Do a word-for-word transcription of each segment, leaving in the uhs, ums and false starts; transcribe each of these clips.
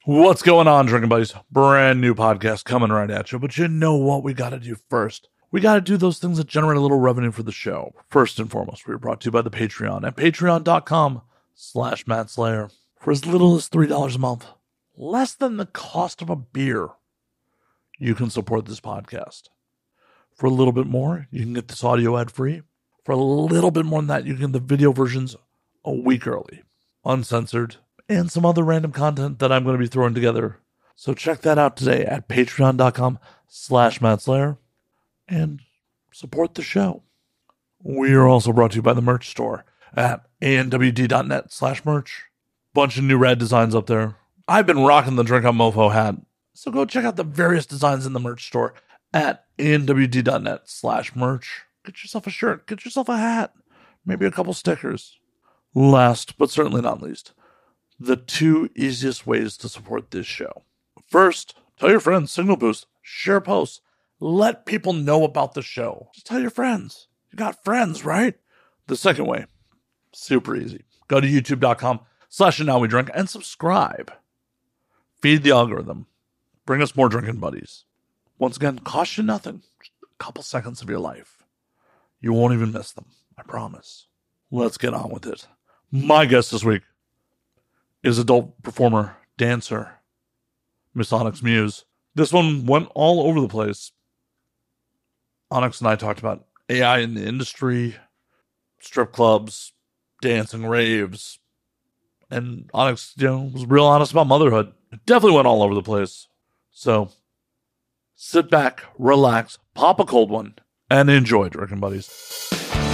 What's going on, Drinking Buddies? Brand new podcast coming right at you. But you know what we got to do first? We got to do those things that generate a little revenue for the show. First and foremost, we are brought to you by the Patreon at patreon.com slash Matt Slayer. For as little as three dollars a month, less than the cost of a beer, you can support this podcast. For a little bit more, you can get this audio ad-free. For a little bit more than that, you can get the video versions a week early, uncensored, and some other random content that I'm going to be throwing together. So check that out today at patreon.com slash Matt Slayer and support the show. We are also brought to you by the merch store at anwd.net slash merch. Bunch of new rad designs up there. I've been rocking the Drink on Mofo hat, so go check out the various designs in the merch store at anwd.net slash merch. Get yourself a shirt, get yourself a hat, maybe a couple stickers. Last, but certainly not least, the two easiest ways to support this show. First, tell your friends, signal boost, share posts, let people know about the show. Just tell your friends. You got friends, right? The second way, super easy. Go to youtube.com slash and now we drink and subscribe. Feed the algorithm. Bring us more drinking buddies. Once again, cost you nothing. Just a couple seconds of your life. You won't even miss them. I promise. Let's get on with it. My guest this week is adult performer, dancer, Miss Onyx Muse. This one went all over the place. Onyx and I talked about A I in the industry, strip clubs, dancing raves, and Onyx, you know, was real honest about motherhood. It definitely went all over the place. So sit back, relax, pop a cold one, and enjoy, Drinking Buddies.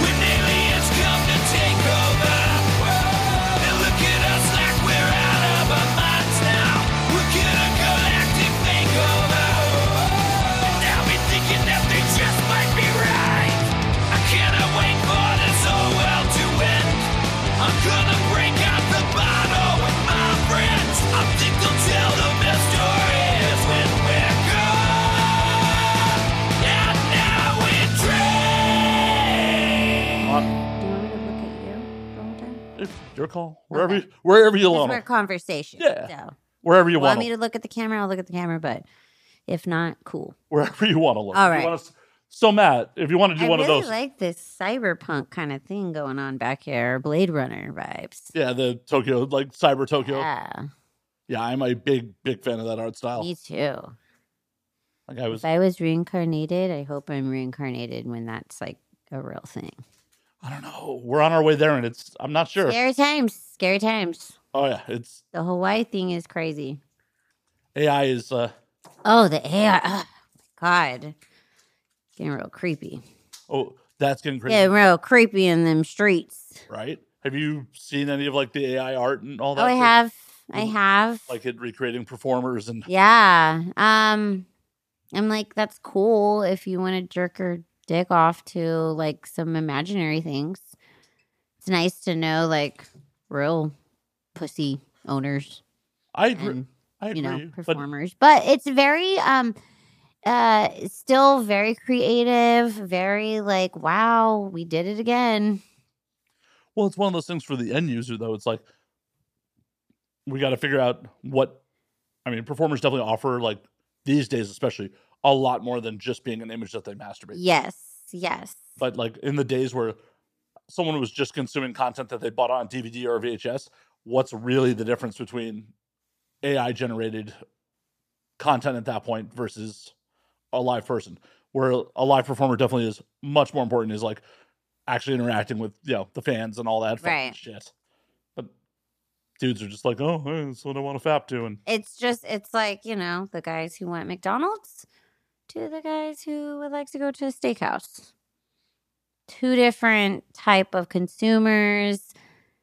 Your call. Wherever okay. you, wherever you want. We're conversation. Yeah. So. Wherever you want. Want me to look at the camera, I'll look at the camera, but if not, cool. Wherever you want to look. All right. Want to, so, Matt, if you want to do I one really of those. I like this cyberpunk kind of thing going on back here. Blade Runner vibes. Yeah, the Tokyo, like Cyber Tokyo. Yeah. Yeah, I'm a big, big fan of that art style. Me too. Like I was. If I was reincarnated, I hope I'm reincarnated when that's like a real thing. I don't know. We're on our way there, and it's. I'm not sure. Scary times. Scary times. Oh yeah, it's the Hawaii thing is crazy. A I is. uh Oh, the A I. Oh, my God, getting real creepy. Oh, that's getting crazy. Yeah, real creepy in them streets. Right? Have you seen any of like the A I art and all that? Oh, I thing? have. I have. Like it recreating performers and. Yeah. Um, I'm like, that's cool if you want to jerk your dick off to like some imaginary things. It's nice to know like real pussy owners. I agree. And, I agree. You know, performers, but, but it's very um, uh, still very creative. Very like, wow, we did it again. Well, it's one of those things for the end user though. It's like we got to figure out what. I mean, performers definitely offer like these days, especially. A lot more than just being an image that they masturbate. Yes, yes. But like in the days where someone was just consuming content that they bought on D V D or V H S, what's really the difference between A I generated content at that point versus a live person? Where a live performer definitely is much more important, is like actually interacting with, you know, the fans and all that fucking right. shit. But dudes are just like, oh, hey, that's what I want to fap to. And it's just, it's like, you know, the guys who want McDonald's to the guys who would like to go to a steakhouse. Two different type of consumers.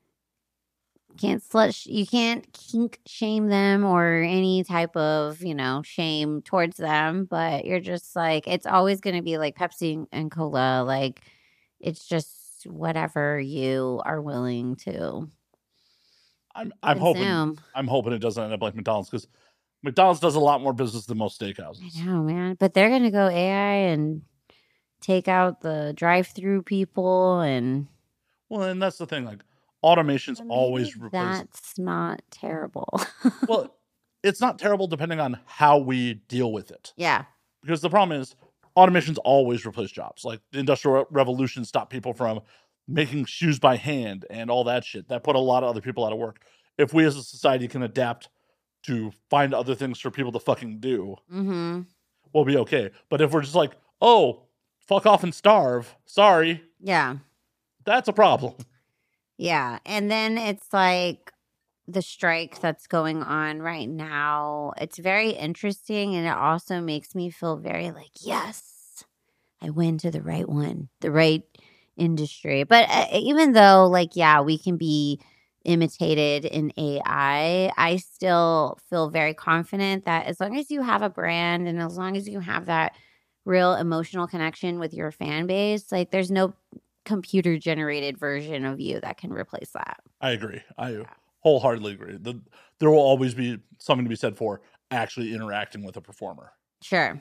Can't slut, sh- you can't kink shame them or any type of, you know, shame towards them. But you're just like, it's always going to be like Pepsi and Cola. Like, it's just whatever you are willing to. I'm I'm consume. hoping I'm hoping it doesn't end up like McDonald's, because McDonald's does a lot more business than most steakhouses. I know, man. But they're going to go A I and take out the drive-through people. And well, and that's the thing. Like, automation's maybe always replaced. That's not terrible. Well, it's not terrible depending on how we deal with it. Yeah. Because the problem is automations always replace jobs. Like the Industrial Revolution stopped people from making shoes by hand and all that shit. That put a lot of other people out of work. If we as a society can adapt to find other things for people to fucking do, Mm-hmm. we'll be okay. But if we're just like, oh, fuck off and starve, sorry, Yeah. that's a problem. Yeah. And then it's like the strike that's going on right now. It's very interesting. And it also makes me feel very like, yes, I went to the right one, the right industry. But uh, even though, like, yeah, we can be imitated in A I, I still feel very confident that as long as you have a brand and as long as you have that real emotional connection with your fan base, like there's no computer generated version of you that can replace that. I agree. I wholeheartedly agree. The, there will always be something to be said for actually interacting with a performer. Sure.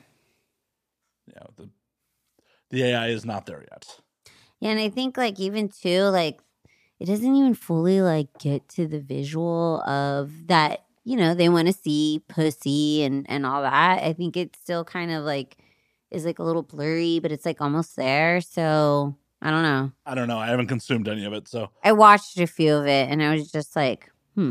Yeah, the the A I is not there yet. Yeah, and I think like even too, like it doesn't even fully like get to the visual of that, you know, they want to see pussy and, and all that. I think it's still kind of like is like a little blurry, but it's like almost there. So I don't know. I don't know. I haven't consumed any of it. So I watched a few of it and I was just like, hmm.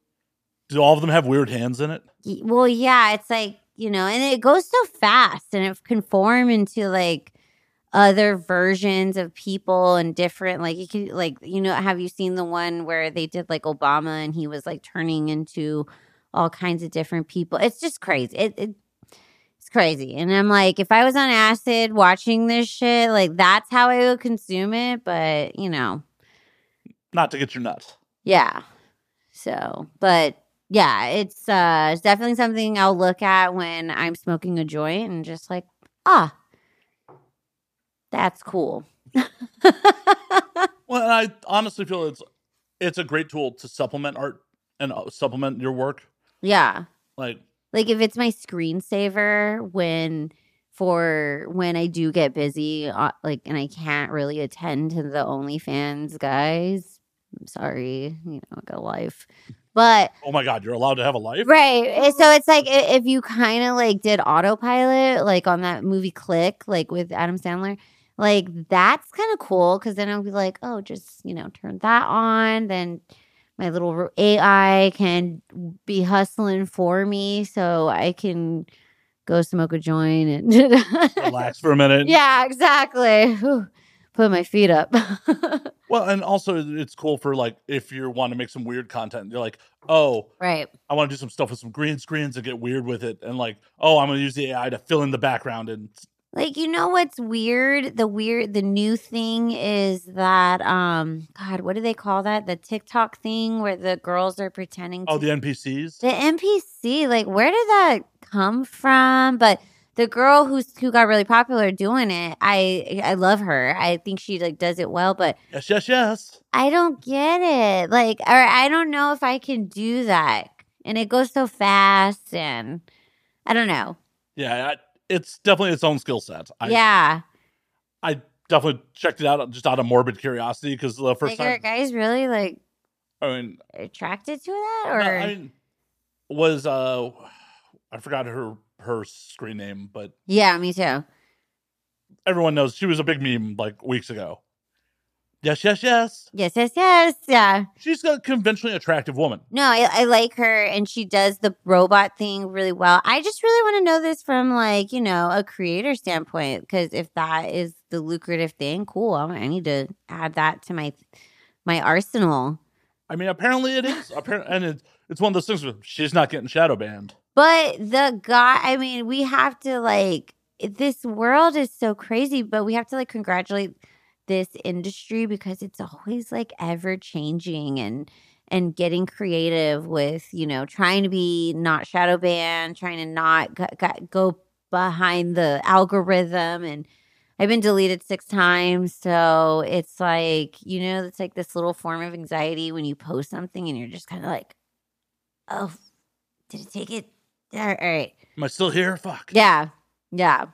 do all of them have weird hands in it? Y- Well, yeah, it's like, you know, and it goes so fast and it can form into like other versions of people and different, like you could like, you know, have you seen the one where they did like Obama and he was like turning into all kinds of different people? It's just crazy. It, it it's crazy. And I'm like, if I was on acid watching this shit, like that's how I would consume it. But, you know, Not to get your nuts. yeah. So, but yeah, it's uh it's definitely something I'll look at when I'm smoking a joint and just like, ah, that's cool. Well, and I honestly feel it's it's a great tool to supplement art and uh, supplement your work. Yeah. Like, Like if it's my screensaver when for when I do get busy, uh, like, and I can't really attend to the OnlyFans guys. I'm sorry, you know, I got a life. But oh my God, you're allowed to have a life? right. So it's like i- if you kind of like did autopilot, like on that movie Click, like with Adam Sandler, like that's kind of cool because then I'll be like, oh, just, you know, turn that on. Then my little A I can be hustling for me so I can go smoke a joint and Relax for a minute. yeah, exactly. Whew. Put my feet up. Well, and also it's cool for like if you want to make some weird content, you're like, oh, Right. I want to do some stuff with some green screens and get weird with it, and like, oh, I'm gonna use the A I to fill in the background and Like, you know what's weird? The weird, the new thing is that, um, God, what do they call that? The TikTok thing where the girls are pretending to. oh, the N P Cs. The N P C, like, where did that come from? But the girl who's who got really popular doing it, I I love her. I think she like does it well, but Yes, yes, yes. I don't get it. Like, or I don't know if I can do that. And it goes so fast, and I don't know. Yeah, I, it's definitely its own skill set. I, yeah. I definitely checked it out just out of morbid curiosity because the first Like, are time, guys really like I mean, attracted to that, or no, I mean, was uh, I forgot her her screen name, but yeah, me too. everyone knows she was a big meme like weeks ago. Yes, yes, yes. Yes, yes, yes, yeah. She's a conventionally attractive woman. No, I, I like her, and she does the robot thing really well. I just really want to know this from like you know a creator standpoint, because if that is the lucrative thing, cool. I, I need to add that to my my arsenal. I mean, apparently it is. Apparently, and it's it's one of those things where she's not getting shadow banned. But the guy, I mean, we have to like this world is so crazy, but we have to like congratulate this industry because it's always like ever changing and and getting creative with, you know, trying to be not shadow banned, trying to not g- g- go behind the algorithm. And I've been deleted six times. So it's like, you know, it's like this little form of anxiety when you post something and you're just kind of like, oh, did it take it? All right. Am I still here? Fuck. Yeah. Yeah.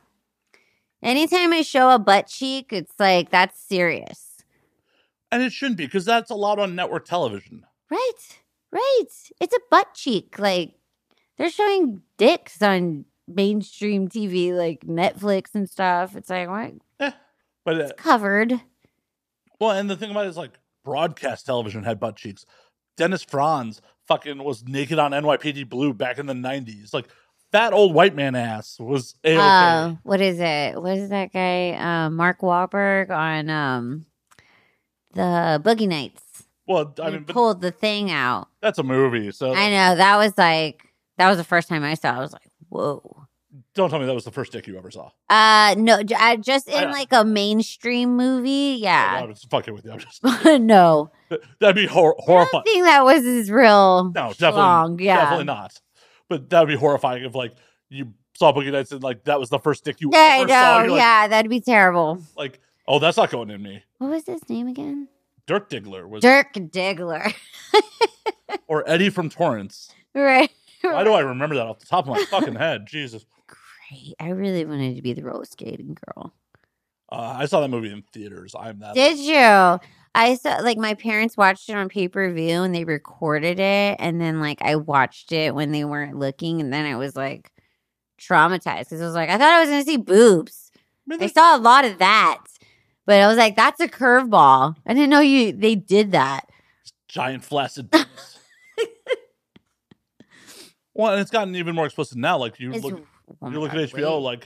Anytime I show a butt cheek, it's like, that's serious. And it shouldn't be because that's allowed on network television. Right. Right. It's a butt cheek. Like, They're showing dicks on mainstream T V, like Netflix and stuff. It's like, what? Eh, but uh, It's covered. Well, and the thing about it is, like, broadcast television had butt cheeks. Dennis Franz fucking was naked on N Y P D Blue back in the nineties. Like, fat old white man ass was A-okay. Uh, what is it? What is that guy? Uh, Mark Wahlberg on um, the Boogie Nights. Well, I He mean, but pulled the thing out. that's a movie, so I know. That was like, that was the first time I saw it. I was like, whoa. don't tell me that was the first dick you ever saw. Uh, no, j- I, just in I- like a mainstream movie. I Yeah. was fucking with you. I'm just, No. that'd be hor- I horrifying. don't think that was his real No, definitely, schlong. Yeah. definitely not. But that would be horrifying if, like, you saw Boogie Nights and, like, that was the first dick you Yeah, I ever saw. know. You're like, Yeah, that'd be terrible. like, oh, that's not going in me. What was his name again? Dirk Diggler was, Dirk Diggler. or Eddie from Torrance. Right. Why do I remember that off the top of my fucking head? Jesus. Great. I really wanted to be the roller skating girl. Uh, I saw that movie in theaters. I'm that. Did you? I saw, like, my parents watched it on pay per view and they recorded it. And then, like, I watched it when they weren't looking. And then I was, like, traumatized because I was like, I thought I was going to see boobs. I mean, I there's- saw a lot of that. But I was like, that's a curveball. I didn't know you they did that. giant flaccid boobs. Well, and it's gotten even more explicit now. Like, you It's, look, oh my you look God, at H B O, wait. like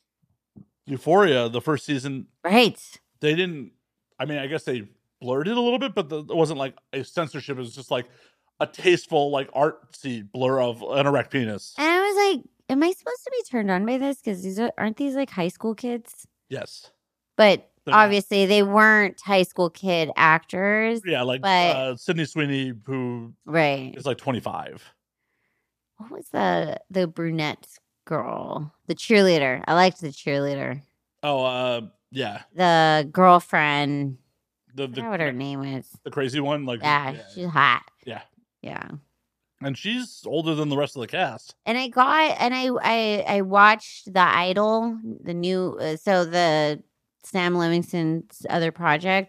Euphoria, the first season, Right. they didn't. I mean, I guess they blurred it a little bit, but the, it wasn't like a censorship. It was just like a tasteful, like artsy blur of an erect penis. And I was like, am I supposed to be turned on by this? Because these are, aren't these like high school kids? Yes. But They're not. obviously they weren't high school kid actors. Yeah, like But- uh, Sydney Sweeney, who Right. is like twenty-five. What was the the brunette girl? The cheerleader. I liked the cheerleader. Oh, uh, yeah. The girlfriend. The I the, forgot what her name is. the crazy one. Like, Yeah, she's hot. Yeah. Yeah. And she's older than the rest of the cast. And I got and I I I watched The Idol, the new uh, so the Sam Livingston's other project.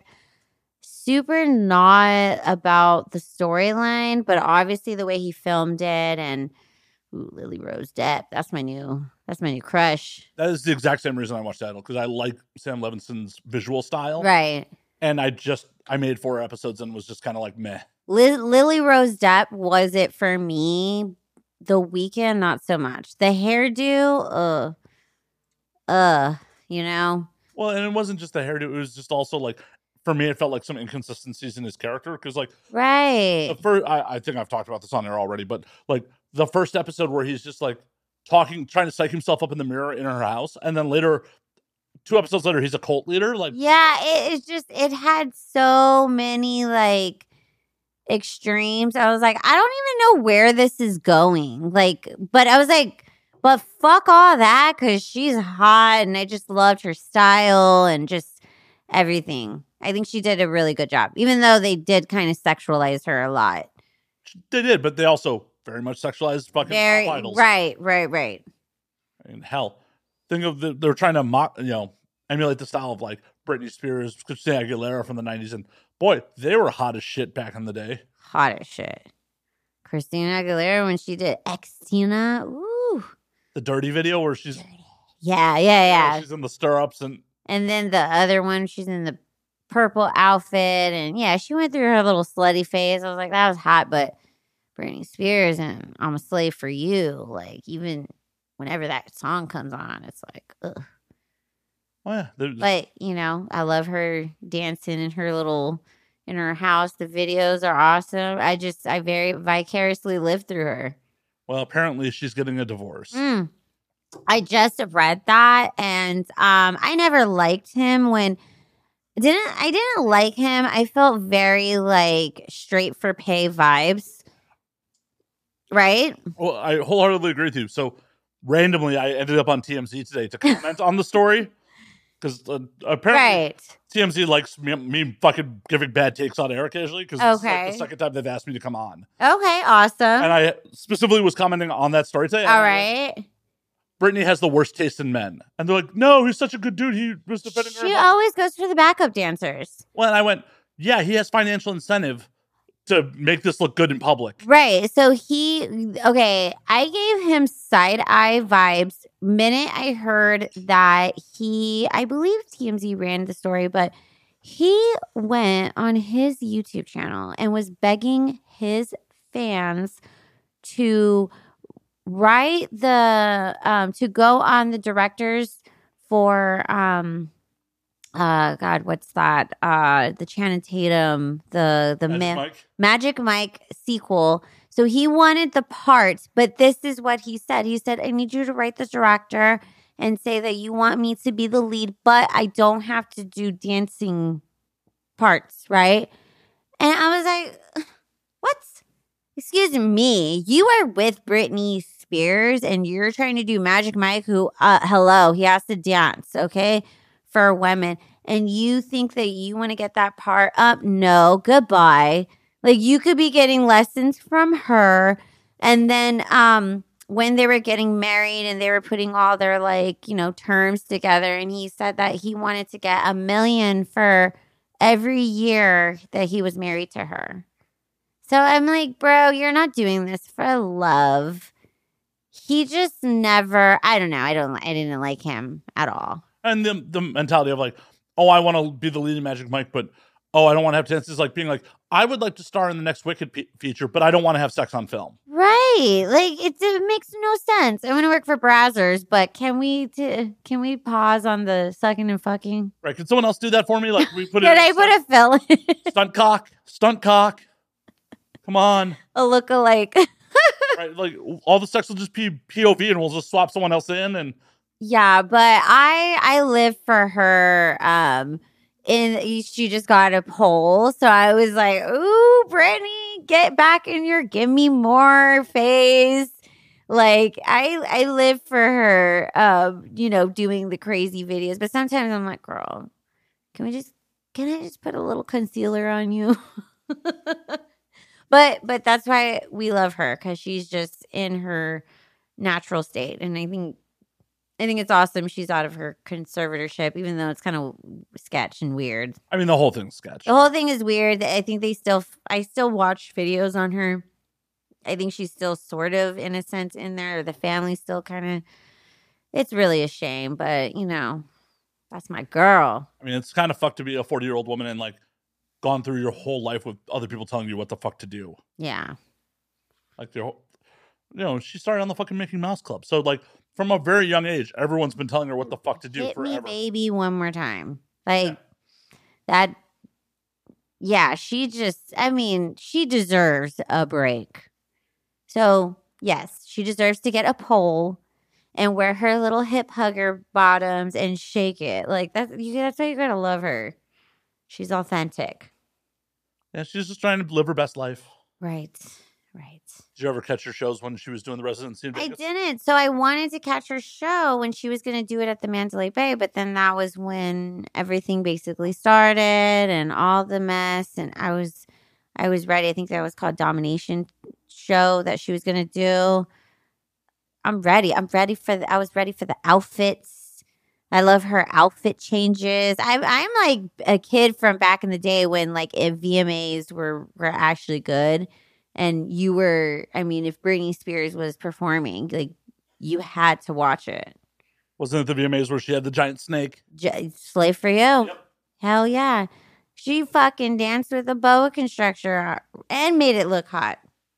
Super not about the storyline, but obviously the way he filmed it and ooh, Lily Rose Depp. That's my new that's my new crush. That is the exact same reason I watched Idol, because I like Sam Levinson's visual style. Right. And I just, I made four episodes and was just kind of like, meh. Li- Lily Rose Depp was it for me. The Weekend, not so much. The hairdo, uh, uh, you know. Well, and it wasn't just the hairdo. It was just also like, for me, it felt like some inconsistencies in his character. Because like, Right. the first, I, I think I've talked about this on air already, but like the first episode where he's just like talking, trying to psych himself up in the mirror in her house. And then later, two episodes later, he's a cult leader. Like, Yeah, it, it's just it had so many like extremes. I was like, I don't even know where this is going. Like, but I was like, but fuck all that because she's hot and I just loved her style and just everything. I think she did a really good job, even though they did kind of sexualize her a lot. they did, but they also very much sexualized fucking Very pop idols. right, right, right. And hell, think of the, they're trying to mock, you know, emulate the style of like Britney Spears, Christina Aguilera from the nineties. And boy, they were hot as shit back in the day. Hot as shit. Christina Aguilera when she did Xtina. Ooh. The Dirty video where she's, Yeah, yeah, yeah. she's in the stirrups and And then the other one, she's in the purple outfit. And yeah, she went through her little slutty phase. I was like, that was hot. But Britney Spears and I'm a Slave for You, like, even whenever that song comes on, it's like, ugh. oh yeah, they're just- But, you know, I love her dancing in her little, in her house. The videos are awesome. I just, I very vicariously live through her. well, apparently she's getting a divorce. Mm. I just read that, and um, I never liked him when didn't I didn't like him. I felt very like straight for pay vibes, right? Well, I wholeheartedly agree with you. So randomly, I ended up on T M Z today to comment on the story because uh, apparently Right. T M Z likes me, me fucking giving bad takes on air occasionally because this is like Okay. the second time they've asked me to come on. Okay. Awesome. And I specifically was commenting on that story today. and All I went, right. Brittany has the worst taste in men. And they're like, no, he's such a good dude. He was defending her. She always goes for the backup dancers. Well, and I went, yeah, he has financial incentive to make this look good in public. Right. So he, okay, I gave him side eye vibes minute I heard that he, I believe T M Z ran the story, but he went on his YouTube channel and was begging his fans to write the, um, to go on the directors for, um, uh God, what's that? Uh the Channing Tatum, the the Magic Ma- Mike. Magic Mike sequel. So he wanted the parts, but this is what he said. He said, I need you to write the director and say that you want me to be the lead, but I don't have to do dancing parts, right? And I was like, what? Excuse me, you are with Britney Spears and you're trying to do Magic Mike, who, uh, hello, he has to dance, okay? For women, and you think that you want to get that part up? No, goodbye. Like, you could be getting lessons from her. And then um when they were getting married and they were putting all their, like, you know, terms together, and he said that he wanted to get a million for every year that he was married to her. So I'm like, bro, you're not doing this for love. He just never, I don't know, I don't I didn't like him at all. And the the mentality of like, oh, I want to be the lead in Magic Mike, but oh, I don't want to have to dance. Is like being like, I would like to star in the next Wicked pe- feature, but I don't want to have sex on film. Right? Like, it, it makes no sense. I want to work for Brazzers, but can we t- can we pause on the sucking and fucking? Right? Can someone else do that for me? Like we put Did it. I put a fill in? Stunt cock, stunt cock. Come on. A lookalike. Right? Like all the sex will just be P O V, and we'll just swap someone else in and. Yeah, but I I live for her. Um, in she just got a poll, so I was like, "Ooh, Brittany, get back in your give me more phase." Like I I live for her. Um, you know, doing the crazy videos, but sometimes I'm like, "Girl, can we just can I just put a little concealer on you?" but but that's why we love her, because she's just in her natural state, and I think. I think it's awesome she's out of her conservatorship, even though it's kind of sketch and weird. I mean, the whole thing's sketch. The whole thing is weird. I think they still, I still watch videos on her. I think she's still sort of, in a sense, in there. The family's still kind of, it's really a shame, but, you know, that's my girl. I mean, it's kind of fucked to be a forty-year-old woman and, like, gone through your whole life with other people telling you what the fuck to do. Yeah. Like, your whole, you know, she started on the fucking Mickey Mouse Club. So, like, from a very young age, everyone's been telling her what the fuck to do Hit forever. me, baby, one more time. Like, Yeah. that, yeah, she just, I mean, she deserves a break. So, yes, she deserves to get a pole and wear her little hip hugger bottoms and shake it. Like, that's, you, that's why you gotta love her. She's authentic. Yeah, she's just trying to live her best life. Right, right. Did you ever catch her shows when she was doing the residency in I Vegas? didn't. So I wanted to catch her show when she was going to do it at the Mandalay Bay, but then that was when everything basically started and all the mess. And I was, I was ready. I think that was called Domination Show that she was going to do. I'm ready. I'm ready for the, I was ready for the outfits. I love her outfit changes. I'm, I'm like a kid from back in the day when, like, if V M As were, were actually good. And you were, I mean, if Britney Spears was performing, like, you had to watch it. Wasn't it the V M As where she had the giant snake? J- Slave for you. Yep. Hell yeah. She fucking danced with a boa constrictor and made it look hot.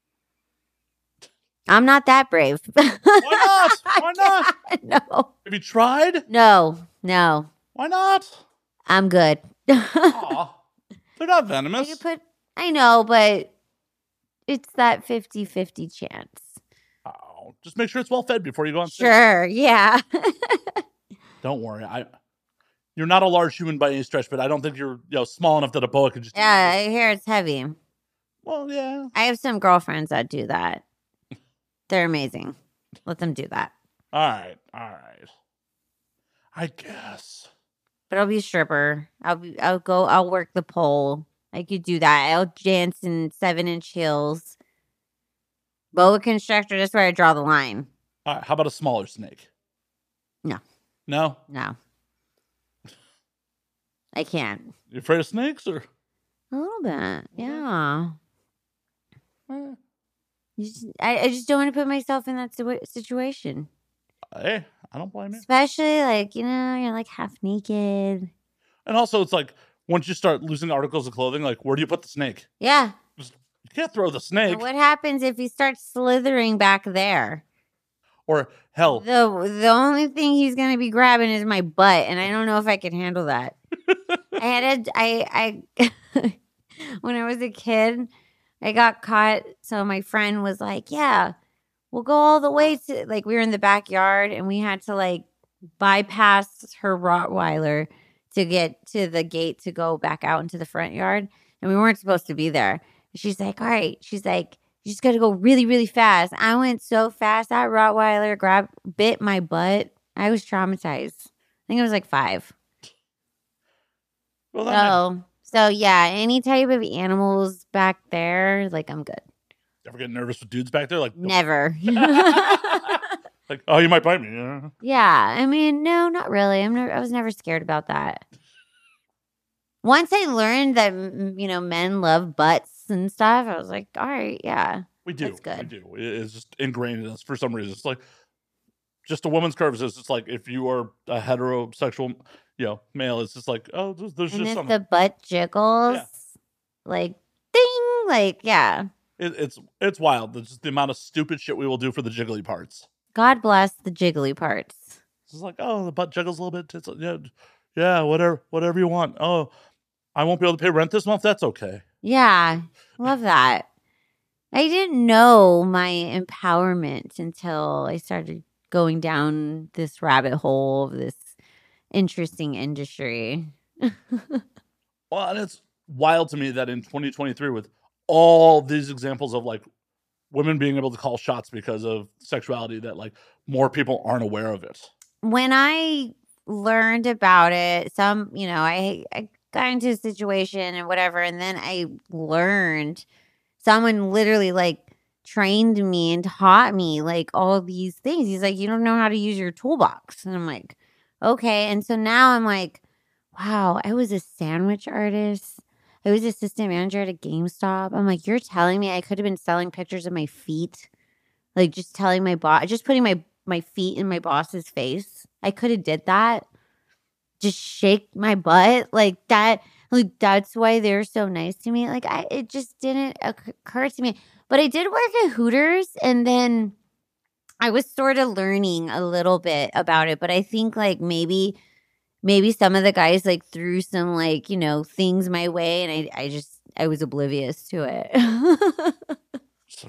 I'm not that brave. Why not? Why not? No. Have you tried? No. No. Why not? I'm good. Aw. They're not I venomous. could put, I know, but it's that fifty-fifty chance. Oh, just make sure it's well fed before you go on stage. Sure. Yeah. Don't worry. I you're not a large human by any stretch, but I don't think you're, you know, small enough that a boa could just Yeah, I hear it's heavy. Well, yeah. I have some girlfriends that do that. They're amazing. Let them do that. All right. All right. I guess. But I'll be a stripper. I'll be I'll go I'll work the pole. I could do that. I'll dance in seven inch heels. Boa constrictor, that's where I draw the line. All right. How about a smaller snake? No. No? No. I can't. You afraid of snakes or? A little bit. Yeah. Eh. You just, I, I just don't want to put myself in that situa- situation. Hey, I don't blame you. Especially like, you know, you're like half naked. And also, it's like once you start losing articles of clothing, like where do you put the snake? Yeah. Just, you can't throw the snake. And what happens if he starts slithering back there? Or hell, the the only thing he's gonna be grabbing is my butt, and I don't know if I can handle that. I had a I I when I was a kid, I got caught. So my friend was like, "Yeah, we'll go all the way to like we were in the backyard, and we had to like bypass her Rottweiler to get to the gate to go back out into the front yard, and we weren't supposed to be there." And she's like, "All right," she's like. You just got to go really, really fast. I went so fast. That Rottweiler grabbed, bit my butt. I was traumatized. I think I was like five. Well, so, makes... so yeah, any type of animals back there, like I'm good. Ever get nervous with dudes back there? Like never. Like, oh, you might bite me. Yeah. Yeah, I mean, no, not really. I'm never. I was never scared about that. Once I learned that you know men love butts and stuff, I was like, all right, yeah. We do. That's good. We do. It's just ingrained in us for some reason. It's like just a woman's curves. It's just like if you are a heterosexual, you know, male, it's just like, oh, there's, there's and just if some... the butt jiggles, yeah. like ding, like yeah. It, it's it's wild. It's just the amount of stupid shit we will do for the jiggly parts. God bless the jiggly parts. It's like, oh, the butt jiggles a little bit. It's, yeah, yeah, whatever, whatever you want. Oh, I won't be able to pay rent this month. That's okay. Yeah, love that. I didn't know my empowerment until I started going down this rabbit hole of this interesting industry. Well, and it's wild to me that in twenty twenty-three, with all these examples of like women being able to call shots because of sexuality, that like more people aren't aware of it. When I learned about it, some, you know, I, I got into a situation and whatever, and then I learned someone literally like trained me and taught me like all these things. He's like, you don't know how to use your toolbox. And I'm like, okay. And so now I'm like, wow, I was a sandwich artist. I was assistant manager at a GameStop. I'm like, you're telling me I could have been selling pictures of my feet? Like just telling my boss, just putting my, my feet in my boss's face. I could have did that. Just shake my butt like that. Like that's why they're so nice to me. Like I, it just didn't occur to me. But I did work at Hooters, and then I was sort of learning a little bit about it. But I think like maybe, maybe some of the guys like threw some like you know things my way, and I, I just I was oblivious to it. So,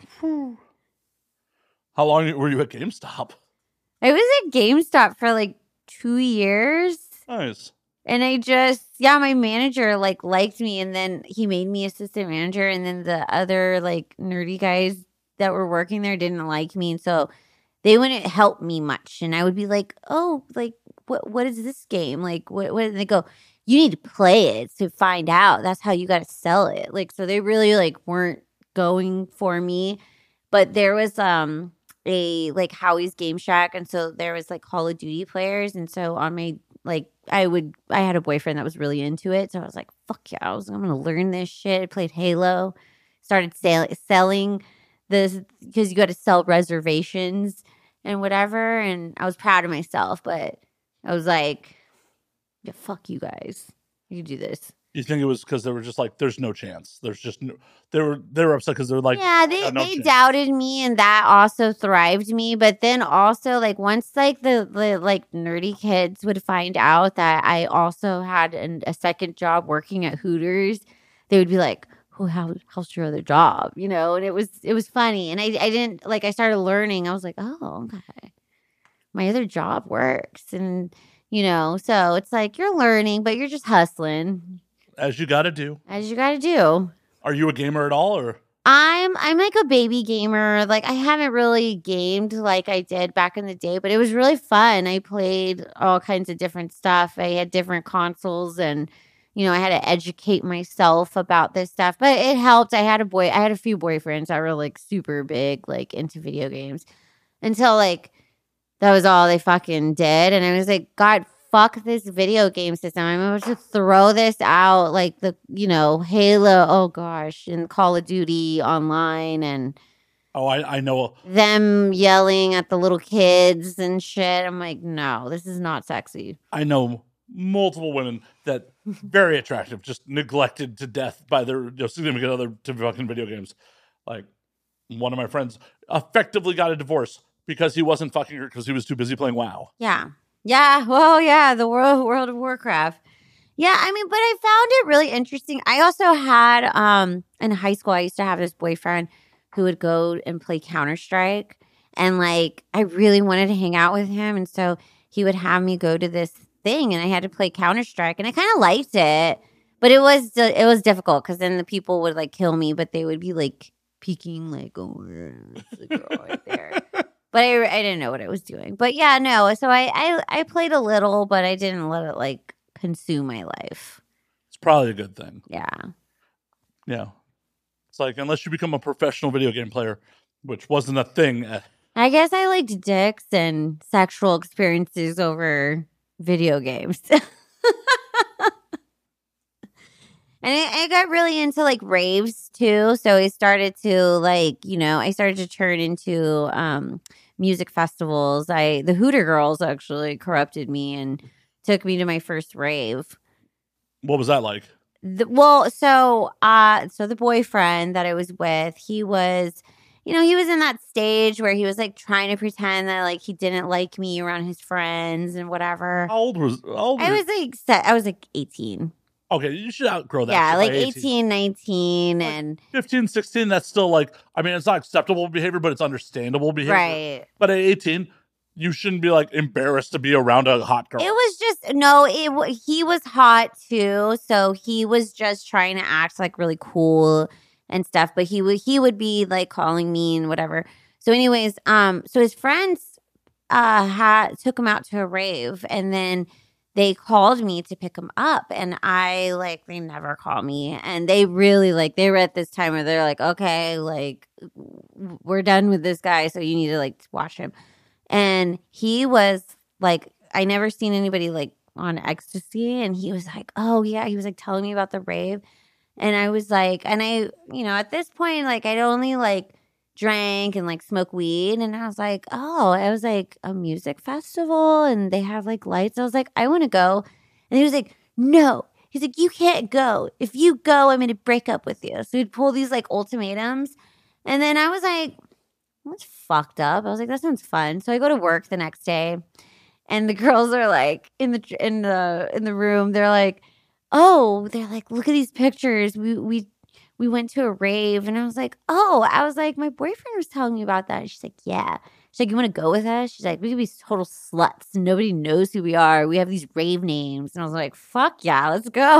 how long were you at GameStop? I was at GameStop for like two years. Nice. And I just, yeah, my manager like liked me, and then he made me assistant manager, and then the other like nerdy guys that were working there didn't like me, and so they wouldn't help me much. And I would be like, oh, like what what is this game? Like what what? And they go, you need to play it to find out. That's how you got to sell it. Like so, they really like weren't going for me. But there was um a like Howie's Game Shack, and so there was like Call of Duty players, and so on my like I would I had a boyfriend that was really into it, so I was like, fuck yeah, I was I'm gonna learn this shit. I played Halo, started sell- selling this because you got to sell reservations and whatever, and I was proud of myself, but I was like, yeah, fuck you guys, you do this. You think it was because they were just like, there's no chance. There's just no, they were they were upset because they're like, yeah, they no they chance. doubted me, and that also thrived me. But then also like once like the, the like nerdy kids would find out that I also had an, a second job working at Hooters, they would be like, "Oh, how how's your other job?" You know, and it was it was funny, and I I didn't like I started learning. I was like, "Oh, okay, my other job works," and you know, so it's like you're learning, but you're just hustling. As you got to do. As you got to do. Are you a gamer at all, or? I'm I'm like a baby gamer. Like I haven't really gamed like I did back in the day, but it was really fun. I played all kinds of different stuff. I had different consoles, and you know, I had to educate myself about this stuff. But it helped. I had a boy I had a few boyfriends that were like super big, like into video games. Until like that was all they fucking did. And I was like, God fuck this video game system. I'm about to throw this out like the, you know, Halo, oh gosh, and Call of Duty online and oh, I, I know. Them yelling at the little kids and shit. I'm like, no, this is not sexy. I know multiple women that very attractive, just neglected to death by their you know, significant other to fucking video games. Like one of my friends effectively got a divorce because he wasn't fucking her because he was too busy playing WoW. Yeah. Yeah. Well, yeah. The World, World of Warcraft. Yeah. I mean, but I found it really interesting. I also had, um, in high school, I used to have this boyfriend who would go and play Counter-Strike. And like, I really wanted to hang out with him. And so he would have me go to this thing and I had to play Counter-Strike. And I kind of liked it. But it was, it was difficult because then the people would like kill me, but they would be like peeking like, oh, there's the girl right there. But I, I didn't know what I was doing. But yeah, no. So I, I, I played a little, but I didn't let it like consume my life. It's probably a good thing. Yeah. Yeah. It's like, unless you become a professional video game player, which wasn't a thing. At- I guess I liked dicks and sexual experiences over video games. And I, I got really into like raves too. So I started to like, you know, I started to turn into um, music festivals. I the Hooter Girls actually corrupted me and took me to my first rave. What was that like? The, well, so uh, so the boyfriend that I was with, he was, you know, he was in that stage where he was like trying to pretend that like he didn't like me around his friends and whatever. How old was? How old I was was like, set, I was like eighteen. Okay, you should outgrow that. Yeah, like eighteen. eighteen, nineteen, like and fifteen, sixteen, that's still like, I mean, it's not acceptable behavior, but it's understandable behavior. Right. But at eighteen, you shouldn't be like embarrassed to be around a hot girl. It was just, no, it he was hot too. So he was just trying to act like really cool and stuff. But he would, he would be like calling me and whatever. So anyways, um, so his friends uh had took him out to a rave and then they called me to pick him up and I like, they never call me. And they really like, they were at this time where they're like, okay, like we're done with this guy. So you need to like watch him. And he was like, I never seen anybody like on ecstasy. And he was like, oh yeah. He was like telling me about the rave. And I was like, and I, you know, at this point, like I'd only like drank and like smoke weed. And I was like, oh, I was like a music festival and they have like lights. I was like, I want to go. And he was like, no. He's like, you can't go. If you go, I'm going to break up with you. So he'd pull these like ultimatums. And then I was like, that's fucked up. I was like, that sounds fun. So I go to work the next day and the girls are like in the, in the, in the room. They're like, oh, they're like, look at these pictures. We, we, We went to a rave and I was like, oh, I was like, my boyfriend was telling me about that. And she's like, yeah. She's like, you want to go with us? She's like, we could be total sluts. Nobody knows who we are. We have these rave names. And I was like, fuck yeah, let's go.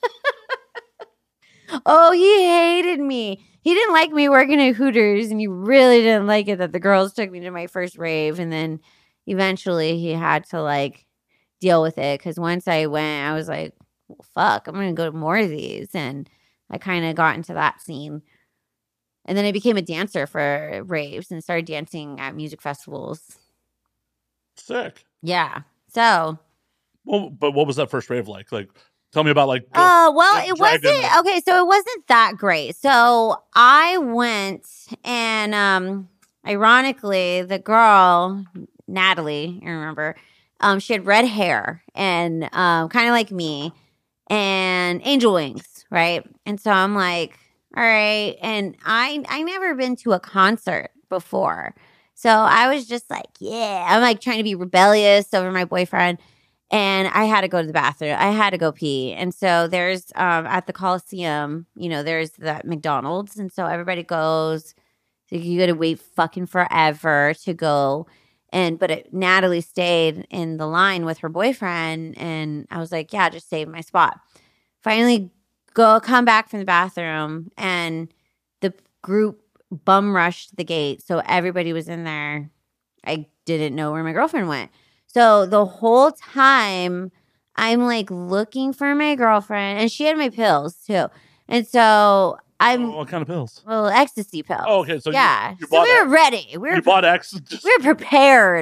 Oh, he hated me. He didn't like me working at Hooters and he really didn't like it that the girls took me to my first rave. And then eventually he had to like deal with it. Because once I went, I was like, well, fuck, I'm going to go to more of these. And I kind of got into that scene. And then I became a dancer for raves and started dancing at music festivals. Sick. Yeah. So. Well, but what was that first rave like? Like, tell me about like. Oh, uh, well, it wasn't. Okay, so it wasn't that great. So I went and um, ironically, the girl, Natalie, I remember, um, she had red hair and um, kind of like me and angel wings. Right. And so I'm like, all right. And I I never been to a concert before. So I was just like, yeah, I'm like trying to be rebellious over my boyfriend. And I had to go to the bathroom. I had to go pee. And so there's um, at the Coliseum, you know, there's that McDonald's. And so everybody goes. So you got to wait fucking forever to go. And but it, Natalie stayed in the line with her boyfriend. And I was like, yeah, just save my spot. Finally go come back from the bathroom and the group bum rushed the gate. So everybody was in there. I didn't know where my girlfriend went. So the whole time I'm like looking for my girlfriend and she had my pills too. And so I'm oh, what kind of pills? Well, ecstasy pills. Oh, okay. So yeah. you, you so we were ready. We were you bought ecstasy. We were prepared.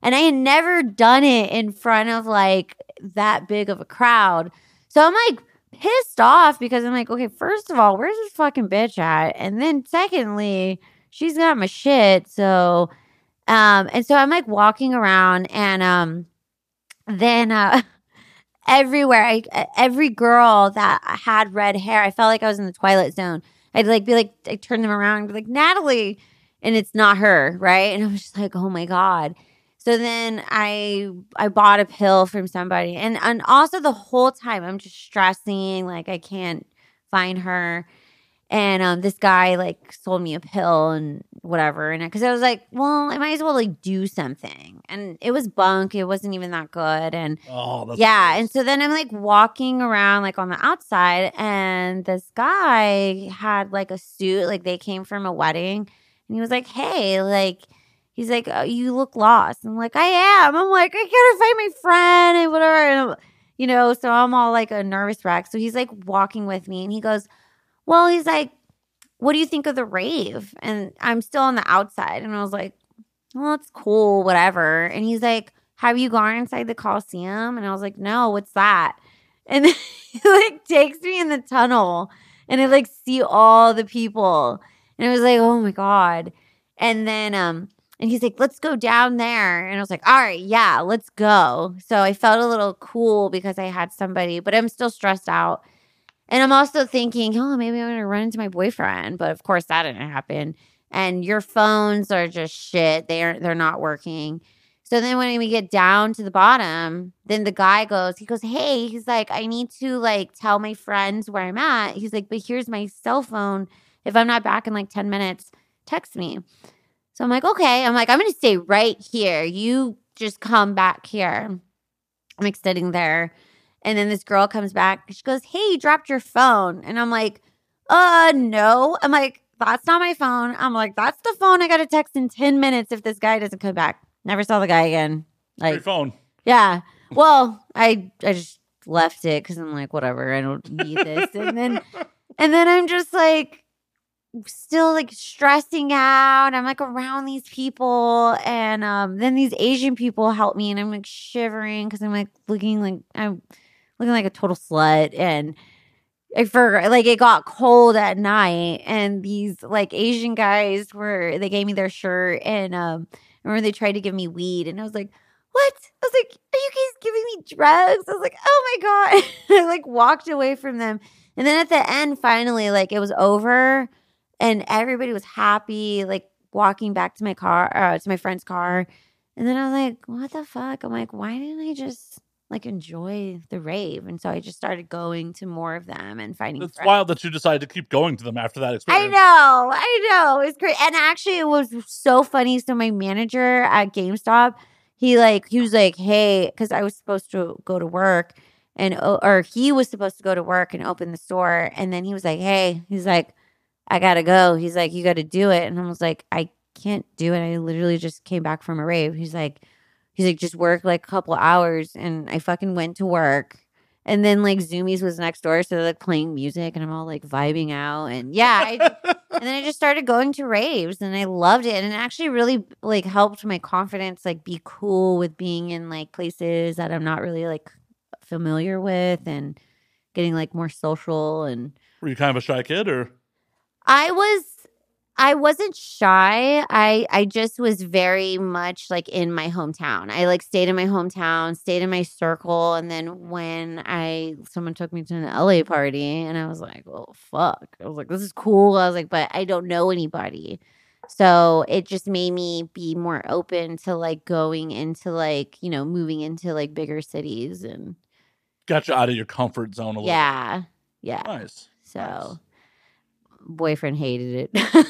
And I had never done it in front of like that big of a crowd. So I'm like pissed off because I'm like, okay, first of all, where's this fucking bitch at? And then secondly, she's got my shit. So, um, and so I'm like walking around and, um, then, uh, everywhere, I, every girl that had red hair, I felt like I was in the Twilight Zone. I'd like be like, I turn them around and be like, Natalie. And it's not her, right? And I was just like, oh my God. So then I I bought a pill from somebody. And, and also the whole time I'm just stressing, like I can't find her. And um, this guy like sold me a pill and whatever. And because I was like, well, I might as well like do something. And it was bunk. It wasn't even that good. And Oh, that's yeah. gross. And so then I'm like walking around like on the outside. And this guy had like a suit. Like they came from a wedding. And he was like, hey, like, he's like, oh, you look lost. I'm like, I am. I'm like, I gotta find my friend and whatever. And, you know, so I'm all like a nervous wreck. So he's like walking with me and he goes, well, he's like, what do you think of the rave? And I'm still on the outside. And I was like, well, it's cool, whatever. And he's like, have you gone inside the Coliseum? And I was like, no, what's that? And then he like takes me in the tunnel and I like see all the people. And I was like, oh my God. And then, um, and he's like, let's go down there. And I was like, all right, yeah, let's go. So I felt a little cool because I had somebody, but I'm still stressed out. And I'm also thinking, oh, maybe I'm going to run into my boyfriend. But of course that didn't happen. And your phones are just shit. They're, they're not working. So then when we get down to the bottom, then the guy goes, he goes, hey, he's like, I need to like tell my friends where I'm at. He's like, but here's my cell phone. If I'm not back in like ten minutes, text me. So I'm like, okay. I'm like, I'm going to stay right here. You just come back here. I'm like sitting there. And then this girl comes back. She goes, hey, you dropped your phone. And I'm like, uh, no. I'm like, that's not my phone. I'm like, that's the phone I got to text in ten minutes if this guy doesn't come back. Never saw the guy again. Like, Your phone. Yeah. Well, I I just left it because I'm like, whatever. I don't need this. And then, and then I'm just like, still like stressing out. I'm like around these people, and um, then these Asian people help me, and I'm like shivering because I'm like looking like I'm looking like a total slut, and I forgot like it got cold at night, and these like Asian guys were they gave me their shirt, and um, I remember they tried to give me weed, and I was like, what? I was like, are you guys giving me drugs? I was like, oh my God. I like walked away from them, and then at the end, finally, like it was over. And everybody was happy, like walking back to my car, uh, to my friend's car. And then I was like, what the fuck? I'm like, why didn't I just like enjoy the rave? And so I just started going to more of them and finding It's friends. wild that you decided to keep going to them after that I experience. know. I know. It's great. And actually, it was so funny. So my manager at GameStop, he like, he was like, hey, because I was supposed to go to work and, or he was supposed to go to work and open the store. And then he was like, hey, he's like, I gotta go. He's like, you gotta do it. And I was like, I can't do it. I literally just came back from a rave. He's like, he's like, just work like a couple hours. And I fucking went to work. And then like Zoomies was next door. So they're like playing music and I'm all like vibing out. And yeah. I, and then I just started going to raves and I loved it. And it actually really like helped my confidence, like be cool with being in like places that I'm not really like familiar with and getting like more social. And Were you kind of a shy kid or? I was, I wasn't shy. I, I just was very much like in my hometown. I like stayed in my hometown, stayed in my circle. And then when I, someone took me to an L A party and I was like, well, fuck. I was like, this is cool. I was like, but I don't know anybody. So it just made me be more open to like going into like, you know, moving into like bigger cities and. Got you out of your comfort zone a little Yeah. Yeah. bit. Nice. So. Nice. Boyfriend hated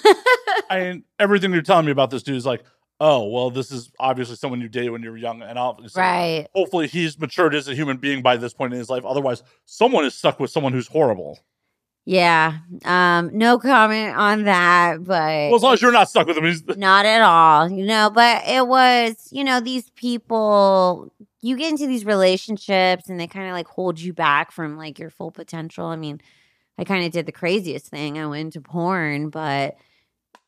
it. I mean, everything you're telling me about this dude is like, oh, well, this is obviously someone you dated when you were young. And obviously, right. hopefully he's matured as a human being by this point in his life. Otherwise, someone is stuck with someone who's horrible. Yeah. Um, no comment on that, but Well, as long as you're not stuck with him. He's... Not at all, you know, but it was, you know, these people, you get into these relationships and they kind of like hold you back from like your full potential. I mean, I kind of did the craziest thing. I went into porn, but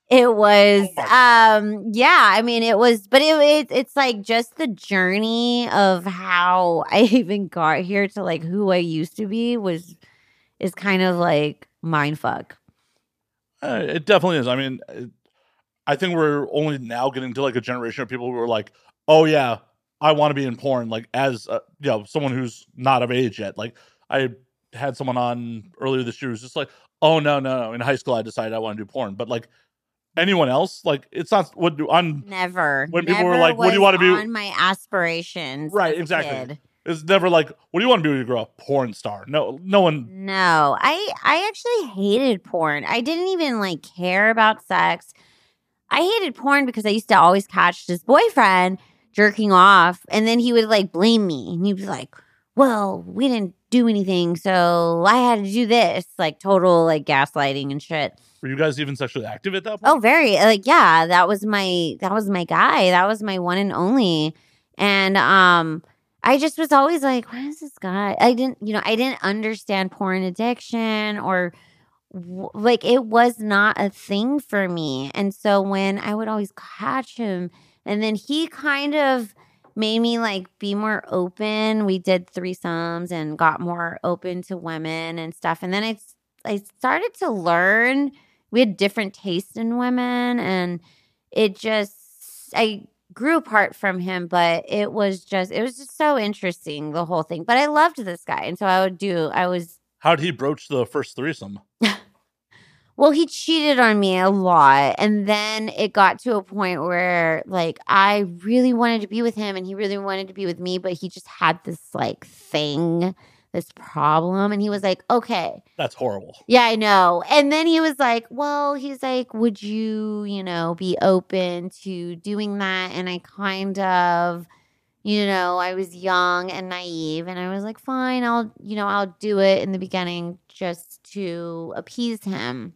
It was, Oh my God. um, yeah, I mean, it was, but it, it it's like just the journey of how I even got here to like who I used to be was, is kind of like mind fuck. Uh, it definitely is. I mean, it, I think we're only now getting to like a generation of people who are like, oh yeah, I want to be in porn. Like as uh, you know, someone who's not of age yet. Like I had someone on earlier this year who's just like, oh no, no, no. In high school, I decided I want to do porn. But like anyone else, like it's not what do on Never, when people never were like, what do you was want to be? on my aspirations. Right, as a exactly. kid. It's never like, what do you want to be when you grow up? Porn star. No, no one. No, I I actually hated porn. I didn't even like care about sex. I hated porn because I used to always catch this boyfriend jerking off, and then he would like blame me, and he'd be like, "Well, we didn't do anything, so I had to do this." Like total like gaslighting and shit. Were you guys even sexually active at that point? Oh, very like yeah. That was my that was my guy. That was my one and only, and um. I just was always like, why is this guy? I didn't, you know, I didn't understand porn addiction or w- like it was not a thing for me. And so when I would always catch him, and then he kind of made me like be more open. We did threesomes and got more open to women and stuff. And then I, I started to learn. We had different tastes in women, and it just, I, grew apart from him, but it was just it was just so interesting, the whole thing. But I loved this guy, and so I would do I was How did he broach the first threesome? well, he cheated on me a lot, and then it got to a point where like I really wanted to be with him and he really wanted to be with me, but he just had this like thing, this problem, and he was like, okay. That's horrible. Yeah, I know. And then he was like, well, he's like, would you, you know, be open to doing that? And I kind of, you know, I was young and naive, and I was like, fine, I'll, you know, I'll do it in the beginning just to appease him.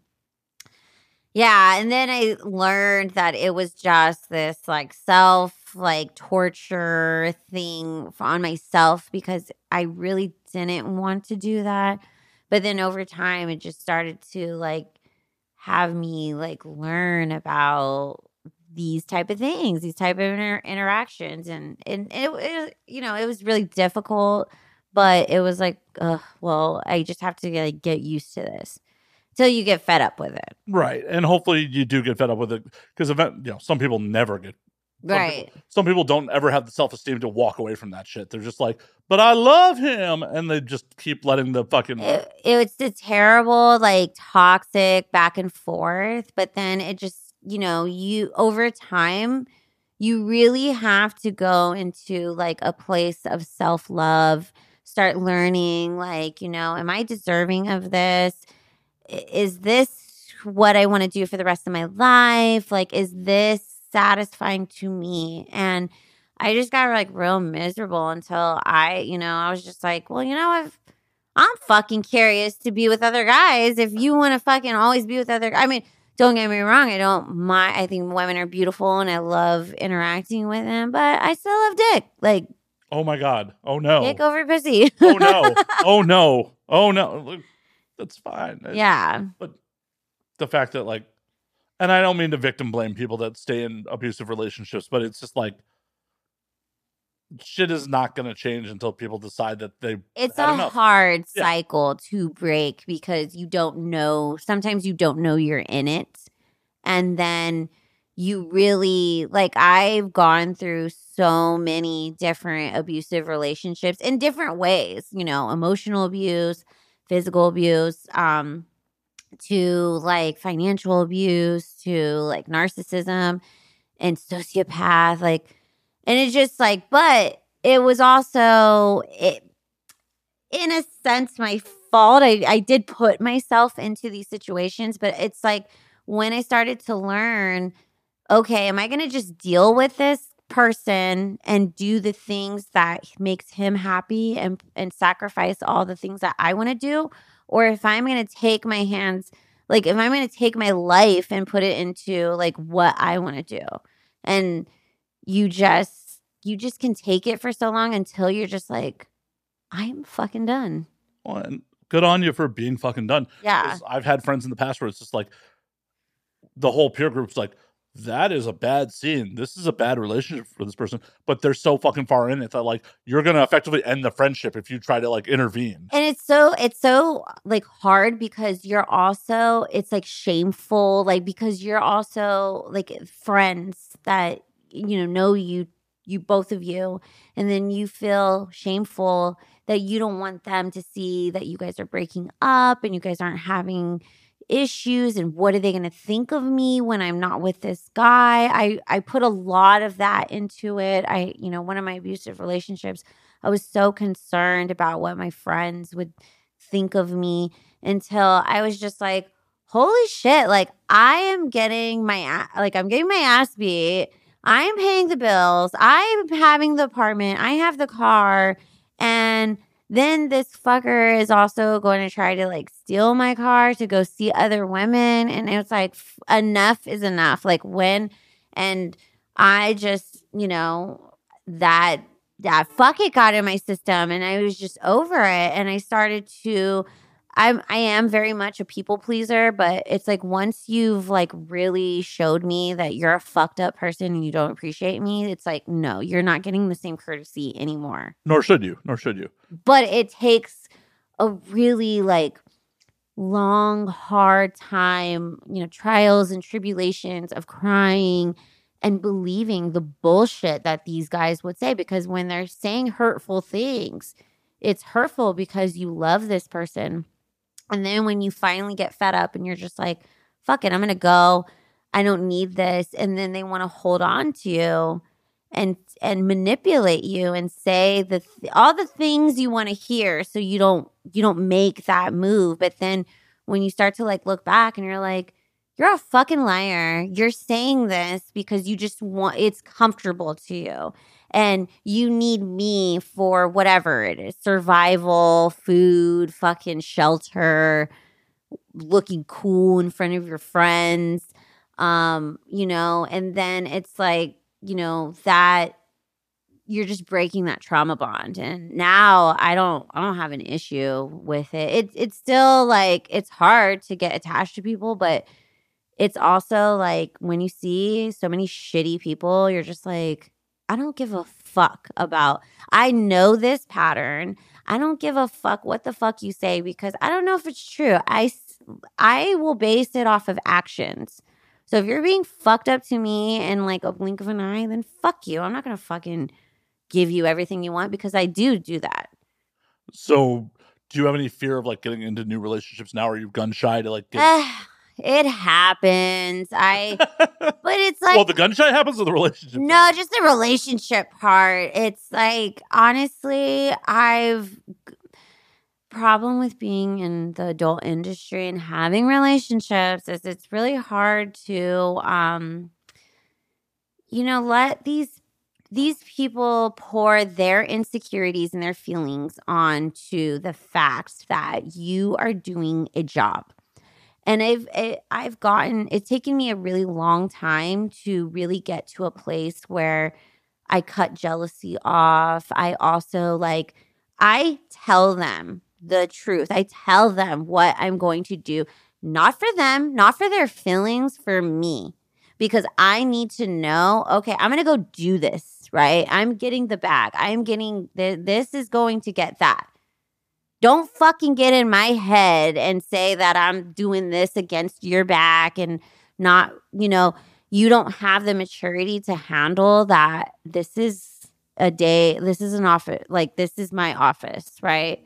Yeah, and then I learned that it was just this like self like torture thing on myself because I really didn't want to do that. But then over time it just started to like have me like learn about these type of things, these type of inter- interactions, and and it, it you know, it was really difficult, but it was like, ugh, well, I just have to like get used to this till you get fed up with it. Right. And hopefully you do get fed up with it because event, you know, some people never get some Right. People, some people don't ever have the self-esteem to walk away from that shit. They're just like, but I love him. And they just keep letting the fucking. It, it's a terrible, like toxic back and forth. But then it just, you know, you over time, you really have to go into like a place of self-love, start learning, like, you know, am I deserving of this? Is this what I want to do for the rest of my life? Like, is this satisfying to me? And I just got like real miserable until I, you know, I was just like, well, you know, I've, I'm fucking curious to be with other guys. If you want to fucking always be with other, I mean, don't get me wrong. I don't mind. I think women are beautiful and I love interacting with them, but I still love dick. Like, oh my God. Oh no. Dick over pussy. oh no. Oh no. Oh no. Look, that's fine. Yeah. But the fact that like, and I don't mean to victim blame people that stay in abusive relationships, but it's just like, shit is not going to change until people decide that they it's had a enough. hard Yeah. cycle to break because you don't know, sometimes you don't know you're in it, and then you really like I've gone through so many different abusive relationships in different ways, you know, emotional abuse, physical abuse, um to like financial abuse, to like narcissism and sociopath, like, and it's just like, but it was also, it, in a sense, my fault. I, I did put myself into these situations, but it's like when I started to learn, okay, am I going to just deal with this person and do the things that makes him happy and, and sacrifice all the things that I want to do? Or if I'm going to take my hands, like if I'm going to take my life and put it into like what I want to do. And you just, you just can take it for so long until you're just like, I'm fucking done. Well, and good on you for being fucking done. Yeah. 'Cause I've had friends in the past where it's just like, the whole peer group's like, that is a bad scene. This is a bad relationship for this person. But they're so fucking far in it that like you're gonna effectively end the friendship if you try to like intervene. And it's so it's so like hard because you're also it's like shameful, like because you're also like friends that you know know you you both of you, and then you feel shameful that you don't want them to see that you guys are breaking up and you guys aren't having issues, and what are they going to think of me when I'm not with this guy? I I put a lot of that into it. I you know, one of my abusive relationships, I was so concerned about what my friends would think of me until I was just like, holy shit, like I am getting my like I'm getting my ass beat. I am paying the bills. I'm having the apartment. I have the car, and then this fucker is also going to try to like steal my car to go see other women. And it's like, f- enough is enough. Like when, and I just, you know, that, that fuck it got in my system and I was just over it. And I started to, I'm, I am very much a people pleaser, but it's like once you've like really showed me that you're a fucked up person and you don't appreciate me, it's like, no, you're not getting the same courtesy anymore. Nor should you. Nor should you. But it takes a really like long, hard time, you know, trials and tribulations of crying and believing the bullshit that these guys would say. Because when they're saying hurtful things, it's hurtful because you love this person. And then when you finally get fed up and you're just like, fuck it, I'm going to go. I don't need this. And then they want to hold on to you and and manipulate you and say the th- all the things you want to hear so you don't you don't make that move. But then when you start to like look back and you're like, you're a fucking liar. You're saying this because you just want it's comfortable to you. And you need me for whatever it is. Survival, food, fucking shelter, looking cool in front of your friends. Um, you know, and then it's like, you know, that you're just breaking that trauma bond. And now I don't I don't have an issue with it. It's it's still like it's hard to get attached to people, but it's also like when you see so many shitty people, you're just like, I don't give a fuck about, I know this pattern. I don't give a fuck what the fuck you say because I don't know if it's true. I, I will base it off of actions. So if you're being fucked up to me in like a blink of an eye, then fuck you. I'm not going to fucking give you everything you want because I do do that. So do you have any fear of like getting into new relationships now? Or are you gun shy to like get... It happens. I, but it's like, well, the gun shy happens with the relationship. No, part. Just the relationship part. It's like, honestly, I've problem with being in the adult industry and having relationships is it's really hard to, um, you know, let these, these people pour their insecurities and their feelings onto the fact that you are doing a job. And I've it, I've gotten it's taken me a really long time to really get to a place where I cut jealousy off. I also like I tell them the truth. I tell them what I'm going to do, not for them, not for their feelings, for me, because I need to know. Okay, I'm gonna go do this. Right? I'm getting the bag. I'm getting the, this is going to get that. Don't fucking get in my head and say that I'm doing this against your back and not, you know, you don't have the maturity to handle that. This is a day, this is an office, like this is my office, right?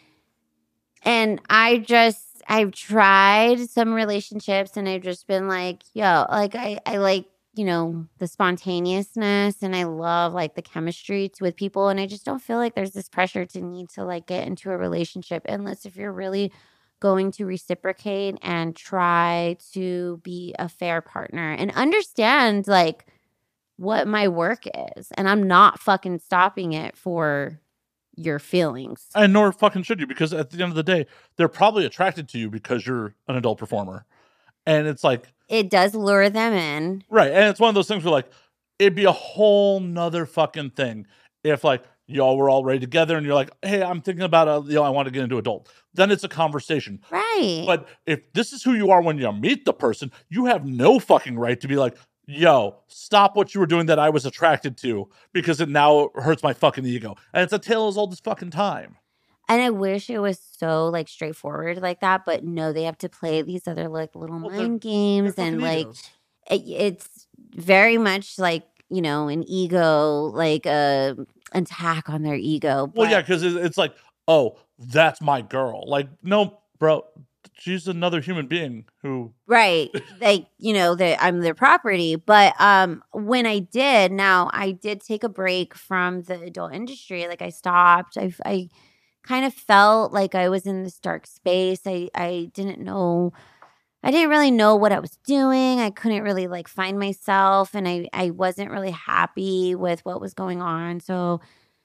And I just, I've tried some relationships and I've just been like, yo, like I, I like, you know, the spontaneousness and I love like the chemistry with people. And I just don't feel like there's this pressure to need to like get into a relationship unless if you're really going to reciprocate and try to be a fair partner and understand like what my work is. And I'm not fucking stopping it for your feelings. And nor fucking should you, because at the end of the day, they're probably attracted to you because you're an adult performer. And it's like, it does lure them in. Right. And it's one of those things where like, it'd be a whole nother fucking thing if like y'all were already together and you're like, hey, I'm thinking about, a, you know, I want to get into adult. Then it's a conversation. Right. But if this is who you are when you meet the person, you have no fucking right to be like, yo, stop what you were doing that I was attracted to because it now hurts my fucking ego. And it's a tale as old as fucking time. And I wish it was so like straightforward like that, but no, they have to play these other like little well, mind they're, games they're and like it, it's very much like, you know, an ego, like a attack on their ego. But... Well, yeah, because it's like, oh, that's my girl. Like, no, bro, she's another human being who, right? Like, you know, that I'm their property. But um, when I did, now I did take a break from the adult industry. Like, I stopped. I, I kind of felt like I was in this dark space. I, I didn't know. I didn't really know what I was doing. I couldn't really like find myself, and I, I wasn't really happy with what was going on. So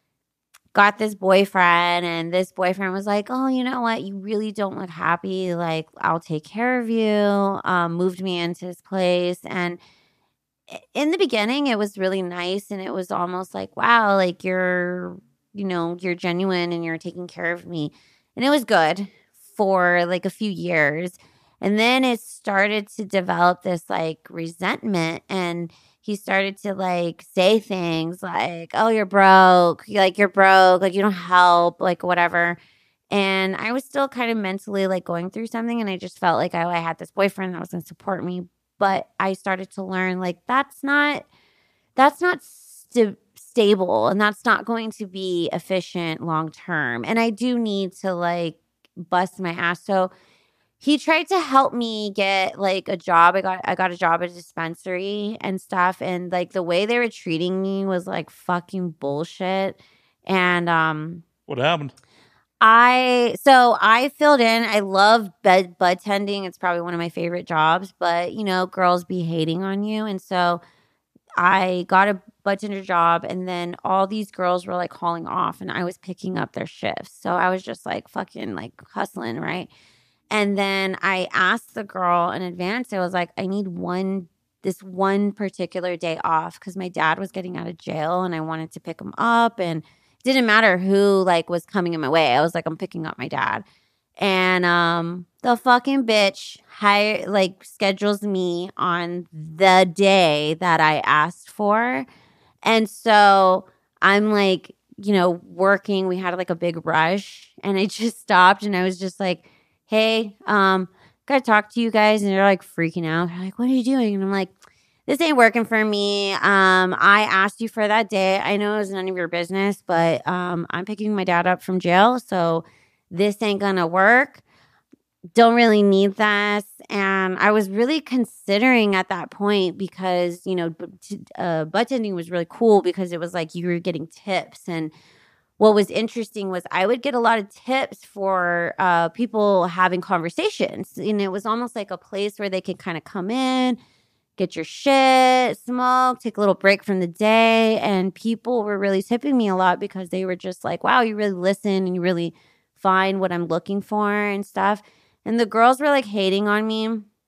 got this boyfriend, and this boyfriend was like, oh, you know what? You really don't look happy. Like, I'll take care of you. Um, moved me into his place. And in the beginning, it was really nice. And it was almost like, wow, like you're, you know, you're genuine and you're taking care of me. And it was good for like a few years. And then it started to develop this like resentment, and he started to like say things like, oh, you're broke, like you're broke, like you don't help, like whatever. And I was still kind of mentally like going through something, and I just felt like I, I had this boyfriend that was going to support me. But I started to learn like that's not, that's not st- stable, and that's not going to be efficient long term. And I do need to like bust my ass. So he tried to help me get like a job. I got I got a job at a dispensary and stuff. And like the way they were treating me was like fucking bullshit. And um what happened? I so I filled in. I love bed bud tending. It's probably one of my favorite jobs. But you know, girls be hating on you. And so I got a bud tender job, and then all these girls were like calling off, and I was picking up their shifts. So I was just like fucking like hustling, right? And then I asked the girl in advance. I was like, I need one, this one particular day off because my dad was getting out of jail and I wanted to pick him up. And it didn't matter who like was coming in my way. I was like, I'm picking up my dad. And um, the fucking bitch hire, like schedules me on the day that I asked for. And so I'm like, you know, working. We had like a big rush, and I just stopped, and I was just like, hey, um, gotta talk to you guys. And they're like freaking out. They're like, what are you doing? And I'm like, this ain't working for me. Um, I asked you for that day. I know it was none of your business, but um, I'm picking my dad up from jail. So this ain't gonna work. Don't really need this. And I was really considering at that point because, you know, uh, bud tending was really cool because it was like you were getting tips. And what was interesting was I would get a lot of tips for uh, people having conversations. And it was almost like a place where they could kind of come in, get your shit, smoke, take a little break from the day. And people were really tipping me a lot because they were just like, wow, you really listen and you really find what I'm looking for and stuff. And the girls were like hating on me.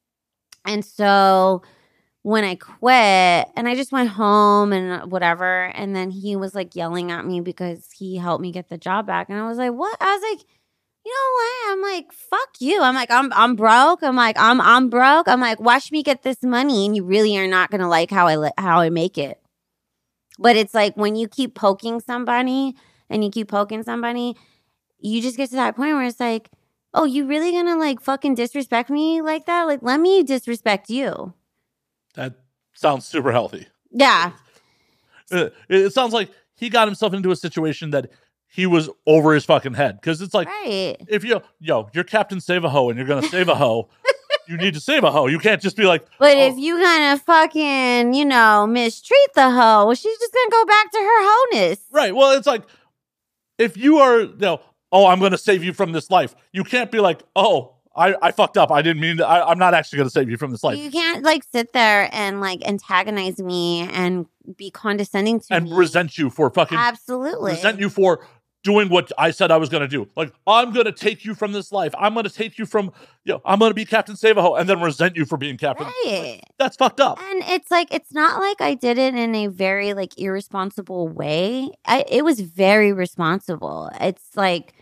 And so when I quit and I just went home and whatever, and then he was like yelling at me because he helped me get the job back. And I was like, what? I was like, you know what? I'm like, fuck you. I'm like, I'm I'm broke. I'm like, I'm I'm broke. I'm like, watch me get this money, and you really are not gonna like how I li- how I make it. But it's like when you keep poking somebody and you keep poking somebody, you just get to that point where it's like, oh, you really gonna like fucking disrespect me like that? Like, let me disrespect you. That sounds super healthy. Yeah. It, it sounds like he got himself into a situation that he was over his fucking head. Because it's like, right. if you, yo, you're Captain Save a Hoe and you're going to save a hoe, you need to save a hoe. You can't just be like. But oh. if you gonna fucking, you know, mistreat the hoe, well, she's just going to go back to her hoe-ness. Right. Well, it's like, if you are, you know, oh, I'm going to save you from this life. You can't be like, oh, I, I fucked up. I didn't mean to. I, I'm not actually going to save you from this life. You can't like sit there and like antagonize me and be condescending to and me. And resent you for fucking. Absolutely. Resent you for doing what I said I was going to do. Like, I'm going to take you from this life. I'm going to take you from, you know, I'm going to be Captain Save-A-Ho and then resent you for being Captain. Right. Like, that's fucked up. And it's like, it's not like I did it in a very like irresponsible way. I, it was very responsible. It's like,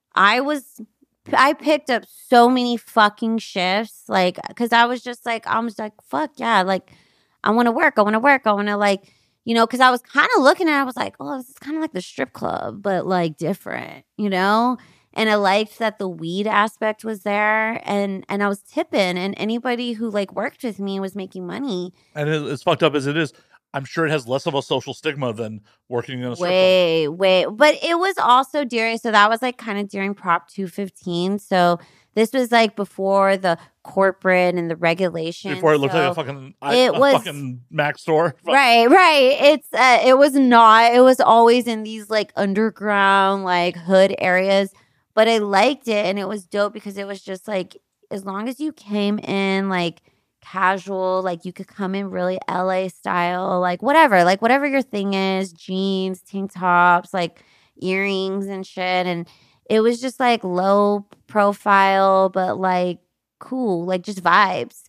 I was, I picked up so many fucking shifts. Like, cause I was just like, I was like, fuck yeah. Like, I want to work. I want to work. I want to like, you know, because I was kind of looking at it, I was like, oh, this is kind of like the strip club, but like different, you know? And I liked that the weed aspect was there and and I was tipping and anybody who like worked with me was making money. And as fucked up as it is, I'm sure it has less of a social stigma than working in a strip way, club. Way, way. But it was also during, so that was like kind of during Prop two fifteen. So this was like before the corporate and the regulation. Before it looked so like a fucking, it a was, fucking Mac store. Right, right. It's uh, it was not. It was always in these like underground, like hood areas. But I liked it and it was dope because it was just like, as long as you came in like casual, like you could come in really L A style, like whatever, like whatever your thing is, jeans, tank tops, like earrings and shit. And it was just like low profile, but like cool, like just vibes.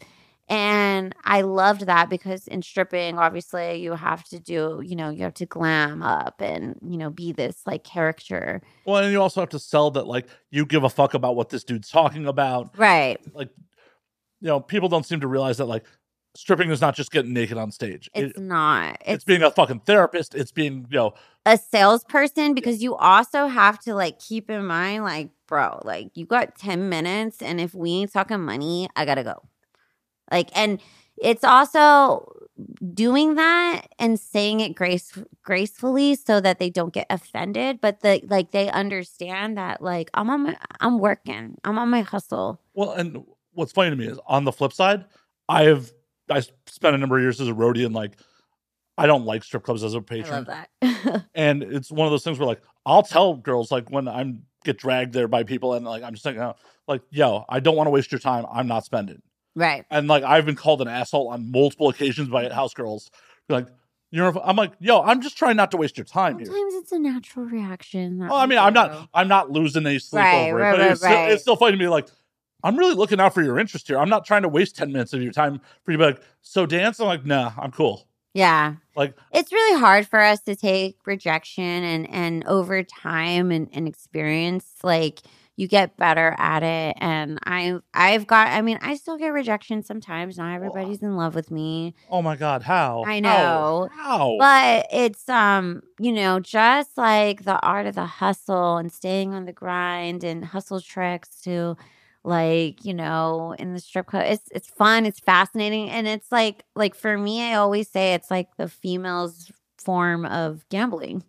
And I loved that because in stripping, obviously, you have to do, you know, you have to glam up and, you know, be this like character. Well, and you also have to sell that, like, you give a fuck about what this dude's talking about. Right. Like, you know, people don't seem to realize that, like, stripping is not just getting naked on stage. It's it, not. It's, it's being a fucking therapist. It's being, you know, a salesperson because you also have to like keep in mind, like, bro, like you got ten minutes and if we ain't talking money, I gotta go. Like, and it's also doing that and saying it grace gracefully so that they don't get offended, but the like they understand that like I'm on my I'm working, I'm on my hustle. Well, and what's funny to me is on the flip side, I have I spent a number of years as a roadie and like I don't like strip clubs as a patron. I love that. And it's one of those things where like I'll tell girls like when I'm get dragged there by people and like I'm just thinking like, yo, I don't want to waste your time. I'm not spending. Right. And like I've been called an asshole on multiple occasions by house girls. Like, you know, I'm like, yo, I'm just trying not to waste your time Sometimes here. Sometimes it's a natural reaction. Well, I mean, I'm not I'm not losing any sleep right, over it. Right, but right, it's, right. Still, it's still funny to me, like, I'm really looking out for your interest here. I'm not trying to waste ten minutes of your time for you to be like, so dance? I'm like, nah, I'm cool. Yeah. Like, it's really hard for us to take rejection and, and over time and, and experience, like, you get better at it. And I, I've got, I mean, I still get rejection sometimes. Not everybody's in love with me. Oh my God. How? I know. How? How? But it's, um, you know, just like the art of the hustle and staying on the grind and hustle tricks to like, you know, in the strip club. It's, it's fun. It's fascinating. And it's like, like for me, I always say it's like the female's form of gambling.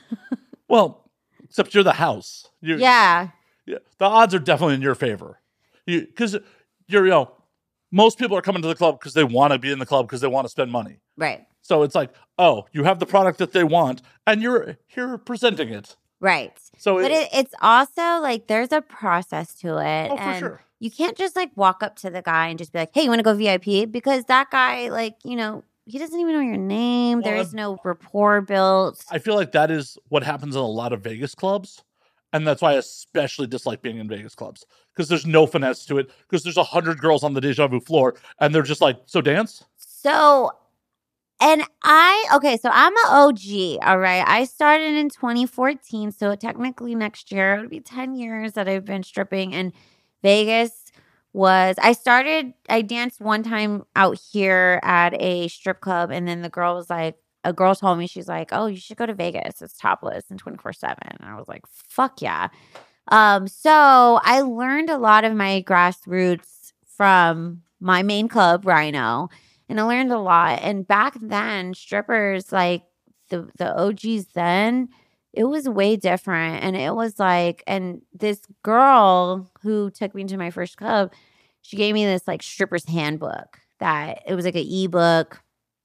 Well, except you're the house. You're, yeah. Yeah, the odds are definitely in your favor. You because you're you know most people are coming to the club because they want to be in the club because they want to spend money. Right. So it's like, oh, you have the product that they want, and you're here presenting it. Right. So, but it, it, it's also like there's a process to it, oh, and for sure. You can't just like walk up to the guy and just be like, "Hey, you want to go V I P?" Because that guy, like, you know, he doesn't even know your name. Well, There's no rapport built. I feel like that is what happens in a lot of Vegas clubs. And that's why I especially dislike being in Vegas clubs. Because there's no finesse to it. Because there's a hundred girls on the Deja Vu floor. And they're just like, so dance? So, and I, okay, so I'm an O G, all right? I started in twenty fourteen. So technically next year, it would be ten years that I've been stripping. And Vegas was, I started, I danced one time out here at a strip club. And then the girl was like, a girl told me, she's like, oh, you should go to Vegas. It's topless and twenty-four seven. And I was like, fuck yeah. Um, so I learned a lot of my grassroots from my main club, Rhino. And I learned a lot. And back then, strippers, like the, the O Gs then, it was way different. And it was like, and this girl who took me to my first club, she gave me this like stripper's handbook that it was like an ebook.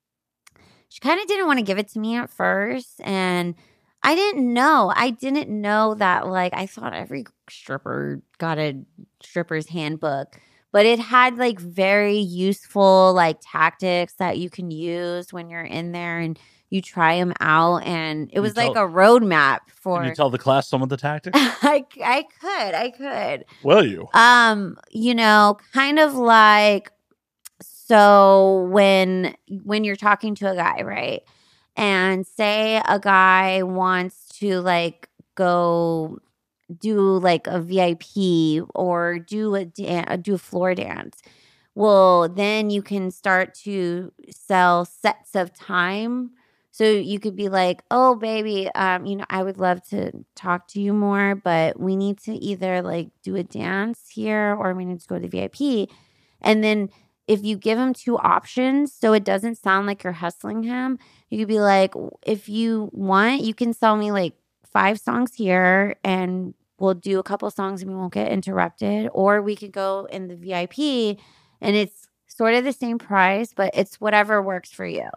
She kind of didn't want to give it to me at first. And I didn't know. I didn't know that, like, I thought every stripper got a stripper's handbook. But it had, like, very useful, like, tactics that you can use when you're in there and you try them out, and it was You like tell- a roadmap for. Can you tell the class some of the tactics? I I could I could. Will you? Um, you know, kind of like so when when you're talking to a guy, right? And say a guy wants to like go do like a V I P or do a dan- do a floor dance. Well, then you can start to sell sets of time. So you could be like, "Oh, baby, um, you know, I would love to talk to you more, but we need to either like do a dance here or we need to go to the V I P." And then if you give him two options, so it doesn't sound like you're hustling him, you could be like, "If you want, you can sell me like five songs here and we'll do a couple songs and we won't get interrupted. Or we could go in the V I P and it's sort of the same price, but it's whatever works for you."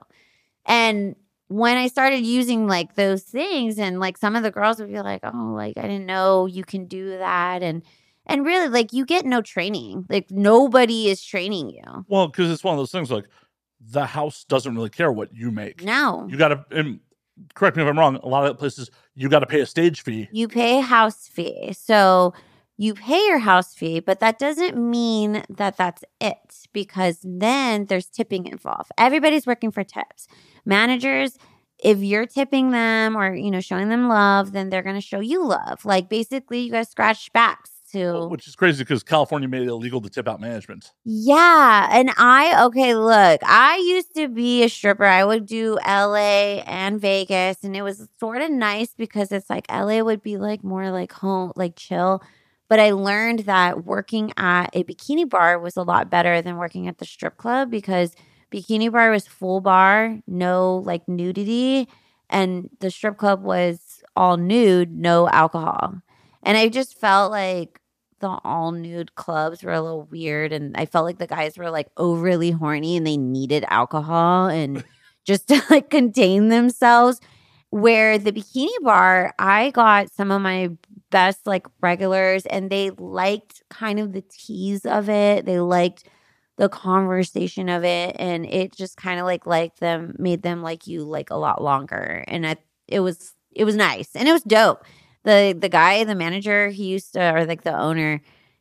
And when I started using like those things, and like some of the girls would be like, "Oh, like I didn't know you can do that." And and really, like you get no training. Like nobody is training you. Well, because it's one of those things like the house doesn't really care what you make. No. You got to, correct me if I'm wrong, a lot of places you got to pay a stage fee. You pay a house fee. So you pay your house fee, but that doesn't mean that that's it, because then there's tipping involved. Everybody's working for tips. Managers, if you're tipping them or, you know, showing them love, then they're going to show you love. Like basically you got to scratch backs to. Which is crazy because California made it illegal to tip out management. Yeah. And I, okay, look, I used to be a stripper. I would do L A and Vegas, and it was sort of nice because it's like L A would be like more like home, like chill. But I learned that working at a bikini bar was a lot better than working at the strip club, because bikini bar was full bar, no like nudity, and the strip club was all nude, no alcohol. And I just felt like the all nude clubs were a little weird, and I felt like the guys were like overly horny and they needed alcohol and just to like contain themselves. Where the bikini bar, I got some of my best like regulars, and they liked kind of the tease of it. They liked the conversation of it, and it just kind of like liked them, made them like you like a lot longer. And I, it was it was nice and it was dope. The the guy, the manager, he used to, or like the owner,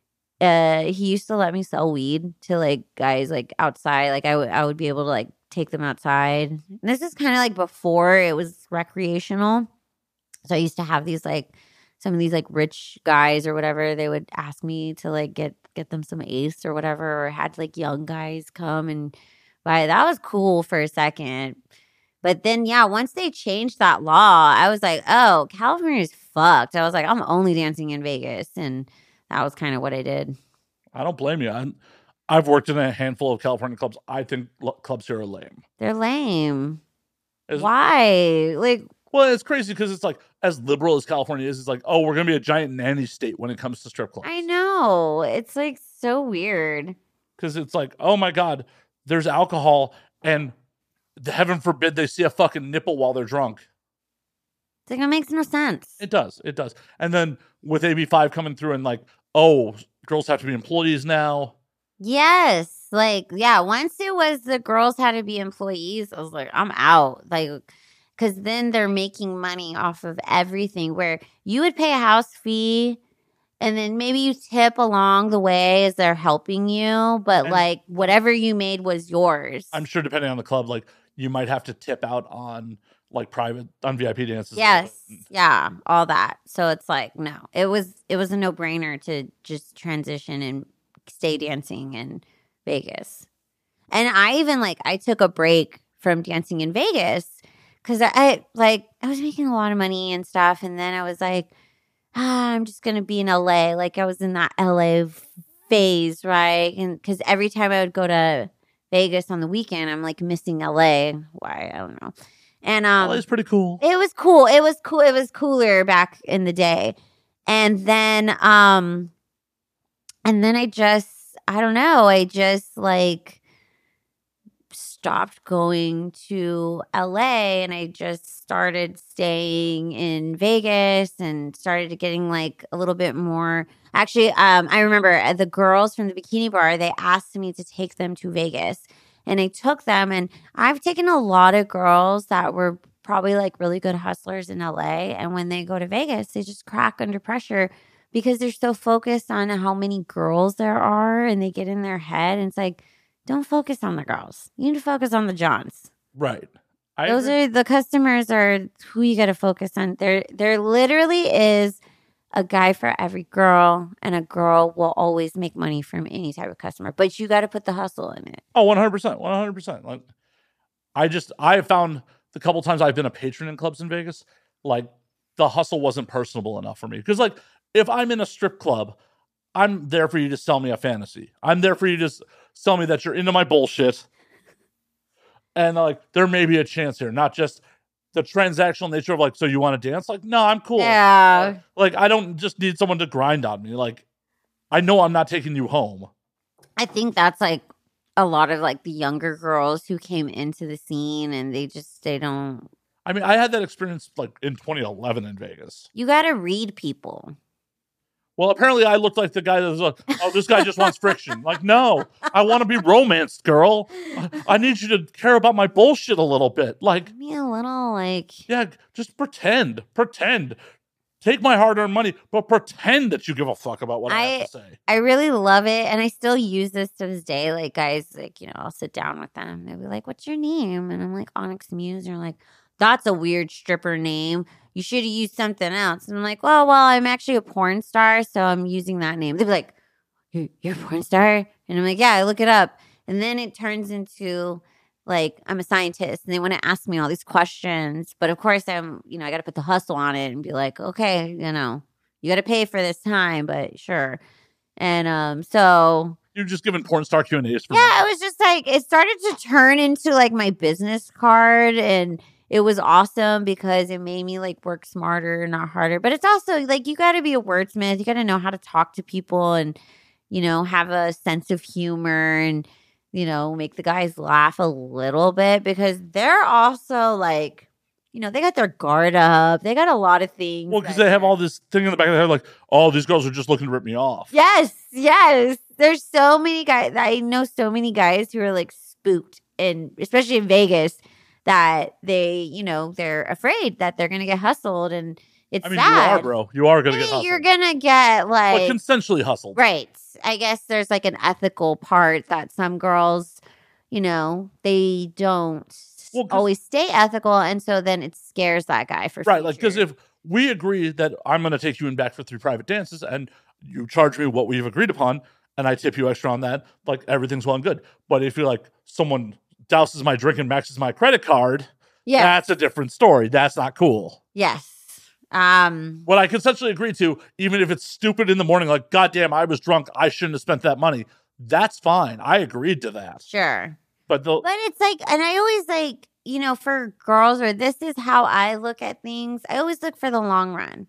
uh, he used to let me sell weed to like guys like outside. Like I would I would be able to like take them outside. And this is kind of like before it was recreational. So I used to have these like some of these like rich guys or whatever. They would ask me to like get get them some ace or whatever, or had like young guys come and buy. That was cool for a second. But then, yeah, once they changed that law, I was like, oh, California's fucked. I was like, I'm only dancing in Vegas. And that was kind of what I did. I don't blame you. I'm, I've worked in a handful of California clubs. I think lo- clubs here are lame. They're lame. Is- Why? Like, well, it's crazy because it's like, as liberal as California is, it's like, oh, we're going to be a giant nanny state when it comes to strip clubs. I know. It's like so weird. Because it's like, oh my God, there's alcohol, and heaven forbid they see a fucking nipple while they're drunk. It's like, it makes no sense. It does. It does. And then with A B five coming through and like, oh, girls have to be employees now. Yes. Like, yeah, once it was the girls had to be employees, I was like, I'm out. Like, because then they're making money off of everything, where you would pay a house fee and then maybe you tip along the way as they're helping you. But And- like whatever you made was yours. I'm sure depending on the club, like you might have to tip out on like private, on V I P dances. Yes. Yeah. All that. So it's like, no, it was, it was a no brainer to just transition and stay dancing in Vegas. And I even like, I took a break from dancing in Vegas because I, I like, I was making a lot of money and stuff. And then I was like, ah, I'm just going to be in L A. Like I was in that L A phase, right? And because every time I would go to Vegas on the weekend, I'm like missing L A. Why? I don't know. And um, L A's pretty cool. It was cool. It was cool. It was cooler back in the day. And then, um, and then I just, I don't know. I just like stopped going to L A and I just started staying in Vegas and started getting like a little bit more. Actually, um, I remember the girls from the bikini bar, they asked me to take them to Vegas. And I took them, and I've taken a lot of girls that were probably like really good hustlers in L A. And when they go to Vegas, they just crack under pressure because they're so focused on how many girls there are, and they get in their head. And it's like, don't focus on the girls. You need to focus on the Johns. Right. I Those agree. are the customers are who you got to focus on. There, there literally is a guy for every girl, and a girl will always make money from any type of customer. But you got to put the hustle in it. Oh, one hundred percent. one hundred percent. Like, I just, I have found the couple times I've been a patron in clubs in Vegas, like, the hustle wasn't personable enough for me. Because, like, if I'm in a strip club, I'm there for you to sell me a fantasy. I'm there for you to s- sell me that you're into my bullshit. And, like, there may be a chance here, not just the transactional nature of, like, so you want to dance? Like, no, I'm cool. Yeah. Like, I don't just need someone to grind on me. Like, I know I'm not taking you home. I think that's like a lot of like the younger girls who came into the scene, and they just, they don't. I mean, I had that experience, like, in twenty eleven in Vegas. You got to read people. Well, apparently I looked like the guy that was like, oh, this guy just wants friction. Like, no, I want to be romanced, girl. I need you to care about my bullshit a little bit. Like, Give me a little like. yeah, just pretend. Pretend. Take my hard-earned money, but pretend that you give a fuck about what I, I have to say. I really love it, and I still use this to this day. Like, guys, like, you know, I'll sit down with them. They'll be like, what's your name? And I'm like, Onyx Muse. And they're like, that's a weird stripper name. You should have used something else. And I'm like, well, well, I'm actually a porn star, so I'm using that name. They'd be like, you're, you're a porn star? And I'm like, yeah, I look it up. And then it turns into, like, I'm a scientist, and they want to ask me all these questions. But, of course, I'm, you know, I got to put the hustle on it and be like, okay, you know, you got to pay for this time, but sure. And um, so... You're just giving porn star Q and A's for Yeah, money. it was just like, it started to turn into, like, my business card, and it was awesome because it made me, like, work smarter, not harder. But it's also, like, you got to be a wordsmith. You got to know how to talk to people and, you know, have a sense of humor and, you know, make the guys laugh a little bit because they're also, like, you know, they got their guard up. They got a lot of things. Well, because that- they have all this thing in the back of their head, like, oh, these girls are just looking to rip me off. Yes, yes. There's so many guys. I know so many guys who are, like, spooked, and especially in Vegas, that they, you know, they're afraid that they're going to get hustled, and it's I mean, sad. you are, bro. You are going I to mean, get hustled. you're going to get, like, But consensually hustled. right. I guess there's, like, an ethical part that some girls, you know, they don't Well, 'cause- always stay ethical, and so then it scares that guy for Right, like, because future. if we agree that I'm going to take you in back for three private dances and you charge me what we've agreed upon and I tip you extra on that, like, everything's well and good. But if you're like, someone douses my drink and maxes my credit card, yeah, that's a different story. That's not cool. yes. Um, What I consensually agree to, even if it's stupid in the morning, like, goddamn, I was drunk, I shouldn't have spent that money, that's fine. I agreed to that. sure. But the But it's like, and I always like, you know, for girls, or this is how I look at things, I always look for the long run.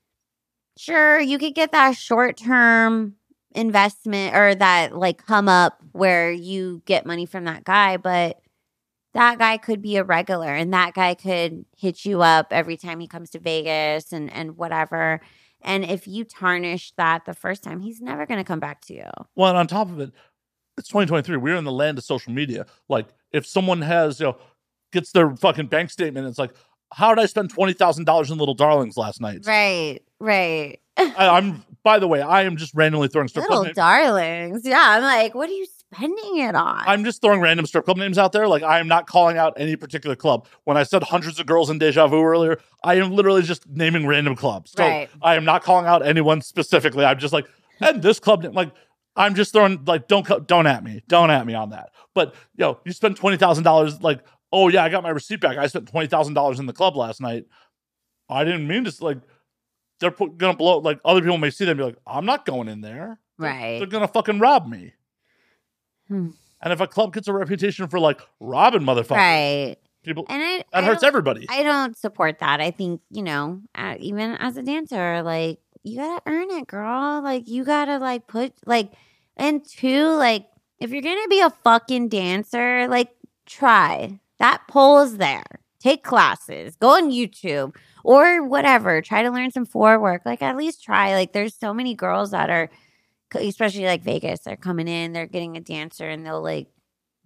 Sure, you could get that short term investment or that like come up where you get money from that guy, but that guy could be a regular, and that guy could hit you up every time he comes to Vegas and, and whatever. And if you tarnish that the first time, he's never going to come back to you. Well, and on top of it, it's twenty twenty-three. We're in the land of social media. Like, if someone has, you know, gets their fucking bank statement, it's like, how did I spend twenty thousand dollars in Little Darlings last night? Right, right. I, I'm, by the way, I am just randomly throwing strip club Little names. darlings. Yeah, I'm like, what are you spending it on? I'm just throwing random strip club names out there. Like, I am not calling out any particular club. When I said hundreds of girls in Deja Vu earlier, I am literally just naming random clubs. So Right. I am not calling out anyone specifically. I'm just like, and this club, name, like, I'm just throwing, like, don't co- don't at me. Don't at me on that. But, you know, you spend twenty thousand dollars, like, oh, yeah, I got my receipt back. I spent twenty thousand dollars in the club last night. I didn't mean to, like, they're going to blow, like, other people may see them and be like, I'm not going in there. right. They're going to fucking rob me. Hmm. And if a club gets a reputation for, like, robbing motherfuckers, Right. people, And I, that I hurts don't- everybody. I don't support that. I think, you know, uh, even as a dancer, like, you gotta earn it, girl. Like, you gotta, like, put, like, and two, like, if you're gonna be a fucking dancer, like, try. That poll is there. Take classes. Go on YouTube or whatever. Try to learn some floor work. Like, at least try. Like, there's so many girls that are, especially like Vegas, they're coming in, they're getting a dancer, and they'll, like,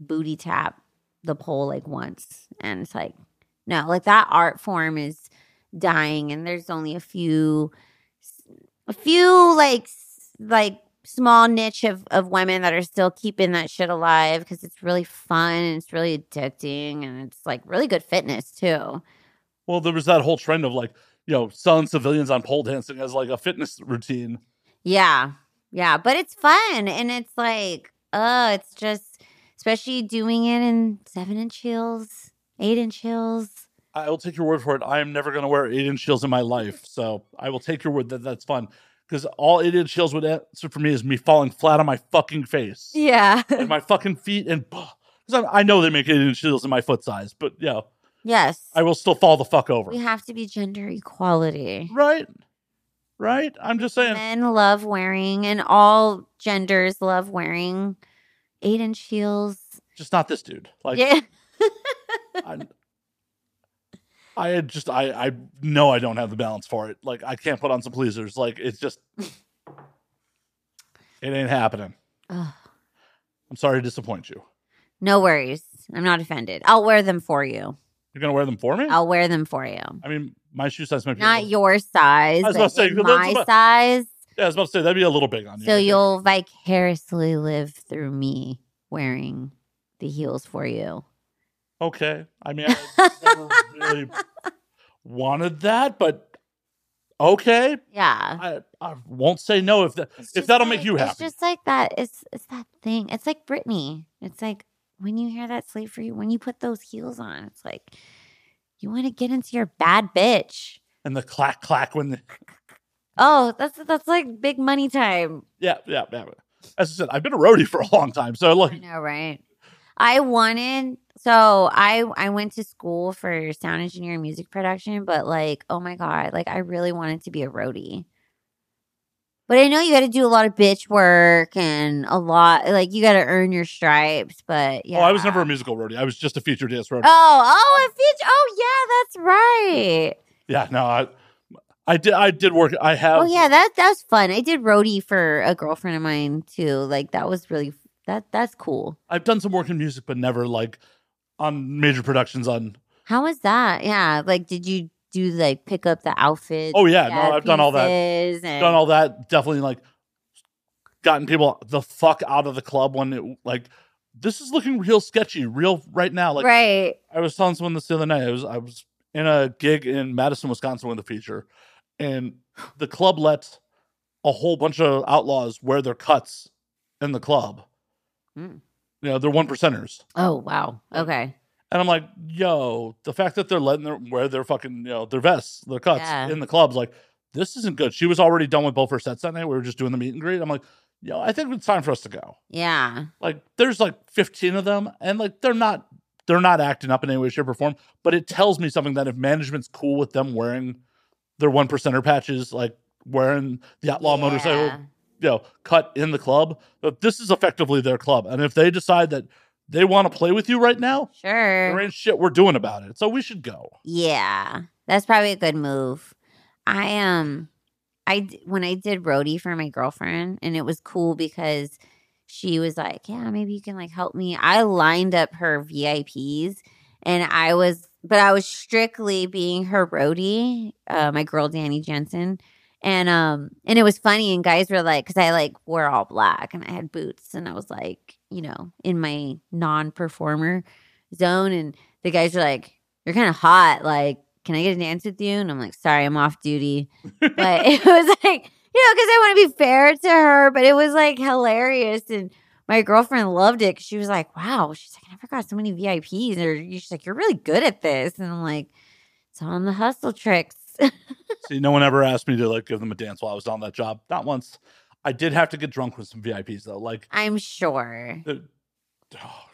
booty tap the pole like once. And it's like, no, like that art form is dying. And there's only a few, a few like, like small niche of, of women that are still keeping that shit alive because it's really fun and it's really addicting and it's like really good fitness too. Well, there was that whole trend of like, you know, selling civilians on pole dancing as like a fitness routine. Yeah. Yeah. But it's fun. And it's like, oh, it's just, especially doing it in seven inch heels, eight inch heels. I will take your word for it. I am never going to wear eight inch heels in my life. So I will take your word that that's fun. Because all eight inch heels would answer for me is me falling flat on my fucking face. Yeah. And my fucking feet. And because I know they make eight inch heels in my foot size. But yeah. Yes. I will still fall the fuck over. We have to be gender equality. Right. Right. I'm just saying. Men love wearing, and all genders love wearing eight inch heels. Just not this dude. Like, yeah. I, I had just, I, I know I don't have the balance for it. Like, I can't put on some pleasers. Like, it's just, it ain't happening. Ugh. I'm sorry to disappoint you. No worries. I'm not offended. I'll wear them for you. You're going to wear them for me? I'll wear them for you. I mean, my shoe size might be not your size. I was about to say, my about, size. Yeah, I was about to say, that'd be a little big on you. So you'll vicariously live through me wearing the heels for you. Okay. I mean, I never really wanted that, but okay. Yeah. I, I won't say no if that if that'll like, make you happy. It's just like that. It's it's that thing. It's like Britney. It's like when you hear that Slave for You, when you put those heels on, it's like you want to get into your bad bitch. And the clack clack when the Oh, that's that's like big money time. Yeah, yeah, yeah. As I said, I've been a roadie for a long time, so like I know, right? I wanted so I I went to school for sound engineering and music production, but like, oh my God, like I really wanted to be a roadie. But I know you got to do a lot of bitch work and a lot, like you got to earn your stripes. But yeah. Oh, I was never a musical roadie. I was just a feature dance roadie. Oh, oh, a feature. Oh, yeah, that's right. Yeah, no, I, I did. I did work. I have. Oh yeah, that that's fun. I did roadie for a girlfriend of mine too. Like that was really that that's cool. I've done some work in music, but never like on major productions. On how was that? Yeah, like did you do like pick up the outfits? Oh yeah, no, I've done all that. And... Done all that. Definitely like gotten people the fuck out of the club when it like this is looking real sketchy, real right now. Like right. I was telling someone this the other night. I was I was in a gig in Madison, Wisconsin with a feature, and the club let a whole bunch of outlaws wear their cuts in the club. Mm. You know, they're one percenters. Oh wow. Okay. And I'm like, yo, the fact that they're letting them wear their fucking, you know, their vests, their cuts yeah. in the clubs, like, this isn't good. She was already done with both her sets that night. We were just doing the meet and greet. I'm like, yo, I think it's time for us to go. Yeah. Like, there's like fifteen of them, and like they're not they're not acting up in any way, shape, or form. But it tells me something that if management's cool with them wearing their one percenter patches, like wearing the outlaw yeah. motorcycle, you know, cut in the club, that this is effectively their club. And if they decide that they want to play with you right now, sure, there ain't shit we're doing about it. So we should go. Yeah, that's probably a good move. I um, I when I did roadie for my girlfriend, and it was cool because she was like, "Yeah, maybe you can like help me." I lined up her V I Ps, and I was, but I was strictly being her roadie, uh, my girl Danny Jensen. And um and it was funny, and guys were like, because I like wore all black and I had boots, and I was like, you know, in my non-performer zone, and the guys were like, "You're kind of hot. Like, can I get a dance with you?" And I'm like, "Sorry, I'm off duty." But it was like, you know, because I want to be fair to her, but it was like hilarious, and my girlfriend loved it because she was like, "Wow," she's like, "I never got so many V I Ps," or she's like, "You're really good at this," and I'm like, "It's on the hustle tricks." See, no one ever asked me to like give them a dance while I was on that job. Not once. I did have to get drunk with some V I Ps though. Like I'm sure. The, oh,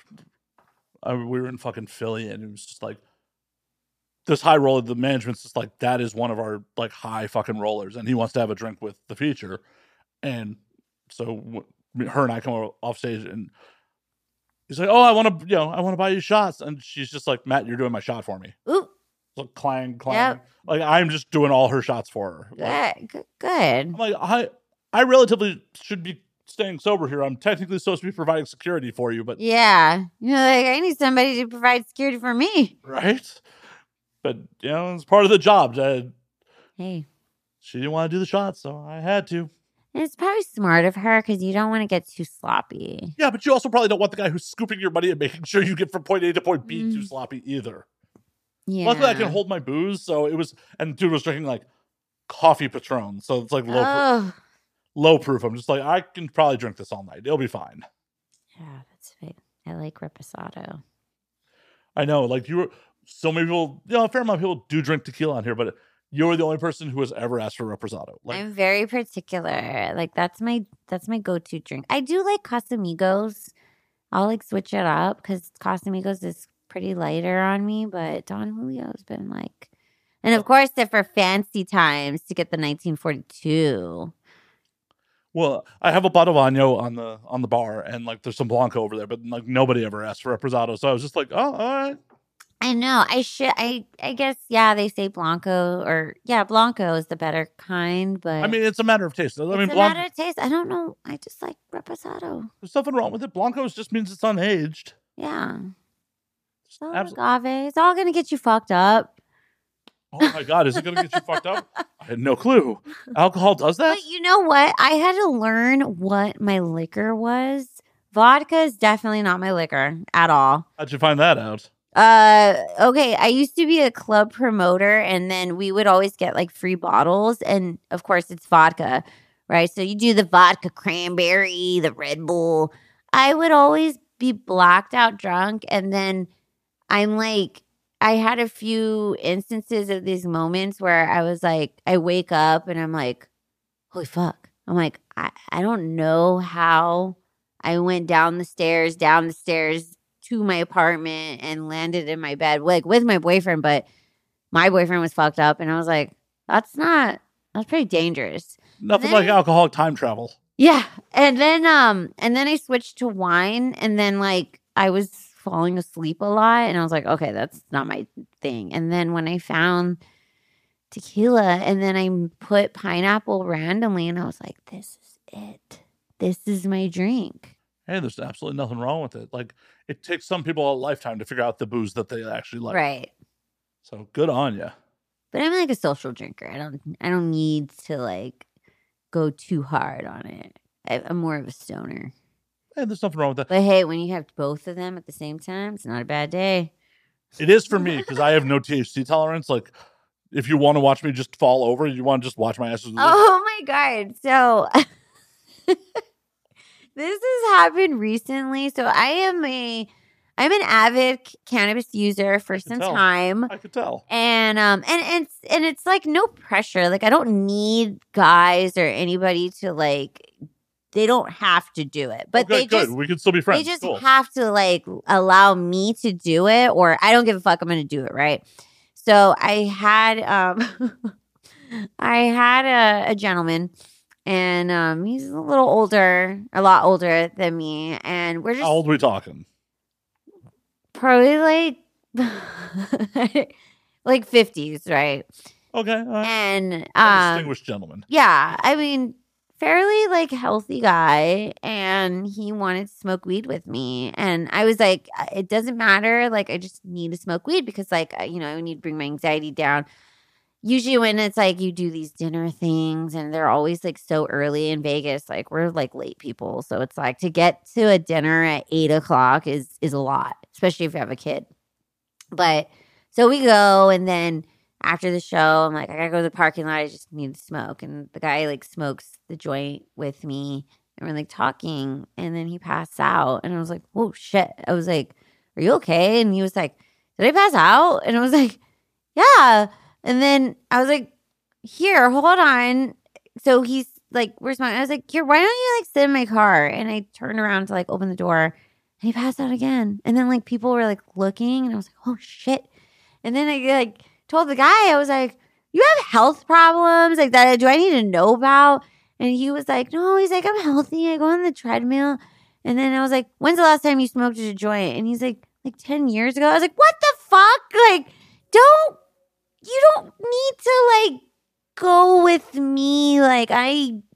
I, we were in fucking Philly, and it was just like this high roller. The management's just like, that is one of our like high fucking rollers, and he wants to have a drink with the feature. And so her and I come off stage, and he's like, "Oh, I want to, you know, I want to buy you shots," and she's just like, "Matt, you're doing my shot for me." Ooh. Like clang, clang. Yep. Like I'm just doing all her shots for her. Good, Like, good. good. I'm like I, I relatively should be staying sober here. I'm technically supposed to be providing security for you, but Yeah. You're like, I need somebody to provide security for me. right? But, you know, it's part of the job. Uh, Hey. she didn't want to do the shots, so I had to. And it's probably smart of her because you don't want to get too sloppy. Yeah, but you also probably don't want the guy who's scooping your money and making sure you get from point A to point B Mm. too sloppy either. Yeah. Luckily, I can hold my booze, so it was, and dude was drinking like coffee Patron, so it's like low, Oh. proof, low proof. I'm just like, I can probably drink this all night. It'll be fine. Yeah, that's right. I like Reposado. I know, like you were, so many people, you know, a fair amount of people do drink tequila on here, but you're the only person who has ever asked for Reposado. Like, I'm very particular. Like that's my that's my go-to drink. I do like Casamigos. I'll like switch it up because Casamigos is pretty lighter on me, but Don Julio's been like, and of course, if for fancy times to get the nineteen forty-two. well, I have a Badovano on the on the bar, and like there's some Blanco over there, but like nobody ever asked for Reposado, so I was just like, oh, all right. I know. I should. I. I guess. Yeah. They say Blanco, or yeah, Blanco is the better kind. But I mean, it's a matter of taste. I it's mean, a Blanco, matter of taste. I don't know. I just like Reposado. there's nothing wrong with it. Blanco just means it's unaged. Yeah. So Abs- agave. It's all gonna get you fucked up. Oh my God, is it going to get you fucked up? I had no clue. Alcohol does that? But you know what? I had to learn what my liquor was. Vodka is definitely not my liquor at all. How'd you find that out? Uh, okay. I used to be a club promoter, and then we would always get like free bottles, and of course it's vodka, right? So you do the vodka cranberry, the Red Bull. I would always be blacked out drunk, and then I'm like, I had a few instances of these moments where I was like, I wake up and I'm like, holy fuck. I'm like, I, I don't know how I went down the stairs, down the stairs to my apartment and landed in my bed, like with my boyfriend, but my boyfriend was fucked up. And I was like, that's not, that's pretty dangerous. Nothing then- like alcoholic time travel. Yeah. And then, um, and then I switched to wine, and then like I was falling asleep a lot, and I was like, okay, that's not my thing. And then when I found tequila, and then I put pineapple randomly, and I was like, this is it. This is my drink. Hey, there's absolutely nothing wrong with it. Like, it takes some people a lifetime to figure out the booze that they actually like. Right. So good on you. But I'm like a social drinker. I don't I don't need to like go too hard on it. I, I'm more of a stoner. Hey, there's nothing wrong with that. But hey, when you have both of them at the same time, it's not a bad day. It is for me because I have no T H C tolerance. Like, if you want to watch me just fall over, you want to just watch my ass. Oh my God. So this has happened recently. So I am a I'm an avid cannabis user for some tell. time. I could tell. And um and, and it's and it's like no pressure. Like I don't need guys or anybody to like they don't have to do it. But okay, they good. just We could still be friends. they just Cool. have to like allow me to do it, or I don't give a fuck, I'm gonna do it, right? So I had um I had a, a gentleman, and um he's a little older, a lot older than me, and we're just How old are we talking? probably like like fifties, right? Okay. All right. And A um distinguished gentleman. yeah, I mean, fairly like healthy guy, and he wanted to smoke weed with me, and I was like, it doesn't matter, like I just need to smoke weed because like you know I need to bring my anxiety down. Usually when it's like you do these dinner things, and they're always like so early in Vegas, like we're like late people, so it's like to get to a dinner at eight o'clock is is a lot, especially if you have a kid. But so we go, and then after the show, I'm like, I gotta go to the parking lot. I just need to smoke. And the guy like smokes the joint with me, and we're like talking, and then he passed out, and I was like, oh shit. I was like, are you okay? And he was like, did I pass out? And I was like, yeah. And then I was like, here, hold on. So he's like, where's my, I was like, here, why don't you like sit in my car? And I turned around to like open the door, and he passed out again. And then like people were like looking, and I was like, oh shit. And then I like told the guy, I was like, you have health problems like that? Do I need to know about? And he was like, no, he's like, I'm healthy. I go on the treadmill. And then I was like, when's the last time you smoked a joint? And he's like, like ten years ago. I was like, what the fuck? Like, don't, you don't need to like go with me. Like, I,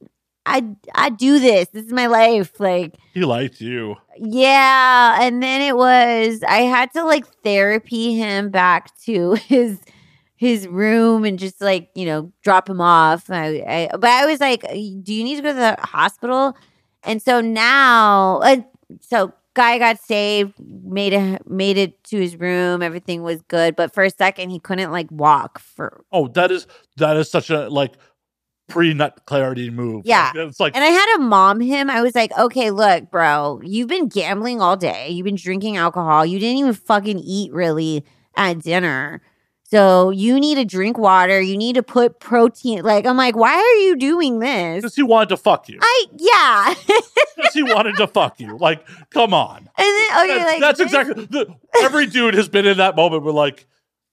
I I do this. This is my life. Like he liked you. Yeah, and then it was I had to like therapy him back to his his room and just like, you know, drop him off. I, I but I was like, do you need to go to the hospital? And so now, uh, so guy got saved, made a, made it to his room. Everything was good, but for a second he couldn't like walk for. Oh, that is that is such a like pre-nut clarity move. Yeah. Like, it's like, and I had to mom him. I was like, okay, look, bro, you've been gambling all day. You've been drinking alcohol. You didn't even fucking eat really at dinner. So you need to drink water. You need to put protein. Like, I'm like, why are you doing this? because he wanted to fuck you. I, yeah. Because he wanted to fuck you. Like, come on. And then, okay, That- like, that's this- exactly, the, every dude has been in that moment where like,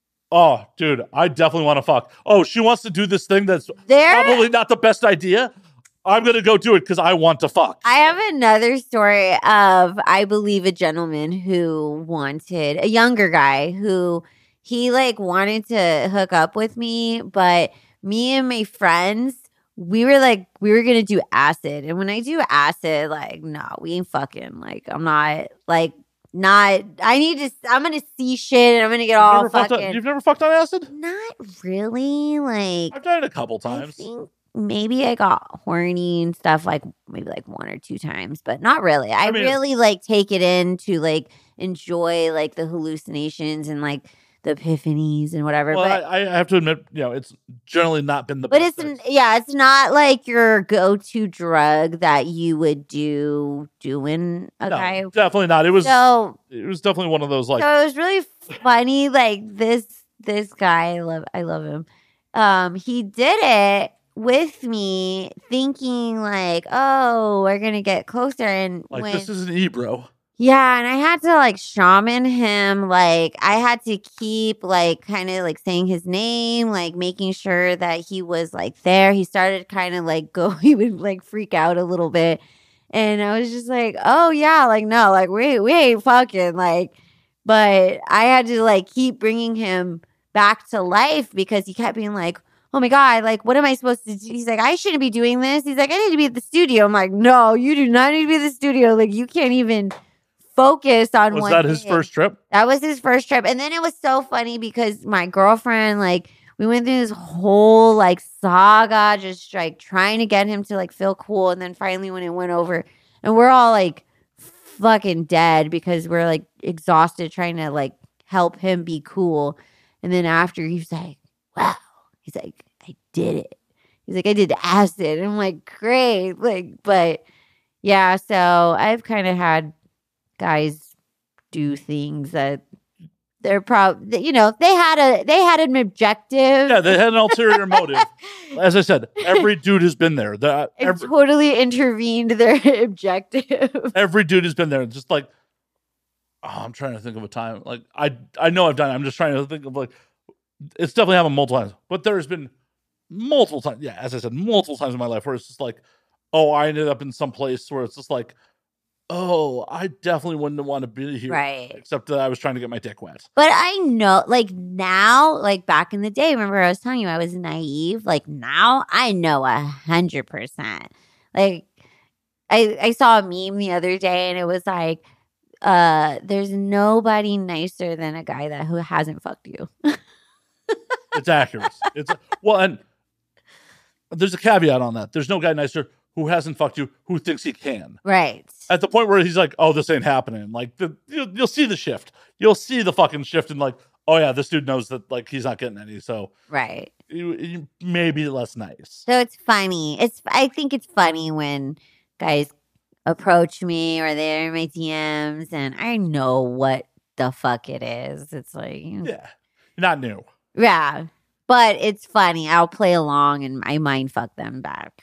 oh, dude, I definitely want to fuck. Oh, she wants to do this thing that's there. probably not the best idea. I'm going to go do it because I want to fuck. I have another story of, I believe, a gentleman who wanted a younger guy who he like wanted to hook up with me, but me and my friends, we were like, we were gonna do acid. And when I do acid, like, no, we ain't fucking. Like, I'm not like not. I need to. I'm gonna see shit, and I'm gonna get You've all never fucked fucking. on, you've never fucked on acid? Not really. Like, I've done it a couple I times. think maybe I got horny and stuff, like maybe like one or two times, but not really. I, I mean- really like take it in to like enjoy like the hallucinations and like the epiphanies and whatever. Well, but I, I have to admit, you know, it's generally not been the but best. it's sex. yeah, it's not like your go-to drug that you would do doing a No, guy. definitely not. It was So it was definitely one of those like so it was really funny. Like this this guy, I love I love him. Um, he did it with me, thinking like, oh, we're gonna get closer, and like when this is an e-bro. yeah, and I had to like shaman him. Like I had to keep like kind of like saying his name, like making sure that he was like there. He started kind of like go, he would like freak out a little bit. And I was just like, oh yeah, like no, like we we ain't fucking like, but I had to like keep bringing him back to life because he kept being like, oh my God, like what am I supposed to do? He's like, I shouldn't be doing this. He's like, I need to be at the studio. I'm like, no, you do not need to be at the studio. Like you can't even focus on Was one that his thing. first trip? That was his first trip. And then it was so funny because my girlfriend, like, we went through this whole like saga, just like trying to get him to like feel cool. And then finally when it went over, and we're all like fucking dead because we're like exhausted trying to like help him be cool. And then after he's like, wow. He's like, I did it. He's like, I did acid. And I'm like, great. Like, but yeah, so I've kind of had guys do things that they're probably, you know, they had a they had an objective. Yeah, they had an ulterior motive. As I said, every dude has been there. The, and every, totally intervened their objective. every dude has been there. Just like, oh, I'm trying to think of a time. Like, I I know I've done it. I'm just trying to think of like, it's definitely happened multiple times. But there's been multiple times. Yeah, as I said, multiple times in my life where it's just like, oh, I ended up in some place where it's just like, oh, I definitely wouldn't want to be here. Right. Except that I was trying to get my dick wet. But I know, like now, like back in the day, remember I was telling you I was naive. Like now, I know a hundred percent. Like I, I saw a meme the other day, and it was like, uh, "There's nobody nicer than a guy that who hasn't fucked you." It's accurate. It's well, and there's a caveat on that. There's no guy nicer who hasn't fucked you who thinks he can. Right. At the point where he's like, "Oh, this ain't happening." Like the you'll, you'll see the shift. You'll see the fucking shift, and like, oh yeah, this dude knows that like he's not getting any, so Right. you, you may be less nice. So it's funny. It's I think it's funny when guys approach me or they're in my D Ms, and I know what the fuck it is. It's like, Yeah, not new. yeah, but it's funny. I'll play along and I mind fuck them back.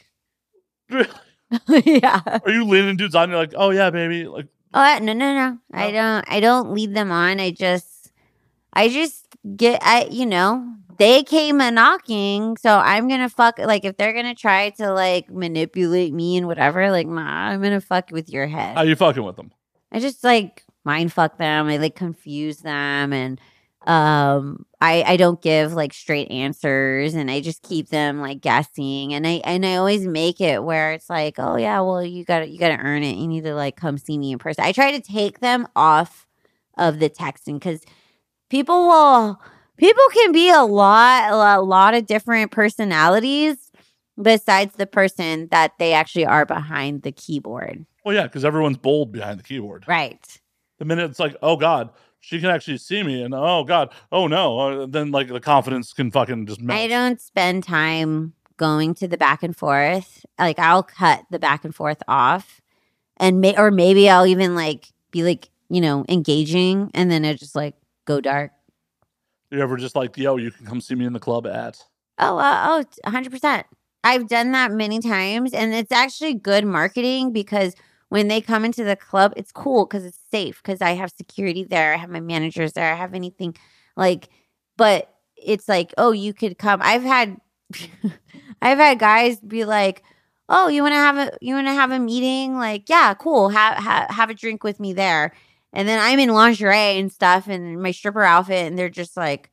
Yeah. Are you leaning dudes on? You're like, oh yeah, baby. Like, Oh no no no! I No? don't. I don't lead them on. I just, I just get. I you know they came a knocking, so I'm gonna fuck. Like if they're gonna try to like manipulate me and whatever, like nah, I'm gonna fuck with your head. how you fucking with them? I just like mind fuck them. I like confuse them, and Um, I I don't give like straight answers, and I just keep them like guessing. And I and I always make it where it's like, oh yeah, well you got to you got to earn it. You need to like come see me in person. I try to take them off of the texting because people will people can be a lot a lot of different personalities besides the person that they actually are behind the keyboard. Well, yeah, because everyone's bold behind the keyboard. Right. The minute it's like, oh God, she can actually see me, and oh God, oh no, uh, then like the confidence can fucking just melt. I don't spend time going to the back and forth. Like I'll cut the back and forth off, and may or maybe I'll even like be like you know engaging, and then it just like go dark. You ever just like, yo, you can come see me in the club at? Oh, uh, oh, one hundred percent. I've done that many times, and it's actually good marketing because when they come into the club, it's cool because it's safe because I have security there. I have my managers there. I have anything like, but it's like, oh, you could come. I've had, I've had guys be like, oh, you want to have a, you want to have a meeting? Like, yeah, cool. Have, have, have a drink with me there. And then I'm in lingerie and stuff and my stripper outfit. And they're just like,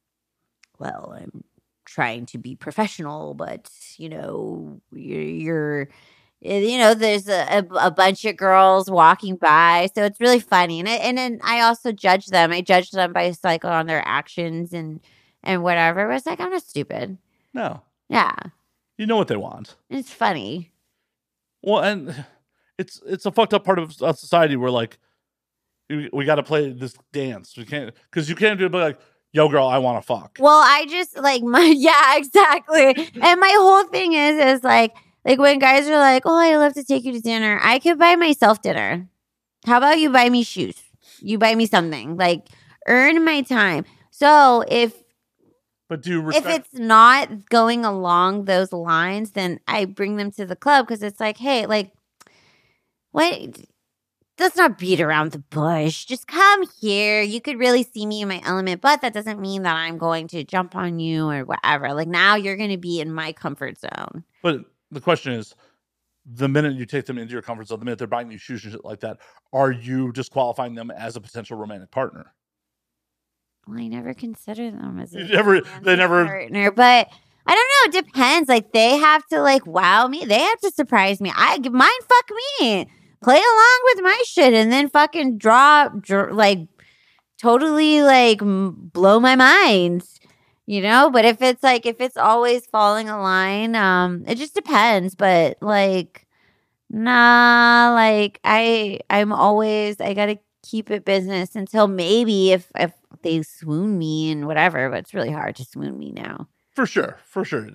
well, I'm trying to be professional, but you know, you're, you're you know, there's a, a, a bunch of girls walking by. So it's really funny. And I, and then I also judge them. I judge them by like on their actions and, and whatever. But it's like, I'm not stupid. No. Yeah. You know what they want. It's funny. Well, and it's it's a fucked up part of society where like, we, we got to play this dance. We can't, because you can't do it but like, yo, girl, I want to fuck. Well, I just like my, yeah, exactly. And my whole thing is, is like, Like when guys are like, oh, I love to take you to dinner. I could buy myself dinner. How about you buy me shoes? You buy me something. Like earn my time. So if but do you respect- if it's not going along those lines, then I bring them to the club because it's like, hey, like, what? Let's not beat around the bush. Just come here. You could really see me in my element, but that doesn't mean that I'm going to jump on you or whatever. Like now you're going to be in my comfort zone. But the question is, the minute you take them into your comfort zone, the minute they're buying you shoes and shit like that, are you disqualifying them as a potential romantic partner? Well, I never consider them as a you never, they never partner, but I don't know. It depends. Like they have to like wow me. They have to surprise me. I mine fuck me. Play along with my shit and then fucking draw, draw like totally like blow my mind. You know, but if it's like, if it's always falling a line, um, it just depends. But like, nah, like I, I'm always, I got to keep it business until maybe if, if they swoon me and whatever, but it's really hard to swoon me now. For sure. For sure.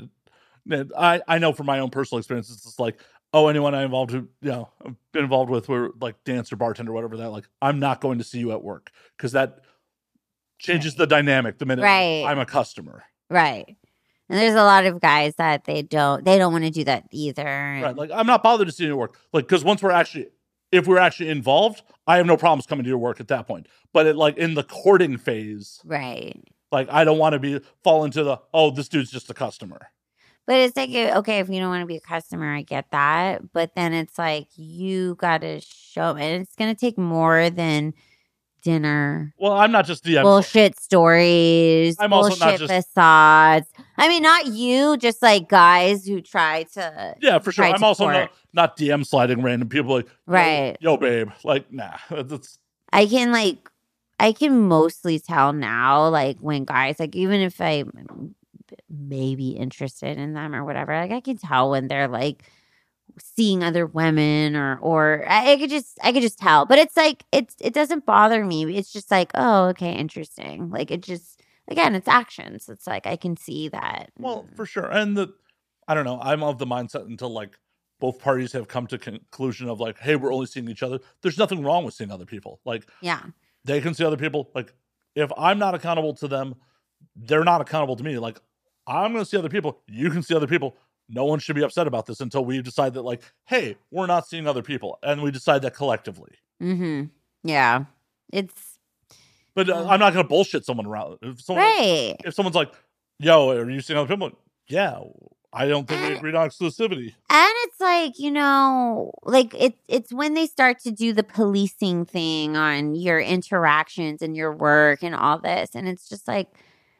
I, I know from my own personal experience, it's just like, oh, anyone I involved who, you know, I've been involved with were like dance or bartender or whatever that, like, I'm not going to see you at work because that changes the dynamic the minute right. I'm a customer. Right. And there's a lot of guys that they don't, they don't want to do that either. Right. Like, I'm not bothered to see you at work. Like, because once we're actually, if we're actually involved, I have no problems coming to your work at that point. But it, like in the courting phase. Right. Like, I don't want to be, fall into the, oh, this dude's just a customer. But it's like, okay, if you don't want to be a customer, I get that. But then it's like, you got to show, and it's going to take more than dinner. Well, I'm not just the bullshit stories. I'm bullshit also not just facades. I mean, not you, just like guys who try to. Yeah, for sure. I'm also not, not D M sliding random people like, right. Yo, yo babe. Like, nah. That's. I can like, I can mostly tell now, like when guys, like even if I may be interested in them or whatever, like I can tell when they're like seeing other women or or I, I could just I could just tell. But it's like it's it doesn't bother me. It's just like, oh, okay, interesting. Like it just again, it's actions. It's like I can see that. Well, for sure. And the I don't know, I'm of the mindset until like both parties have come to conclusion of like, hey, we're only seeing each other. There's nothing wrong with seeing other people. Like, yeah, they can see other people. Like, if I'm not accountable to them, they're not accountable to me. Like, I'm going to see other people. You can see other people. No one should be upset about this until we decide that, like, hey, we're not seeing other people. And we decide that collectively. Mm-hmm. Yeah. It's. But uh, I'm not going to bullshit someone around. If someone, right. If someone's like, yo, are you seeing other people? Yeah. I don't think and, we agreed on exclusivity. And it's like, you know, like it, it's when they start to do the policing thing on your interactions and your work and all this. And it's just like,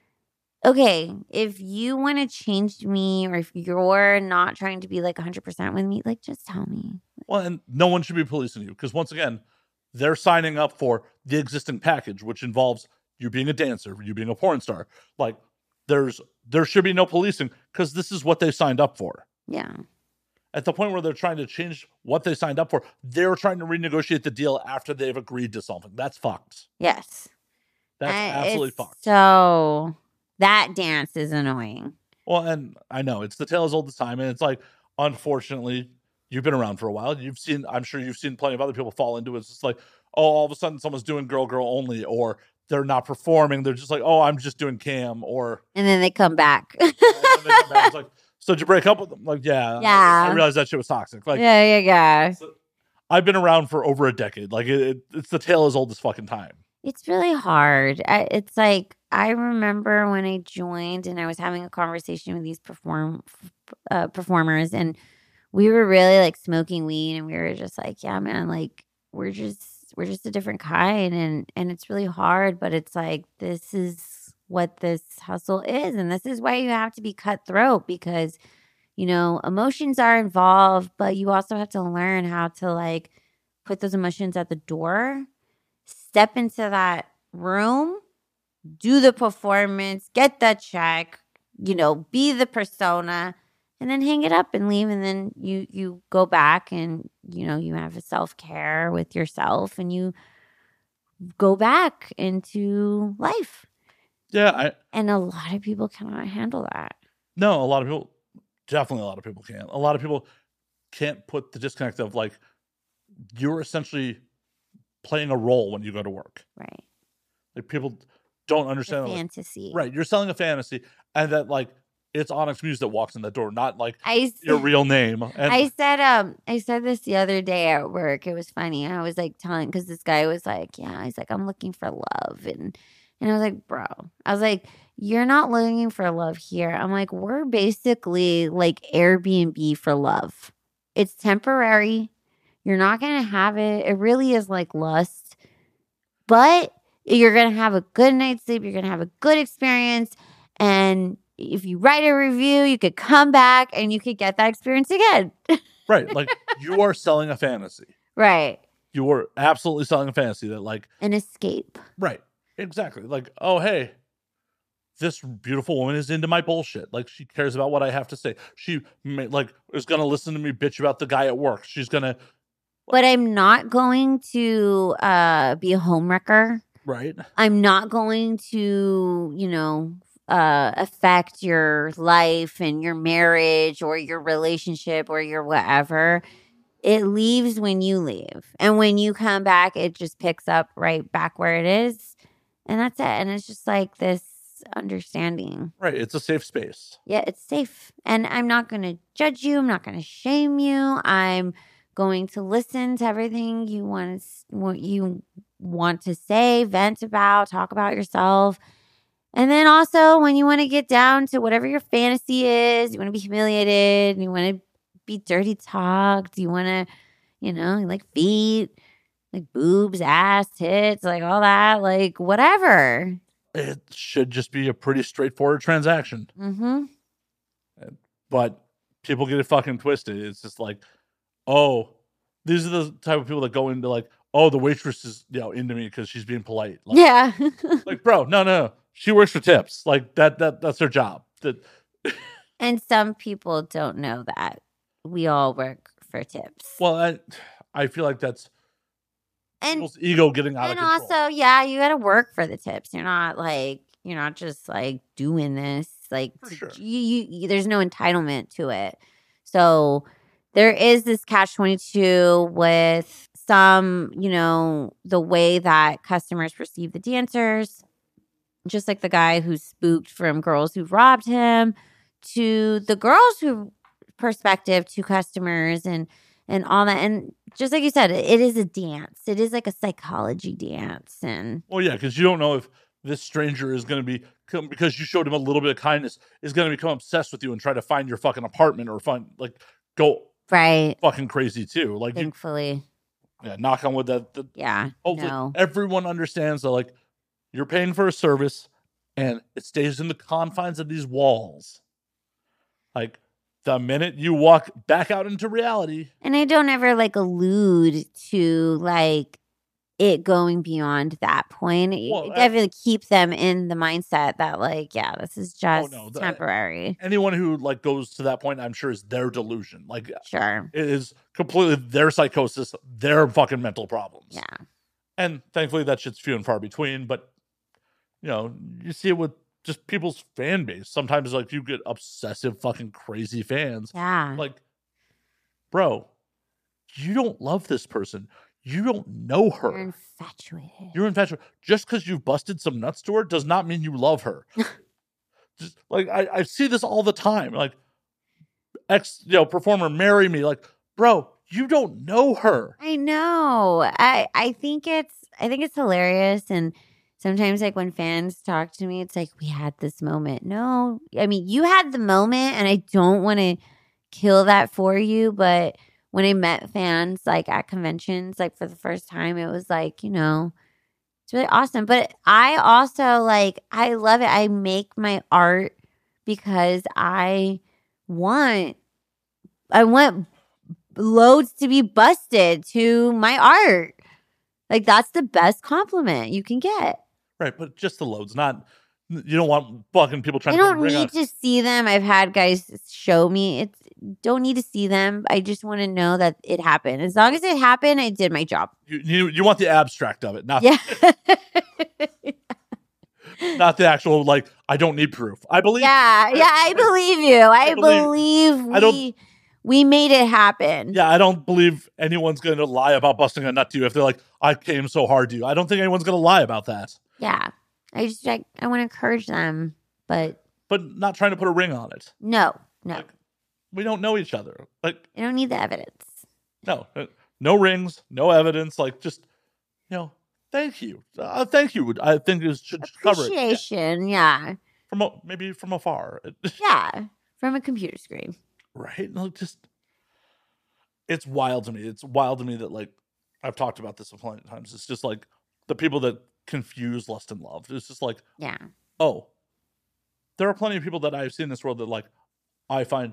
okay, if you want to change me or if you're not trying to be like one hundred percent with me, like just tell me. Well, and no one should be policing you because once again, they're signing up for the existing package, which involves you being a dancer, you being a porn star. Like there's there should be no policing because this is what they signed up for. Yeah. At the point where they're trying to change what they signed up for, they're trying to renegotiate the deal after they've agreed to something. That's fucked. Yes. That's And absolutely it's fucked. So that dance is annoying. Well, and I know it's the tale as old as time, and it's like, unfortunately, you've been around for a while. You've seen, I'm sure you've seen plenty of other people fall into it. It's just like, oh, all of a sudden someone's doing girl, girl only, or they're not performing. They're just like, oh, I'm just doing cam, or and then they come back. and then they come back. It's like, so did you break up with them? Like, yeah, Yeah. I, I realized that shit was toxic. Like, yeah, yeah, yeah. so I've been around for over a decade. Like, it, it, it's the tale as old as fucking time. It's really hard. I, it's like I remember when I joined and I was having a conversation with these perform uh, performers, and we were really like smoking weed, and we were just like, yeah, man, like we're just we're just a different kind, and and it's really hard, but it's like this is what this hustle is, and this is why you have to be cutthroat because you know emotions are involved, but you also have to learn how to like put those emotions at the door. Step into that room, do the performance, get that check, you know, be the persona, and then hang it up and leave. And then you you go back and, you know, you have a self-care with yourself and you go back into life. Yeah. I, and a lot of people cannot handle that. No, a lot of people, definitely a lot of people can't. A lot of people can't put the disconnect of like, you're essentially playing a role when you go to work. Right. Like people don't understand. The like, fantasy. right. You're selling a fantasy and that like it's Onyx Muse that walks in the door, not like I, your real name. And I said um I said this the other day at work. It was funny. I was like telling because this guy was like, yeah, he's like, I'm looking for love. And and I was like, bro, I was like, you're not looking for love here. I'm like, we're basically like Airbnb for love. It's temporary. You're not going to have it. It really is like lust. But you're going to have a good night's sleep. You're going to have a good experience. And if you write a review, you could come back and you could get that experience again. Right. Like you are selling a fantasy. Right. You are absolutely selling a fantasy that like. An escape. Right. Exactly. Like, oh, hey, this beautiful woman is into my bullshit. Like she cares about what I have to say. She may, like is going to listen to me bitch about the guy at work. She's going to. But I'm not going to uh, be a homewrecker. Right. I'm not going to, you know, uh, affect your life and your marriage or your relationship or your whatever. It leaves when you leave. And when you come back, it just picks up right back where it is. And that's it. And it's just like this understanding. Right. It's a safe space. Yeah, it's safe. And I'm not going to judge you. I'm not going to shame you. I'm going to listen to everything you want to, what you want to say, vent about, talk about yourself. And then also when you want to get down to whatever your fantasy is, you want to be humiliated, you want to be dirty talked, you want to, you know, you like feet, like boobs, ass, tits, like all that, like whatever. It should just be a pretty straightforward transaction. Mm-hmm. But people get it fucking twisted. It's just like, oh, these are the type of people that go into like, oh, the waitress is, you know, into me because she's being polite. Like, yeah. like, bro, no, no. She works for tips. Like that, that that's her job. That And some people don't know that. We all work for tips. Well, I I feel like that's and, people's ego getting out and of control. also, yeah, you got to work for the tips. You're not like, you're not just like doing this. Like, For sure. you, you, you, there's no entitlement to it. So there is this catch twenty-two with some, you know, the way that customers perceive the dancers, just like the guy who's spooked from girls who robbed him to the girls who perspective to customers and, and all that. And just like you said, it is a dance. It is like a psychology dance. And Well, yeah, because you don't know if this stranger is going to be come, because you showed him a little bit of kindness, is going to become obsessed with you and try to find your fucking apartment or find, like, go right. fucking crazy too. Like, Thankfully. You, yeah, knock on wood that, that yeah, no. everyone understands that, like, you're paying for a service and it stays in the confines of these walls. Like, the minute you walk back out into reality. And I don't ever, like, allude to, like, it going beyond that point. Well, I definitely keep them in the mindset that, like, yeah, this is just oh, no, the, temporary. Anyone who, like, goes to that point, I'm sure, is their delusion. Like, sure, it is completely their psychosis, their fucking mental problems. Yeah. And thankfully that shit's few and far between, but, you know, you see it with just people's fan base. Sometimes, like, you get obsessive fucking crazy fans. Yeah. Like, bro, you don't love this person. You don't know her. You're infatuated. You're infatuated. Just because you've busted some nuts to her does not mean you love her. Just like I, I see this all the time. Like, ex, you know, performer marry me. Like, bro, you don't know her. I know. I I think it's I think it's hilarious. And sometimes, like, when fans talk to me, it's like, we had this moment. No, I mean, you had the moment, and I don't want to kill that for you, but when I met fans, like, at conventions, like, for the first time, it was like, you know, it's really awesome. But I also, like, I love it. I make my art because I want, I want loads to be busted to my art. Like, that's the best compliment you can get. Right, but just the loads, not, you don't want fucking people trying I to don't need on. to see them. I've had guys show me. It's don't need to see them. I just want to know that it happened. As long as it happened, I did my job. You you, you want the abstract of it, not yeah. not the actual, like, I don't need proof. I believe Yeah, you. yeah, I believe you. I, I believe, believe we I don't, we made it happen. Yeah, I don't believe anyone's going to lie about busting a nut to you if they're like, I came so hard to you. I don't think anyone's going to lie about that. Yeah. I just like I want to encourage them, but but not trying to put a ring on it. No, no. Like, we don't know each other. Like, I don't need the evidence. No, no rings, no evidence. Like, just, you know, thank you, uh, thank you. I think it should cover it. Appreciation, yeah. From a, maybe from afar. Yeah, from a computer screen. Right? Like, just, it's wild to me. It's wild to me that, like, I've talked about this a plenty of times. It's just like the people that confuse lust and love. It's just like, yeah. Oh, there are plenty of people that I've seen in this world that, like, I find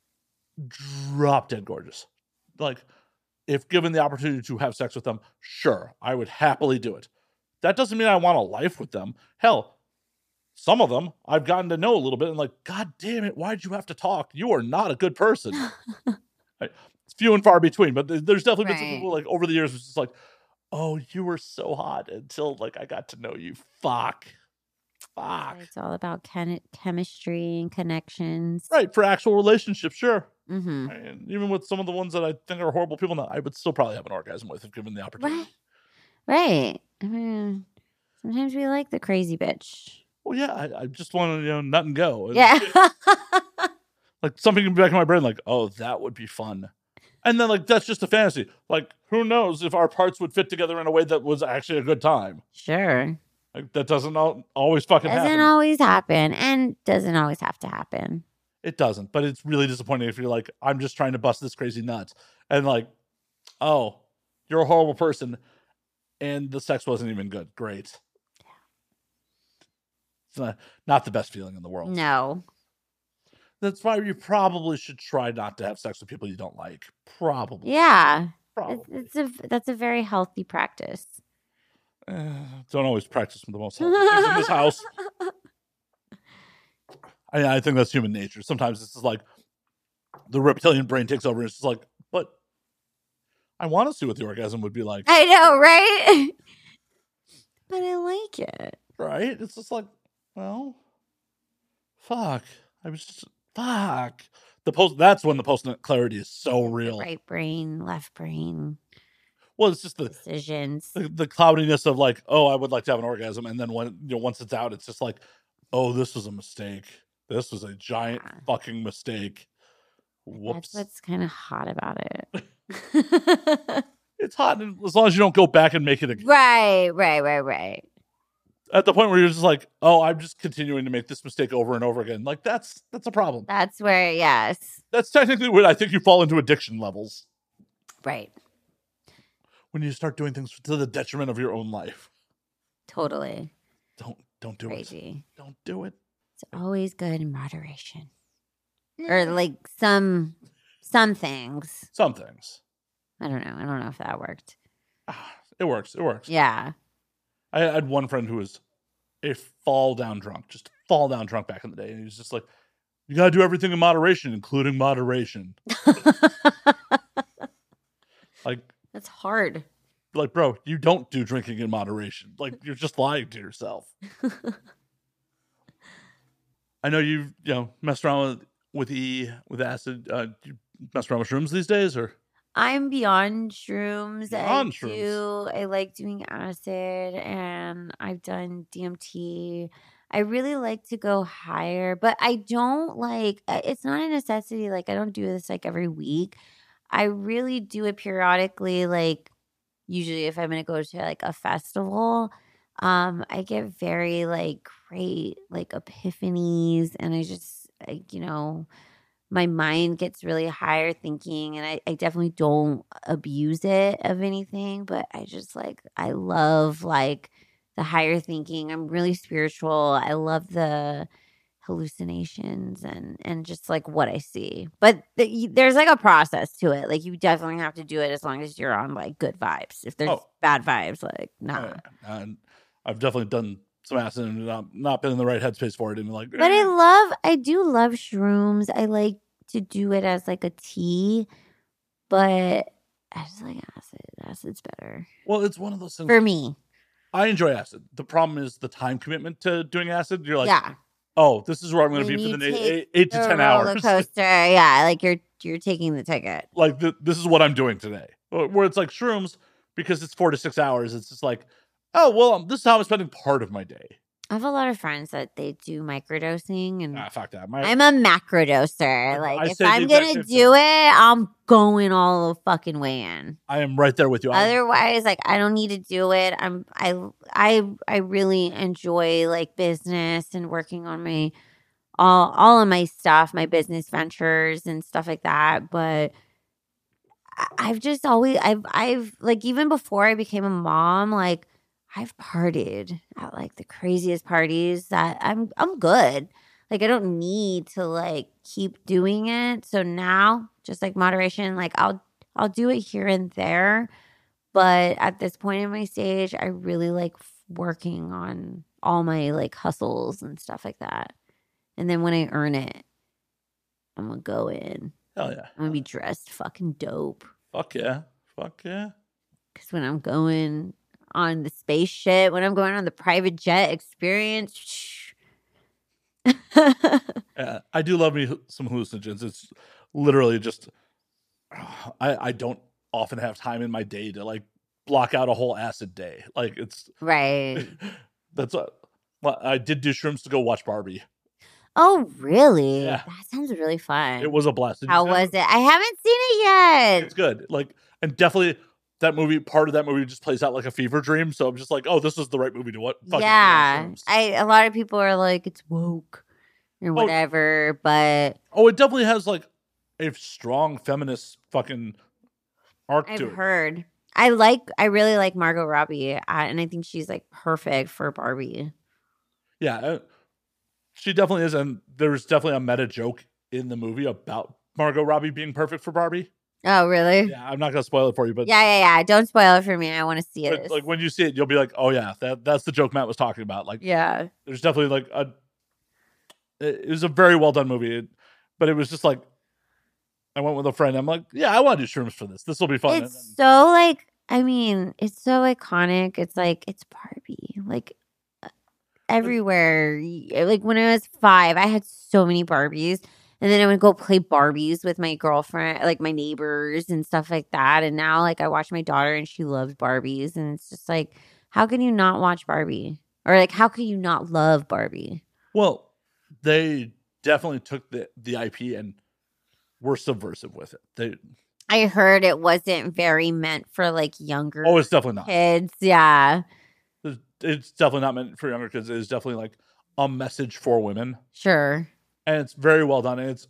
drop dead gorgeous. Like, if given the opportunity to have sex with them, sure, I would happily do it. That doesn't mean I want a life with them. Hell, some of them I've gotten to know a little bit and, like, God damn it, why'd you have to talk? You are not a good person. It's few and far between, but there's definitely right. been some people, like, over the years, it's just like, oh, you were so hot until, like, I got to know you. Fuck. Fuck. It's all about chem- chemistry and connections. Right, for actual relationships, sure. Mm-hmm. And even with some of the ones that I think are horrible people now, I would still probably have an orgasm with if given the opportunity. Right. Right. I mean, sometimes we like the crazy bitch. Well, yeah, I, I just want to, you know, nut and go. Yeah. Like, something in the back of my brain, like, oh, that would be fun. And then, like, that's just a fantasy. Like, who knows if our parts would fit together in a way that was actually a good time. Sure. Like, that doesn't al- always fucking doesn't happen. Doesn't always happen, and doesn't always have to happen. It doesn't, but it's really disappointing if you're like, I'm just trying to bust this crazy nut. And, like, oh, you're a horrible person, and the sex wasn't even good. Great. Yeah. It's not, not the best feeling in the world. No. That's why you probably should try not to have sex with people you don't like. Probably. Yeah. Probably. It's, it's a, that's a very healthy practice. Uh, don't always practice with the most healthy things in this house. I, I think that's human nature. Sometimes it's just like the reptilian brain takes over and it's just like, but I want to see what the orgasm would be like. I know, right? But I like it. Right? It's just like, well, fuck. I was just, fuck. The post. That's when the post-nut clarity is so real. Right brain, left brain. Well, it's just the decisions, the, the cloudiness of, like, oh, I would like to have an orgasm, and then when, you know, once it's out, it's just like, oh, this was a mistake. This was a giant yeah. fucking mistake. Whoops. That's what's kind of hot about it. It's hot as long as you don't go back and make it again. Right, right, right, right. At the point where you're just like, oh, I'm just continuing to make this mistake over and over again. Like, that's that's a problem. That's where, yes. That's technically when I think you fall into addiction levels. Right. When you start doing things to the detriment of your own life. Totally. Don't don't do Crazy. it. Don't do it. It's always good in moderation. Or like some some things. Some things. I don't know. I don't know if that worked. It works. It works. Yeah. I had one friend who was a fall down drunk, just fall down drunk back in the day. And he was just like, you got to do everything in moderation, including moderation. Like, that's hard. Like, bro, you don't do drinking in moderation. Like, you're just lying to yourself. I know you've, you know, messed around with, with E, with acid. Uh, do you mess around with shrooms these days, or? I'm beyond shrooms. Beyond I shrooms. do. I like doing acid, and I've done D M T. I really like to go higher, but I don't like. It's not a necessity. Like, I don't do this like every week. I really do it periodically. Like, usually, if I'm going to go to like a festival, um, I get very like great like epiphanies, and I just like, you know. My mind gets really higher thinking, and I, I definitely don't abuse it of anything, but I just like, I love like the higher thinking. I'm really spiritual. I love the hallucinations and, and just like what I see. But the, there's like a process to it. Like, you definitely have to do it as long as you're on like good vibes. If there's Oh. bad vibes, like, nah. Uh, and I've definitely done some acid and not, not been in the right headspace for it. And like, But I love, I do love shrooms. I like to do it as like a tea, but I just like acid. Acid's better well, it's one of those things. for me. I enjoy acid. The problem is the time commitment to doing acid. You're like, Yeah, oh, this is where I'm going to When be for you the next take eight, eight to the ten roller hours. coaster. Yeah, like you're you're taking the ticket. Like, the, this is what I'm doing today. Where it's like shrooms, because it's four to six hours. It's just like, oh, well, um, this is how I'm spending part of my day. I have a lot of friends that they do microdosing, and Ah, fuck that. My, I'm a macrodoser. I- Like, I if say the I'm exact gonna same do it, I'm going all the fucking way in. I am right there with you. I'm- Otherwise, like, I don't need to do it. I'm I I I really enjoy like business and working on my all all of my stuff, my business ventures and stuff like that. But I- I've just always I've I've like, even before I became a mom, like, I've partied at like the craziest parties that I'm I'm good. Like, I don't need to like keep doing it. So now, just like moderation, like I'll I'll do it here and there. But at this point in my stage, I really like f- working on all my like hustles and stuff like that. And then when I earn it, I'm gonna go in. Hell yeah. I'm gonna be dressed fucking dope. Fuck yeah. Fuck yeah. Because when I'm going on the spaceship, when I'm going on the private jet experience, shh. Yeah, I do love me some hallucinogens. It's literally just, I, I don't often have time in my day to like block out a whole acid day. Like, it's, Right. that's a, well, I did do shrooms to go watch Barbie. Oh, really? Yeah. That sounds really fun. It was a blast. Did you How see was that? it? I haven't seen it yet. It's good. Like, and definitely that movie, part of that movie just plays out like a fever dream. So I'm just like, oh, this is the right movie to what? fucking do on Yeah. shrooms. I a lot of people are like, it's woke or whatever, but Oh, it definitely has like a strong feminist fucking arc to I've it. heard. I like, I really like Margot Robbie, uh, and I think she's like perfect for Barbie. Yeah, uh, she definitely is, and there's definitely a meta joke in the movie about Margot Robbie being perfect for Barbie. Oh, really? Yeah, I'm not gonna spoil it for you, but Yeah, yeah, yeah. Don't spoil it for me. I want to see but, it. like when you see it, you'll be like, oh yeah, that that's the joke Matt was talking about. Like, Yeah. there's definitely like a, it it was a very well done movie, it, but it was just like, I went with a friend. I'm like, yeah, I want to do shrooms for this. This will be fun. And It's then- so like, I mean, it's so iconic. It's like, it's Barbie. Like, uh, everywhere. Y- Like, when I was five, I had so many Barbies. And then I would go play Barbies with my girlfriend, like my neighbors and stuff like that. And now, like, I watch my daughter and she loves Barbies. And it's just like, how can you not watch Barbie? Or like, how can you not love Barbie? Well, they definitely took the the I P and were subversive with it. They I heard it wasn't very meant for like younger oh, it's definitely not. kids. Yeah. It's definitely not meant for younger kids. It is definitely like a message for women. Sure. And it's very well done. And it's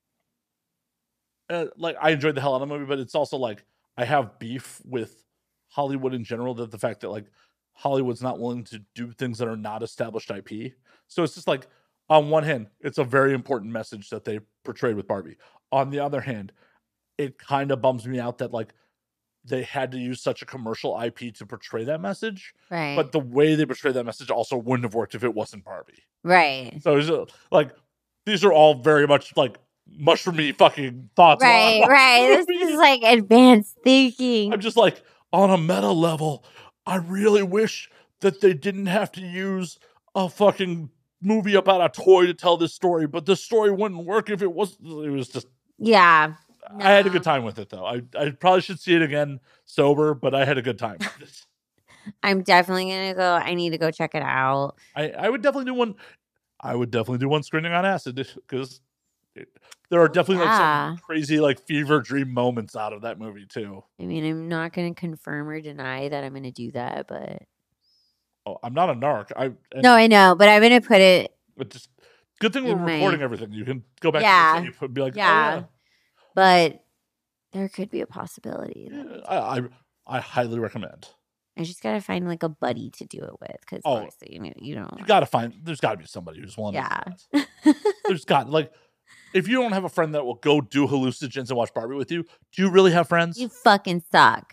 uh, like, I enjoyed the hell out of the movie, but it's also like, I have beef with Hollywood in general, that the fact that like Hollywood's not willing to do things that are not established I P. So it's just like, on one hand, it's a very important message that they portrayed with Barbie. On the other hand, it kind of bums me out that like they had to use such a commercial I P to portray that message. Right. But the way they portray that message also wouldn't have worked if it wasn't Barbie. Right. So it's uh, like, these are all very much like mushroomy fucking thoughts. Right, right. This is like advanced thinking. I'm just like, on a meta level, I really wish that they didn't have to use a fucking movie about a toy to tell this story, but this story wouldn't work if it was. It was just. Yeah. No. I had a good time with it, though. I, I probably should see it again sober, but I had a good time with it. I'm definitely going to go. I need to go check it out. I, I would definitely do one. I would definitely do one screening on acid, because there are definitely yeah. like some crazy like fever dream moments out of that movie too. I mean, I'm not going to confirm or deny that I'm going to do that, but oh, I'm not a narc. I no, I know, but I'm going to put it. But just good thing we're my... recording everything. You can go back yeah. to the tape and be like, yeah. oh, yeah. But there could be a possibility. Yeah, I, I I highly recommend. I just gotta find like a buddy to do it with, because oh, obviously you know you don't. You gotta find. There's got to be somebody who's willing. Yeah. To do that. There's got like, if you don't have a friend that will go do hallucinogens and watch Barbie with you, do you really have friends? You fucking suck.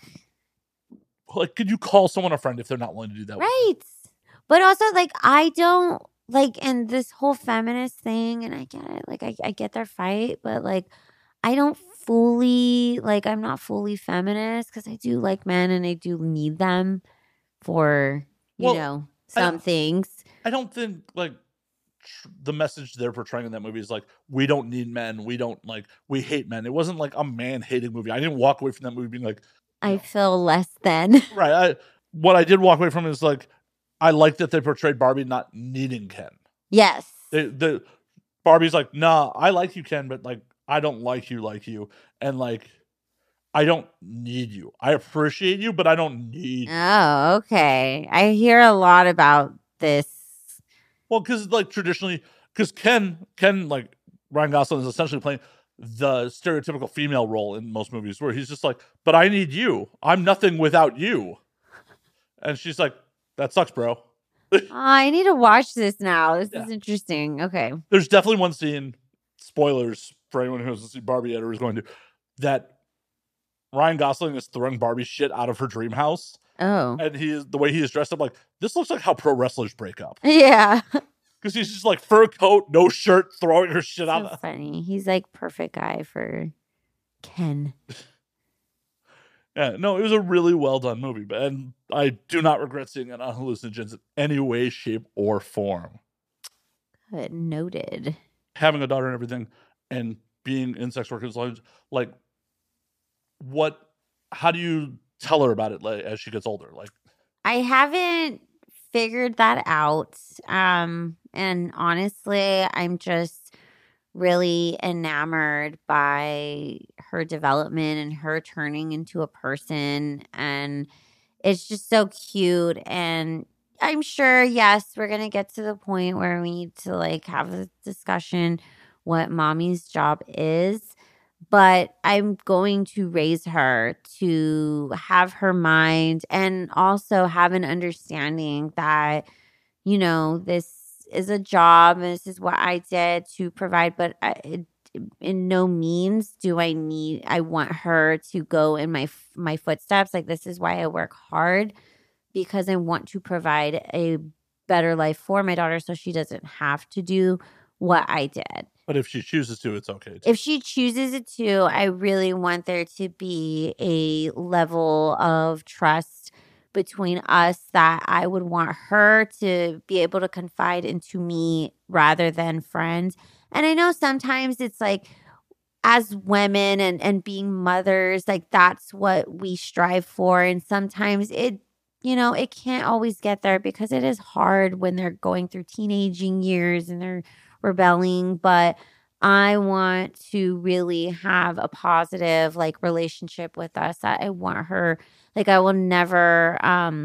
Like, could you call someone a friend if they're not willing to do that? Right. But also, like, I don't like, and this whole feminist thing, and I get it. Like, I, I get their fight, but like, I don't fully like. I'm not fully feminist, because I do like men and I do need them for you well, know some I, things. I don't think like tr- the message they're portraying in that movie is like, we don't need men. We don't like. We hate men. It wasn't like a man hating movie. I didn't walk away from that movie being like, I know. feel less than right. I, what I did walk away from is like, I like that they portrayed Barbie not needing Ken. Yes. They, the Barbie's like, nah, I like you, Ken, but like, I don't like you like you. And like, I don't need you. I appreciate you, but I don't need you. Oh, okay. I hear a lot about this. Well, because like traditionally, because Ken, Ken, like Ryan Gosling is essentially playing the stereotypical female role in most movies, where he's just like, but I need you. I'm nothing without you. And she's like, that sucks, bro. Oh, I need to watch this now. This yeah. is interesting. Okay. There's definitely one scene, spoilers for anyone who hasn't seen Barbie yet or is going to, that Ryan Gosling is throwing Barbie shit out of her dream house. Oh. And he is the way he is dressed up, like, this looks like how pro wrestlers break up. Yeah. Because he's just like fur coat, no shirt, throwing her shit so out. Funny. He's like perfect guy for Ken. Yeah, no, it was a really well done movie, but and I do not regret seeing it on hallucinogens in any way, shape, or form. Good. Noted. Having a daughter and everything, and being in sex workers' lives, like, what? How do you tell her about it, like, as she gets older? Like, I haven't figured that out, um, and honestly, I'm just really enamored by her development and her turning into a person, and it's just so cute. And I'm sure, yes, we're gonna get to the point where we need to like have a discussion what mommy's job is, but I'm going to raise her to have her mind and also have an understanding that, you know, this is a job and this is what I did to provide, but I, it, in no means do I need, I want her to go in my, my footsteps. Like, this is why I work hard, because I want to provide a better life for my daughter so she doesn't have to do what I did. But if she chooses to, it's okay. Too. If she chooses it to, I really want there to be a level of trust between us that I would want her to be able to confide into me rather than friends. And I know sometimes it's like, as women and, and being mothers, like that's what we strive for. And sometimes it, you know, it can't always get there because it is hard when they're going through teenaging years and they're rebelling. But I want to really have a positive like relationship with us. I, I want her, like, I will never um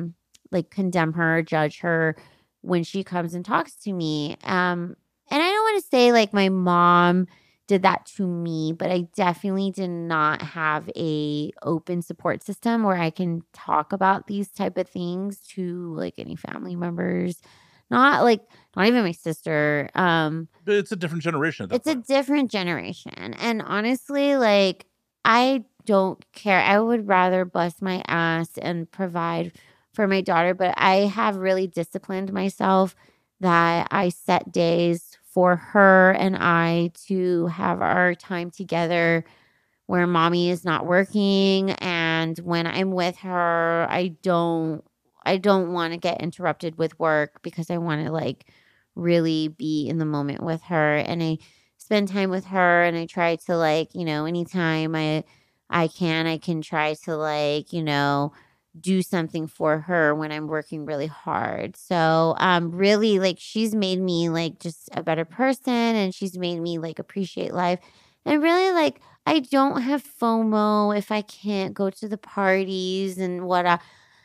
like condemn her, judge her when she comes and talks to me. Um, and I don't want to say like my mom did that to me, but I definitely did not have a open support system where I can talk about these type of things to like any family members. Not like, not even my sister. Um, But it's a different generation. At that it's point. a different generation. And honestly, like, I don't care. I would rather bust my ass and provide for my daughter, but I have really disciplined myself that I set days for her and I to have our time together where mommy is not working, and when I'm with her, I don't I don't want to get interrupted with work because I want to like really be in the moment with her, and I spend time with her, and I try to like, you know, anytime I I can, I can try to like, you know, do something for her when I'm working really hard. So, um really like she's made me like just a better person, and she's made me like appreciate life. And really like I don't have FOMO if I can't go to the parties and what. I,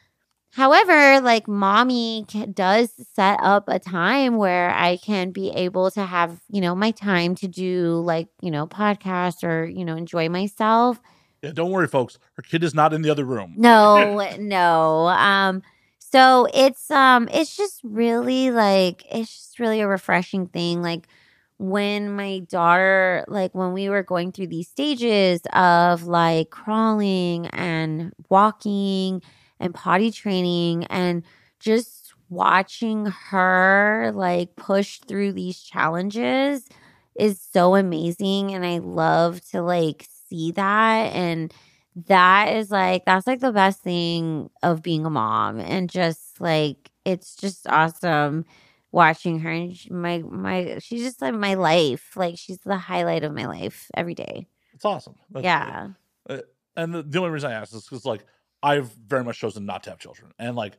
however, like mommy ca- does set up a time where I can be able to have, you know, my time to do like, you know, podcasts or, you know, enjoy myself. Yeah, don't worry, folks. Her kid is not in the other room. No, no. Um, so it's um it's just really like it's just really a refreshing thing. Like when my daughter, like when we were going through these stages of like crawling and walking and potty training and just watching her like push through these challenges is so amazing. And I love to like see that. And that is like, that's like the best thing of being a mom. And just like, it's just awesome watching her. And she, my, my, she's just like my life. Like, she's the highlight of my life every day. It's awesome. That's, Yeah. Uh, and the, the only reason I ask is because, like, I've very much chosen not to have children. And, like,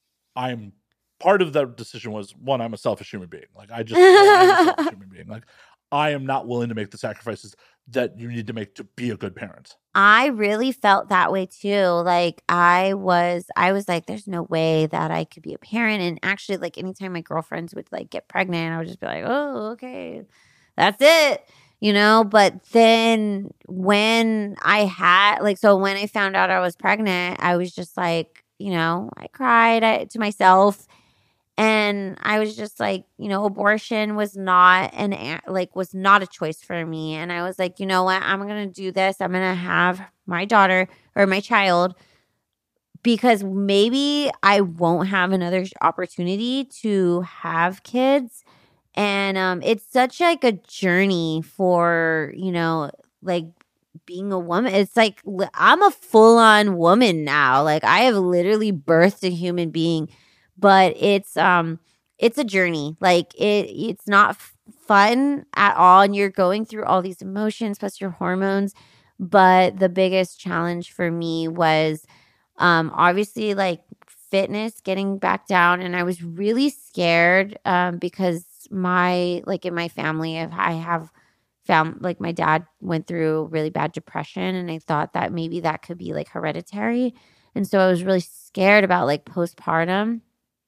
I'm part of that decision was, one, I'm a selfish human being. Like, I just, I'm a selfish human being. Like, I am not willing to make the sacrifices that you need to make to be a good parent. I really felt that way too. Like I was, I was like, there's no way that I could be a parent. And actually, like anytime my girlfriends would like get pregnant, I would just be like, oh, okay, that's it, you know. But then when I had, like, so when I found out I was pregnant, I was just like, you know, I cried I, to myself. And I was just like, you know, abortion was not an a- like was not a choice for me. And I was like, you know what? I'm going to do this. I'm going to have my daughter or my child because maybe I won't have another opportunity to have kids. And um it's such like a journey for, you know, like being a woman. It's like li- I'm a full-on woman now. Like I have literally birthed a human being, but it's um it's a journey. Like it it's not f- fun at all, and you're going through all these emotions plus your hormones. But the biggest challenge for me was um obviously like fitness, getting back down, and I was really scared um because my like in my family I've, I have found like my dad went through really bad depression, and I thought that maybe that could be like hereditary. And so I was really scared about like postpartum.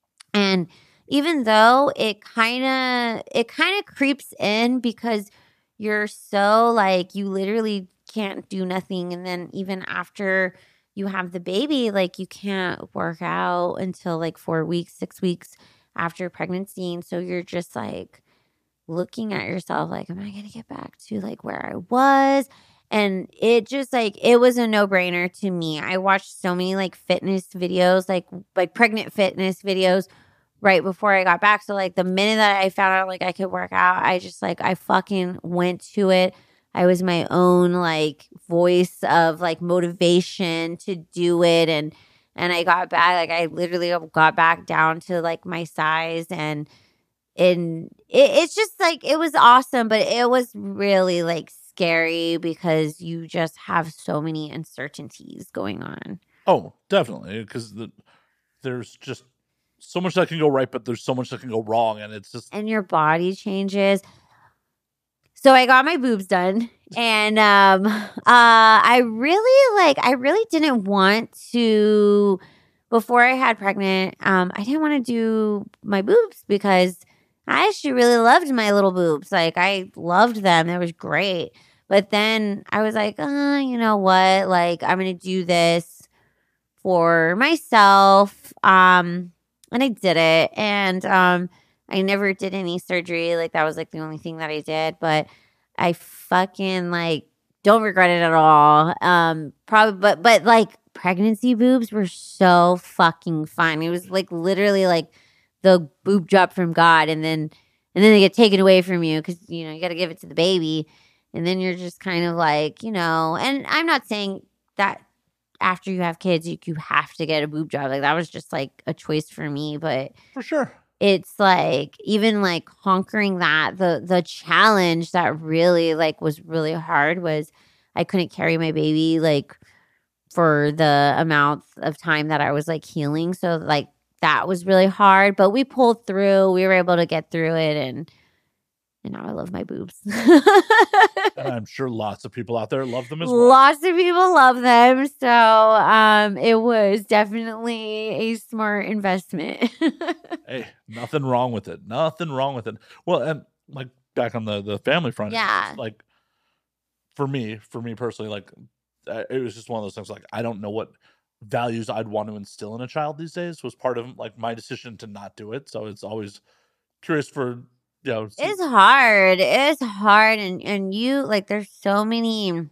And even though it kind of it kind of creeps in because you're so like you literally can't do nothing, and then even after you have the baby, like you can't work out until like four weeks, six weeks after pregnancy. And so you're just like looking at yourself like, am I going to get back to like where I was? And it just like, it was a no brainer to me. I watched so many like fitness videos, like, like pregnant fitness videos right before I got back. So like the minute that I found out like I could work out, I just like, I fucking went to it. I was my own like voice of like motivation to do it. And, and I got back, like I literally got back down to like my size, and and it, it's just like it was awesome, but it was really like scary because you just have so many uncertainties going on. Oh, definitely. Because the, there's just so much that can go right, but there's so much that can go wrong. And it's just. And your body changes. So I got my boobs done, and um uh I really like I really didn't want to before I had pregnant, um, I didn't want to do my boobs because I actually really loved my little boobs. Like, I loved them. It was great. But then I was like, uh, you know what? Like, I'm going to do this for myself. Um, and I did it. And um, I never did any surgery. Like, that was like the only thing that I did. But I fucking like don't regret it at all. Um, probably, but but like pregnancy boobs were so fucking fun. It was like literally like the boob job from God, and then and then they get taken away from you because you know you got to give it to the baby, and then you're just kind of like you know. And I'm not saying that after you have kids, you, you have to get a boob job. Like that was just like a choice for me, but For sure. it's like even like conquering that the the challenge that really like was really hard was I couldn't carry my baby like for the amount of time that I was like healing. So like that was really hard, but we pulled through. We were able to get through it, and and now I love my boobs. And I'm sure lots of people out there love them as well. Lots of people love them. So um, it was definitely a smart investment. Hey, nothing wrong with it. Nothing wrong with it. Well, and like back on the, the family front, Yeah. like for me, for me personally, like uh, it was just one of those things. Like I don't know what values I'd want to instill in a child these days. Was part of like my decision to not do it. So it's always curious for you know. see- It's hard. It's hard. And, and you, like, there's so many,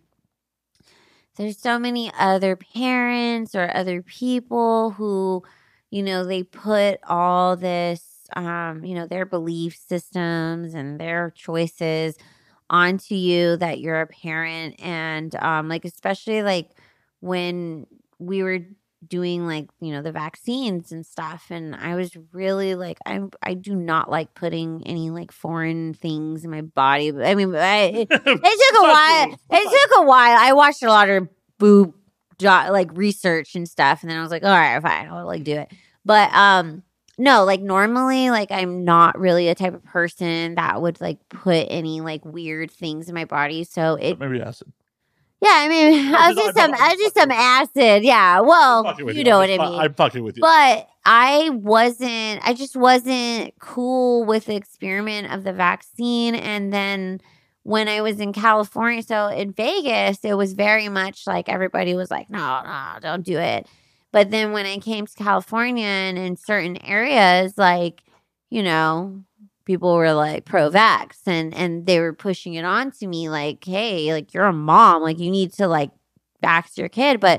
there's so many other parents or other people who, you know, they put all this, um, you know, their belief systems and their choices onto you that you're a parent. And, um, like, especially like when we were doing like you know the vaccines and stuff, and I was really like I I do not like putting any like foreign things in my body. I mean, I, it, it took a while. It took a while. I watched a lot of boob jo- like research and stuff, and then I was like, all right, fine, I'll like do it. But um, no, like normally, like I'm not really a type of person that would like put any like weird things in my body. So it maybe acid. Yeah, I mean, I was just some, I was just some acid. Yeah, well, you know what I mean. I'm fucking with you. But I wasn't, I just wasn't cool with the experiment of the vaccine. And then when I was in California, so in Vegas, it was very much like everybody was like, no, no, don't do it. But then when I came to California and in certain areas, like, you know, people were like pro-vax and, and they were pushing it on to me like, hey, like you're a mom, like you need to like vax your kid. But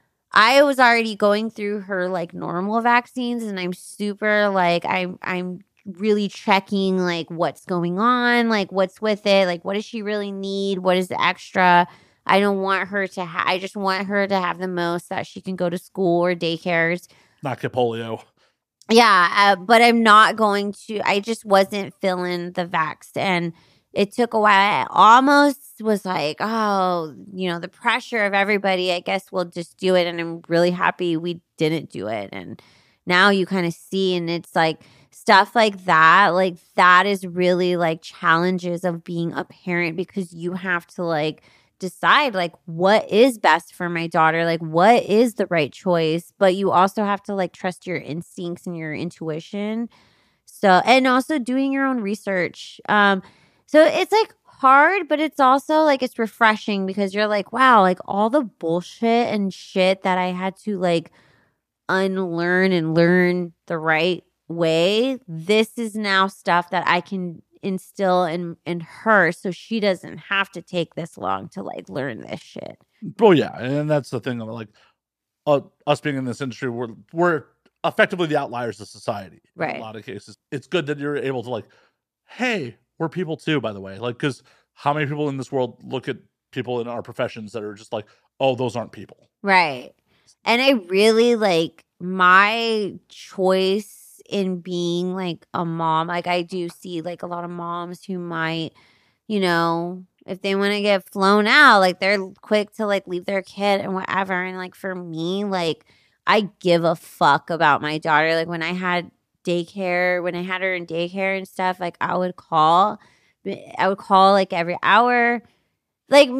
I was already going through her like normal vaccines, and I'm super like I'm I'm really checking like what's going on, like what's with it, like what does she really need, what is the extra. I don't want her to ha- I just want her to have the most that she can go to school or daycares. Not get polio. Yeah, uh, but I'm not going to. I just wasn't feeling the vax, and it took a while. I almost was like, oh, you know, the pressure of everybody. I guess we'll just do it, and I'm really happy we didn't do it. And now you kind of see, and it's like stuff like that. Like that is really like challenges of being a parent because you have to like decide like what is best for my daughter, like what is the right choice, but you also have to like trust your instincts and your intuition. So, and also doing your own research. Um, so it's like hard, but it's also like it's refreshing because you're like, wow, like all the bullshit and shit that I had to like unlearn and learn the right way. This is now stuff that I can instill in in her so she doesn't have to take this long to like learn this shit. Oh yeah, and that's the thing of like uh, us being in this industry, we're we're effectively the outliers of society Right. in a lot of cases. It's good that you're able to like, hey, we're people too, by the way. Like, because how many people in this world look at people in our professions that are just like, oh, those aren't people. Right. And I really like my choice in being like a mom. Like I do see like a lot of moms who might, you know, if they want to get flown out, like they're quick to like leave their kid and whatever. And like for me, like I give a fuck about my daughter. Like when I had daycare, when I had her in daycare and stuff, like I would call, I would call like every hour. Like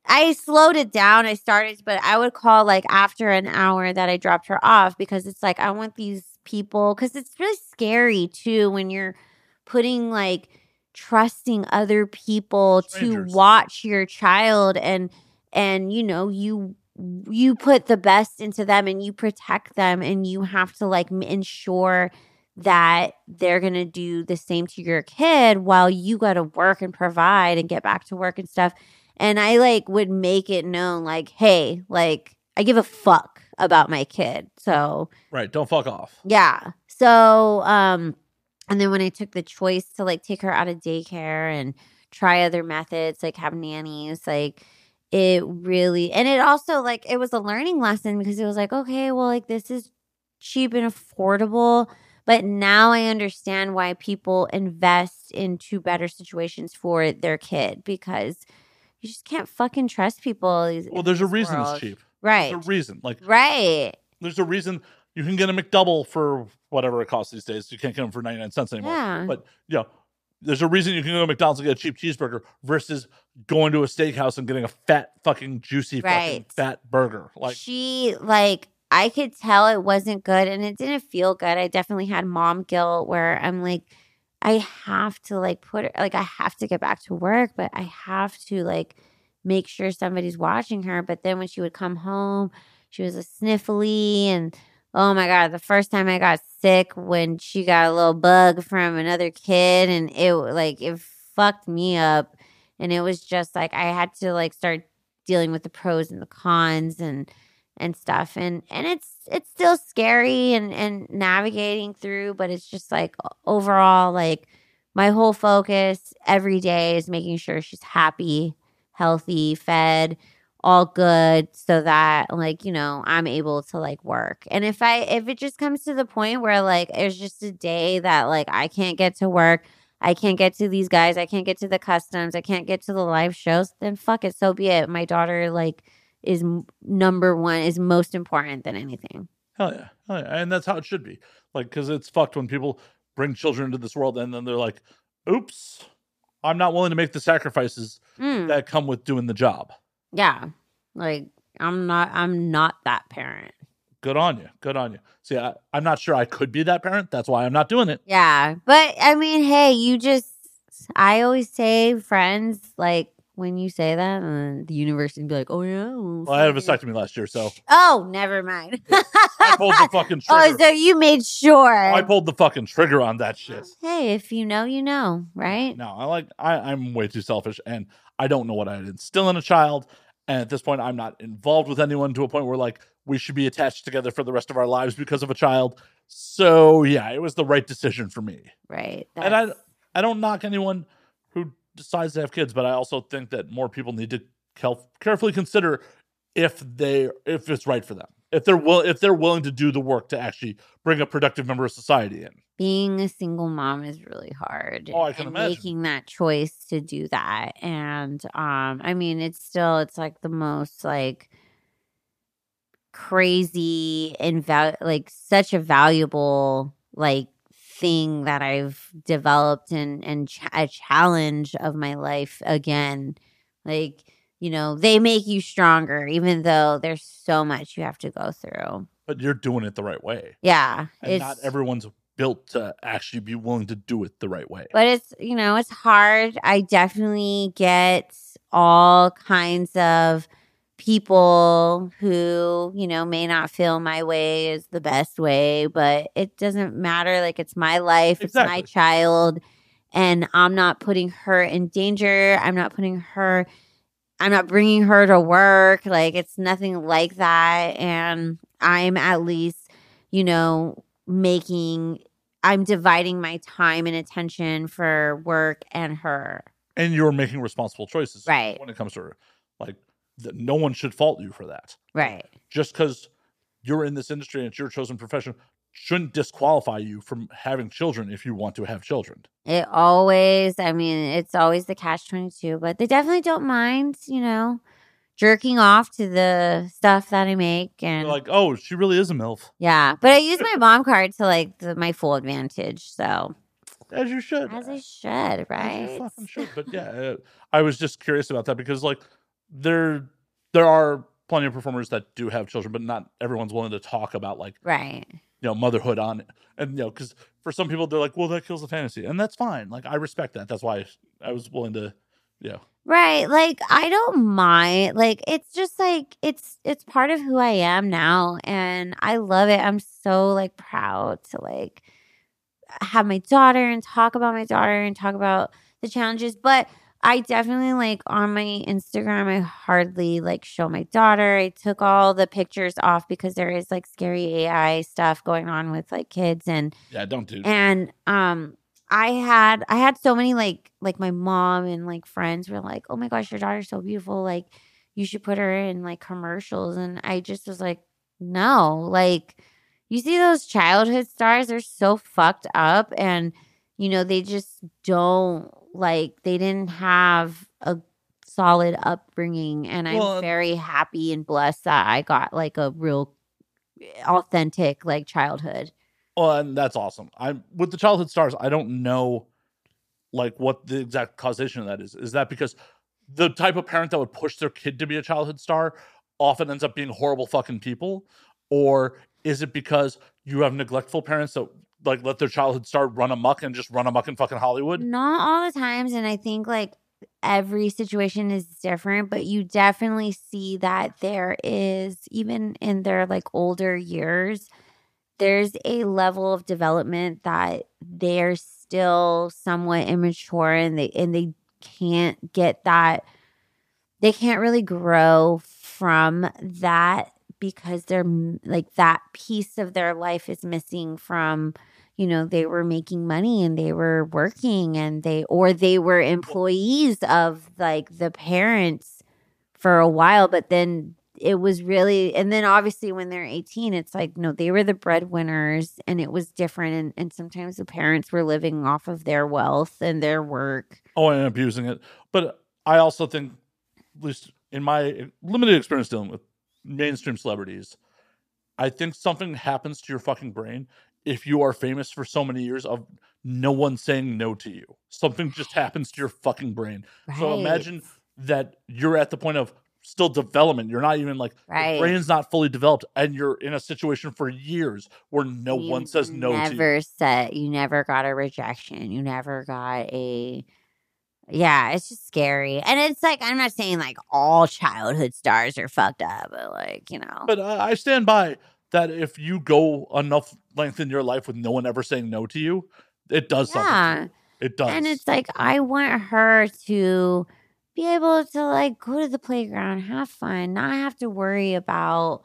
I slowed it down. I started, but I would call like after an hour that I dropped her off because it's like I want these people because it's really scary too when you're putting like trusting other people Strangers. to watch your child and and you know you you put the best into them and you protect them and you have to like m- ensure that they're going to do the same to your kid while you got to work and provide and get back to work and stuff. And I like would make it known like, hey, like I give a fuck about my kid. So Right. Don't fuck off. yeah. So, um, and then when I took the choice to like take her out of daycare and try other methods, like have nannies, like it really, and it also like, it was a learning lesson because it was like, okay, well, like this is cheap and affordable. But now I understand why people invest into better situations for their kid because you just can't fucking trust people. these- Well, in there's a this reason world. it's cheap. Right. There's a reason. Like, Right. there's a reason you can get a McDouble for whatever it costs these days. You can't get them for ninety-nine cents anymore. Yeah. But, you know, there's a reason you can go to McDonald's and get a cheap cheeseburger versus going to a steakhouse and getting a fat, fucking, juicy, fucking Right. fat burger. Like, she, like, I could tell it wasn't good and it didn't feel good. I definitely had mom guilt where I'm like, I have to, like, put her, like, I have to get back to work, but I have to, like, make sure somebody's watching her. But then when she would come home, she was a sniffly and oh my God, the first time I got sick when she got a little bug from another kid and it like it fucked me up. And it was just like I had to like start dealing with the pros and the cons and and stuff. And and it's it's still scary and and navigating through, but it's just like overall like my whole focus every day is making sure she's happy, healthy, fed, all good so that like, you know, I'm able to like work. And if I if it just comes to the point where like it's just a day that like I can't get to work, I can't get to these guys, I can't get to the customs, I can't get to the live shows, then fuck it, so be it. My daughter like is m- number one, is most important than anything. hell yeah. Hell yeah. And that's how it should be. Like, because it's fucked when people bring children into this world and then they're like, oops, I'm not willing to make the sacrifices Mm, that come with doing the job. yeah. Like I'm not I'm not that parent. Good on you. Good on you. See, I, I'm not sure I could be that parent. That's why I'm not doing it. Yeah. But I mean, hey, you just I always say friends like when you say that, and the universe can be like, "Oh yeah." Well, Well, I had a fuck it." vasectomy last year, so Oh, never mind. I pulled the fucking trigger. Oh, so you made sure. I pulled the fucking trigger on that shit. Hey, if you know, you know, right? No, I like I, I'm way too selfish, and I don't know what I'd instill in a child. And at this point, I'm not involved with anyone to a point where like we should be attached together for the rest of our lives because of a child. So yeah, it was the right decision for me. Right. And I That's- I don't knock anyone who decides to have kids, but I also think that more people need to cal- carefully consider if they if it's right for them. If they're will if they're willing to do the work to actually bring a productive member of society in. being a single mom is really hard. Oh, I can and imagine. making that choice to do that. And um, I mean, it's still it's like the most like crazy and val- like such a valuable like thing that I've developed and and ch- a challenge of my life again. Like, you know, they make you stronger, even though there's so much you have to go through. But you're doing it the right way. Yeah, And it's not everyone's built to actually be willing to do it the right way. but it's you know it's hard. I definitely get all kinds of people who you know may not feel my way is the best way, but it doesn't matter. Like it's my life, it's my Exactly. child, and I'm not putting her in danger. I'm not putting her. I'm not bringing her to work. Like it's nothing like that. And I'm at least, you know, making, I'm dividing my time and attention for work and her. And you're making responsible choices Right. when it comes to her. Like th- no one should fault you for that. Right. Just because you're in this industry and it's your chosen profession shouldn't disqualify you from having children if you want to have children. It always, I mean, it's always the catch twenty-two, but they definitely don't mind, you know, jerking off to the stuff that I make. And You're like, oh, she really is a MILF. yeah, but I use my mom card to like the, my full advantage. So As you should. as I should, As right? you fucking should. But yeah, uh, I was just curious about that because like there there are plenty of performers that do have children, but not everyone's willing to talk about like right. you know motherhood on it. And you know because for some people they're like, well, that kills the fantasy, and that's fine. Like I respect that. That's why I was willing to, you know. Right. Like I don't mind. Like it's just like it's it's part of who I am now and I love it. I'm so like proud to like have my daughter and talk about my daughter and talk about the challenges. But I definitely like on my Instagram, I hardly like show my daughter. I took all the pictures off because there is like scary A I stuff going on with like kids and Yeah, don't do. and um I had I had so many like like my mom and like friends were like, "Oh my gosh, your daughter's so beautiful. Like you should put her in like commercials." And I just was like, "No." Like you see those childhood stars, they're so fucked up and you know, they just don't like they didn't have a solid upbringing and I'm Well, very happy and blessed that I got like a real authentic like childhood. Well, and that's awesome. I'm with the childhood stars. I don't know, like, what the exact causation of that is. Is that because the type of parent that would push their kid to be a childhood star often ends up being horrible fucking people, or is it because you have neglectful parents that like let their childhood star run amok and just run amok in fucking Hollywood? Not all the times, and I think like every situation is different, but you definitely see that there is even in their like older years. There's a level of development that they're still somewhat immature and they and they can't get that they can't really grow from that because they're like that piece of their life is missing from you know they were making money and they were working and they or they were employees of like the parents for a while but then it was really, and then obviously when they're eighteen, it's like, no, they were the breadwinners and it was different. And, and sometimes the parents were living off of their wealth and their work. Oh, and abusing it. But I also think, at least in my limited experience dealing with mainstream celebrities, I think something happens to your fucking brain if you are famous for so many years of no one saying no to you. Something just happens to your fucking brain. Right. So imagine that you're at the point of still development. You're not even like right. your brain's not fully developed, and you're in a situation for years where no you one says no to you. Never said you never got a rejection. You never got a yeah. It's just scary, and it's like I'm not saying like all childhood stars are fucked up, but like you know. But uh, I stand by that. If you go enough length in your life with no one ever saying no to you, it does yeah. something. To you. It does, and it's like I want her to be able to like go to the playground, have fun, not have to worry about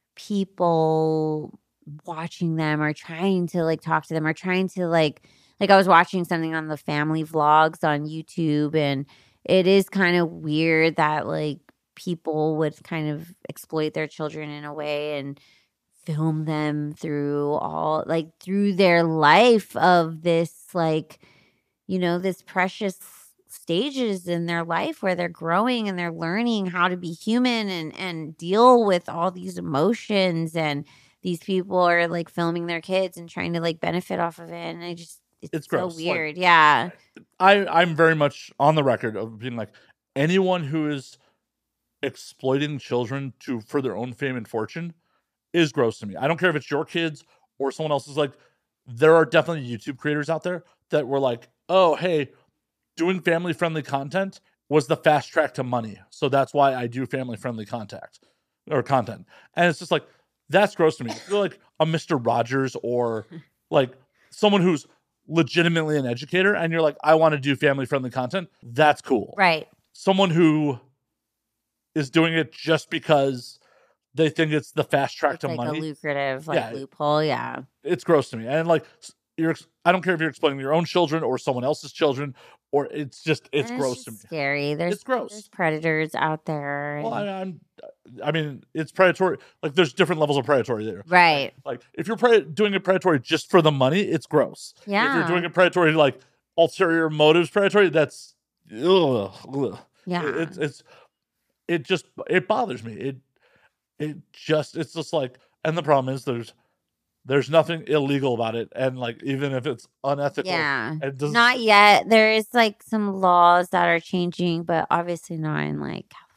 people watching them or trying to like talk to them or trying to like like I was watching something on the family vlogs on YouTube and it is kind of weird that like people would kind of exploit their children in a way and film them through all like through their life of this like you know this precious stages in their life where they're growing and they're learning how to be human and and deal with all these emotions and these people are like filming their kids and trying to like benefit off of it and I just it's, it's so gross. weird. Like, yeah. I I'm very much on the record of being like anyone who is exploiting children to for their own fame and fortune is gross to me. I don't care if it's your kids or someone else's. Like there are definitely YouTube creators out there that were like, oh hey, doing family-friendly content was the fast track to money. So that's why I do family-friendly contact or content. And it's just like, that's gross to me. If you're like a Mister Rogers or like someone who's legitimately an educator and you're like, I want to do family-friendly content, that's cool. Right. Someone who is doing it just because they think it's the fast track it's to like money. A lucrative like yeah, loophole. Yeah. It's gross to me. And like, you're, I don't care if you're exploiting your own children or someone else's children, or it's just it's, it's gross just to me. Scary. There's it's gross. There's predators out there. Well, I, I'm, I mean, it's predatory. Like, there's different levels of predatory there. Right. Like, like if you're pre- doing it predatory just for the money, it's gross. Yeah. If you're doing it predatory like ulterior motives predatory, that's ugh, ugh. Yeah. It, it's it's it just it bothers me. It it just it's just like, and the problem is there's. There's nothing illegal about it. And like, even if it's unethical. Yeah. It doesn't... Not yet. There is like some laws that are changing, but obviously not in like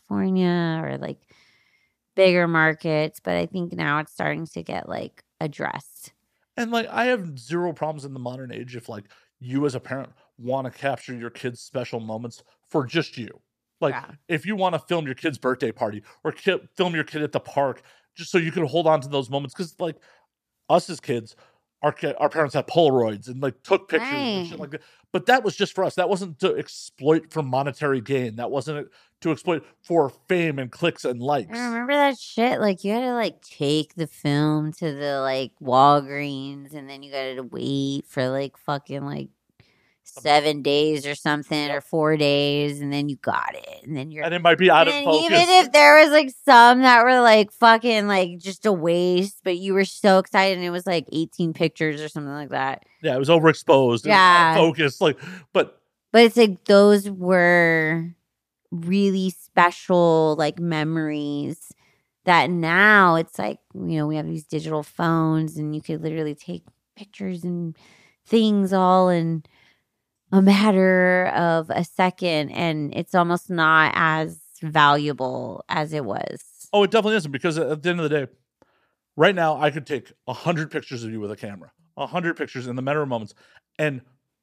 California or like bigger markets. But I think now it's starting to get like addressed. And like, I have zero problems in the modern age if like you as a parent want to capture your kids' special moments for just you. Like, Yeah. if you want to film your kid's birthday party or ki- film your kid at the park, just so you can hold on to those moments. Because like us as kids, our ki- our parents had Polaroids and like took pictures and shit Right. like that. But that was just for us. That wasn't to exploit for monetary gain. That wasn't to exploit for fame and clicks and likes. I remember that shit. Like you had to like take the film to the like Walgreens, and then you got to wait for like fucking like seven days or something, Yep. or four days, and then you got it, and then you're. And it might be out of And focus. even if there was like some that were like fucking like just a waste, but you were so excited, and it was like eighteen pictures or something like that. Yeah, it was overexposed. Yeah. It was out of focus. Like, but But it's like those were really special like memories that now it's like, you know, we have these digital phones and you could literally take pictures and things all in a matter of a second, and it's almost not as valuable as it was. oh, it definitely isn't, because at the end of the day, right now I could take a hundred pictures of you with a camera, a hundred pictures in the matter of moments, and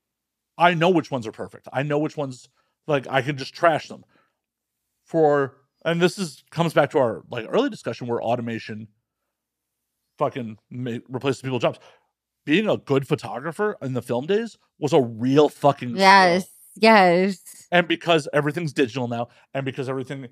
I know which ones are perfect. I know which ones like I can just trash them. For and this is comes back to our like early discussion where automation fucking ma- replaces people's jobs. Being a good photographer in the film days was a real fucking skill. Yes, yes. And because everything's digital now, and because everything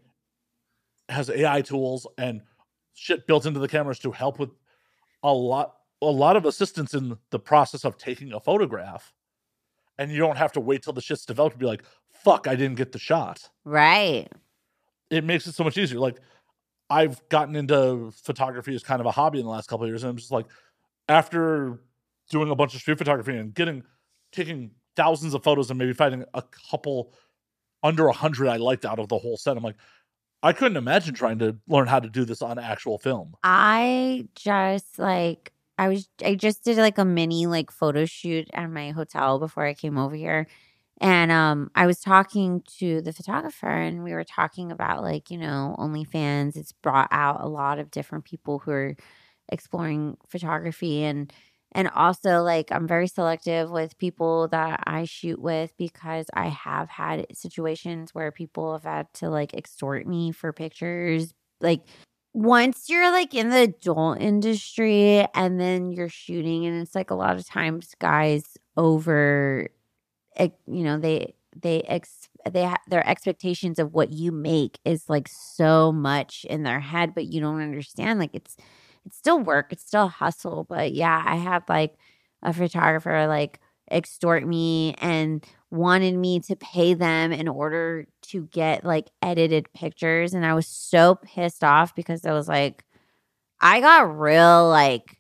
has A I tools and shit built into the cameras to help with a lot a lot of assistance in the process of taking a photograph, and you don't have to wait till the shit's developed to be like, fuck, I didn't get the shot. Right. It makes it so much easier. Like, I've gotten into photography as kind of a hobby in the last couple of years, and I'm just like, after doing a bunch of street photography and getting taking thousands of photos and maybe finding a couple under a hundred I liked out of the whole set, I'm like, I couldn't imagine trying to learn how to do this on actual film. I just like I was I just did like a mini like photo shoot at my hotel before I came over here. And um I was talking to the photographer, and we were talking about like, you know, OnlyFans. It's brought out a lot of different people who are exploring photography, and and also like I'm very selective with people that I shoot with, because I have had situations where people have had to like extort me for pictures. Like once you're like in the adult industry and then you're shooting, and it's like a lot of times guys over, you know, they they ex they ha- their expectations of what you make is like so much in their head, but you don't understand. Like it's it's still work, it's still hustle. But yeah, I had like a photographer like extort me and wanted me to pay them in order to get like edited pictures, and I was so pissed off because I was like, I got real like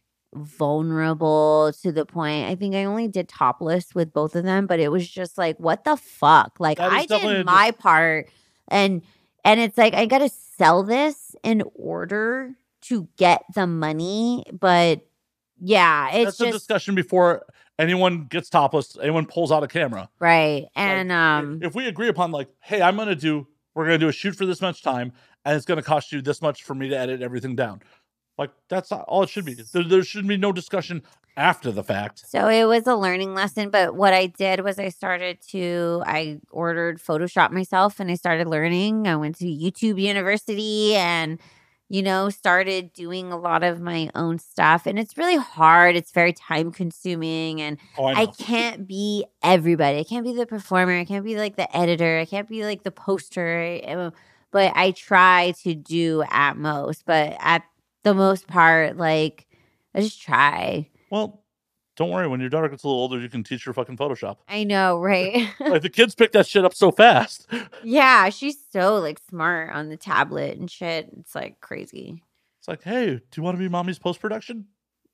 vulnerable to the point. I think I only did topless with both of them, but it was just like, what the fuck? Like That is I definitely did a my part, and and it's like I gotta sell this in order to get the money. But yeah, it's That's a just discussion before anyone gets topless, anyone pulls out a camera. right. Like, And i- um if we agree upon like, hey, I'm gonna do we're gonna do a shoot for this much time, and it's gonna cost you this much for me to edit everything down. Like, that's not all it should be. There, there should be no discussion after the fact. So it was a learning lesson. But what I did was I started to, I ordered Photoshop myself, and I started learning. I went to YouTube University and, you know, started doing a lot of my own stuff. And it's really hard. It's very time consuming. And Oh, I know. I can't be everybody. I can't be the performer. I can't be like the editor. I can't be like the poster. I- But I try to do at most. But at the most part, like, I just try. Well, don't worry. When your daughter gets a little older, you can teach her fucking Photoshop. I know, right? Like, the kids pick that shit up so fast. Yeah, she's so like smart on the tablet and shit. It's like crazy. It's like, hey, do you want to be mommy's post-production?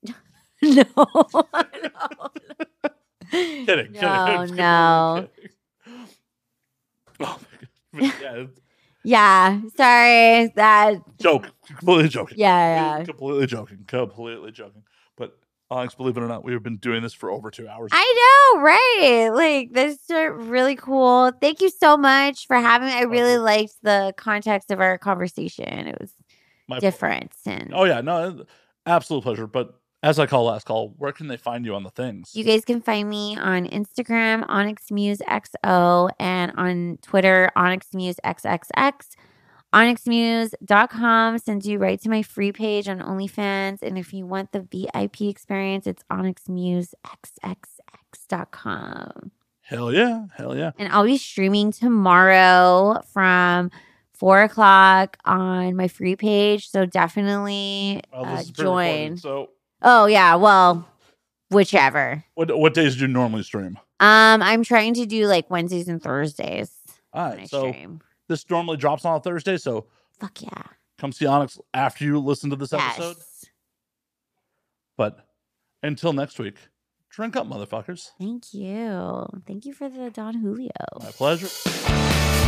No, no. Kidding. No, kidding. Completely no. kidding. Oh my god. Yeah. Yeah, sorry. That. Joke. Completely joking. Yeah, yeah. Completely joking. Completely joking. But Onyx, believe it or not, we've been doing this for over two hours. I know, right? Like, this is really cool. Thank you so much for having me. I really Pleasure. liked the context of our conversation. It was My different. And oh, yeah. No, absolute pleasure. But as I call last call, where can they find you on the things? you guys can find me on Instagram, Onyx Muse X O, and on Twitter, Onyx Muse X X X. onyx muse dot com sends you right to my free page on OnlyFans. And if you want the V I P experience, it's onyx muse x x x dot com. Hell yeah. Hell yeah. And I'll be streaming tomorrow from four o'clock on my free page. So definitely Well, uh, this is pre-recorded, join. so Oh, yeah. Well, whichever. what what days do you normally stream? Um, I'm trying to do like Wednesdays and Thursdays. All when I right. So stream. this normally drops on a Thursday. So Fuck yeah. come see Onyx after you listen to this Yes. episode. But until next week, drink up, motherfuckers. Thank you. Thank you for the Don Julio. My pleasure.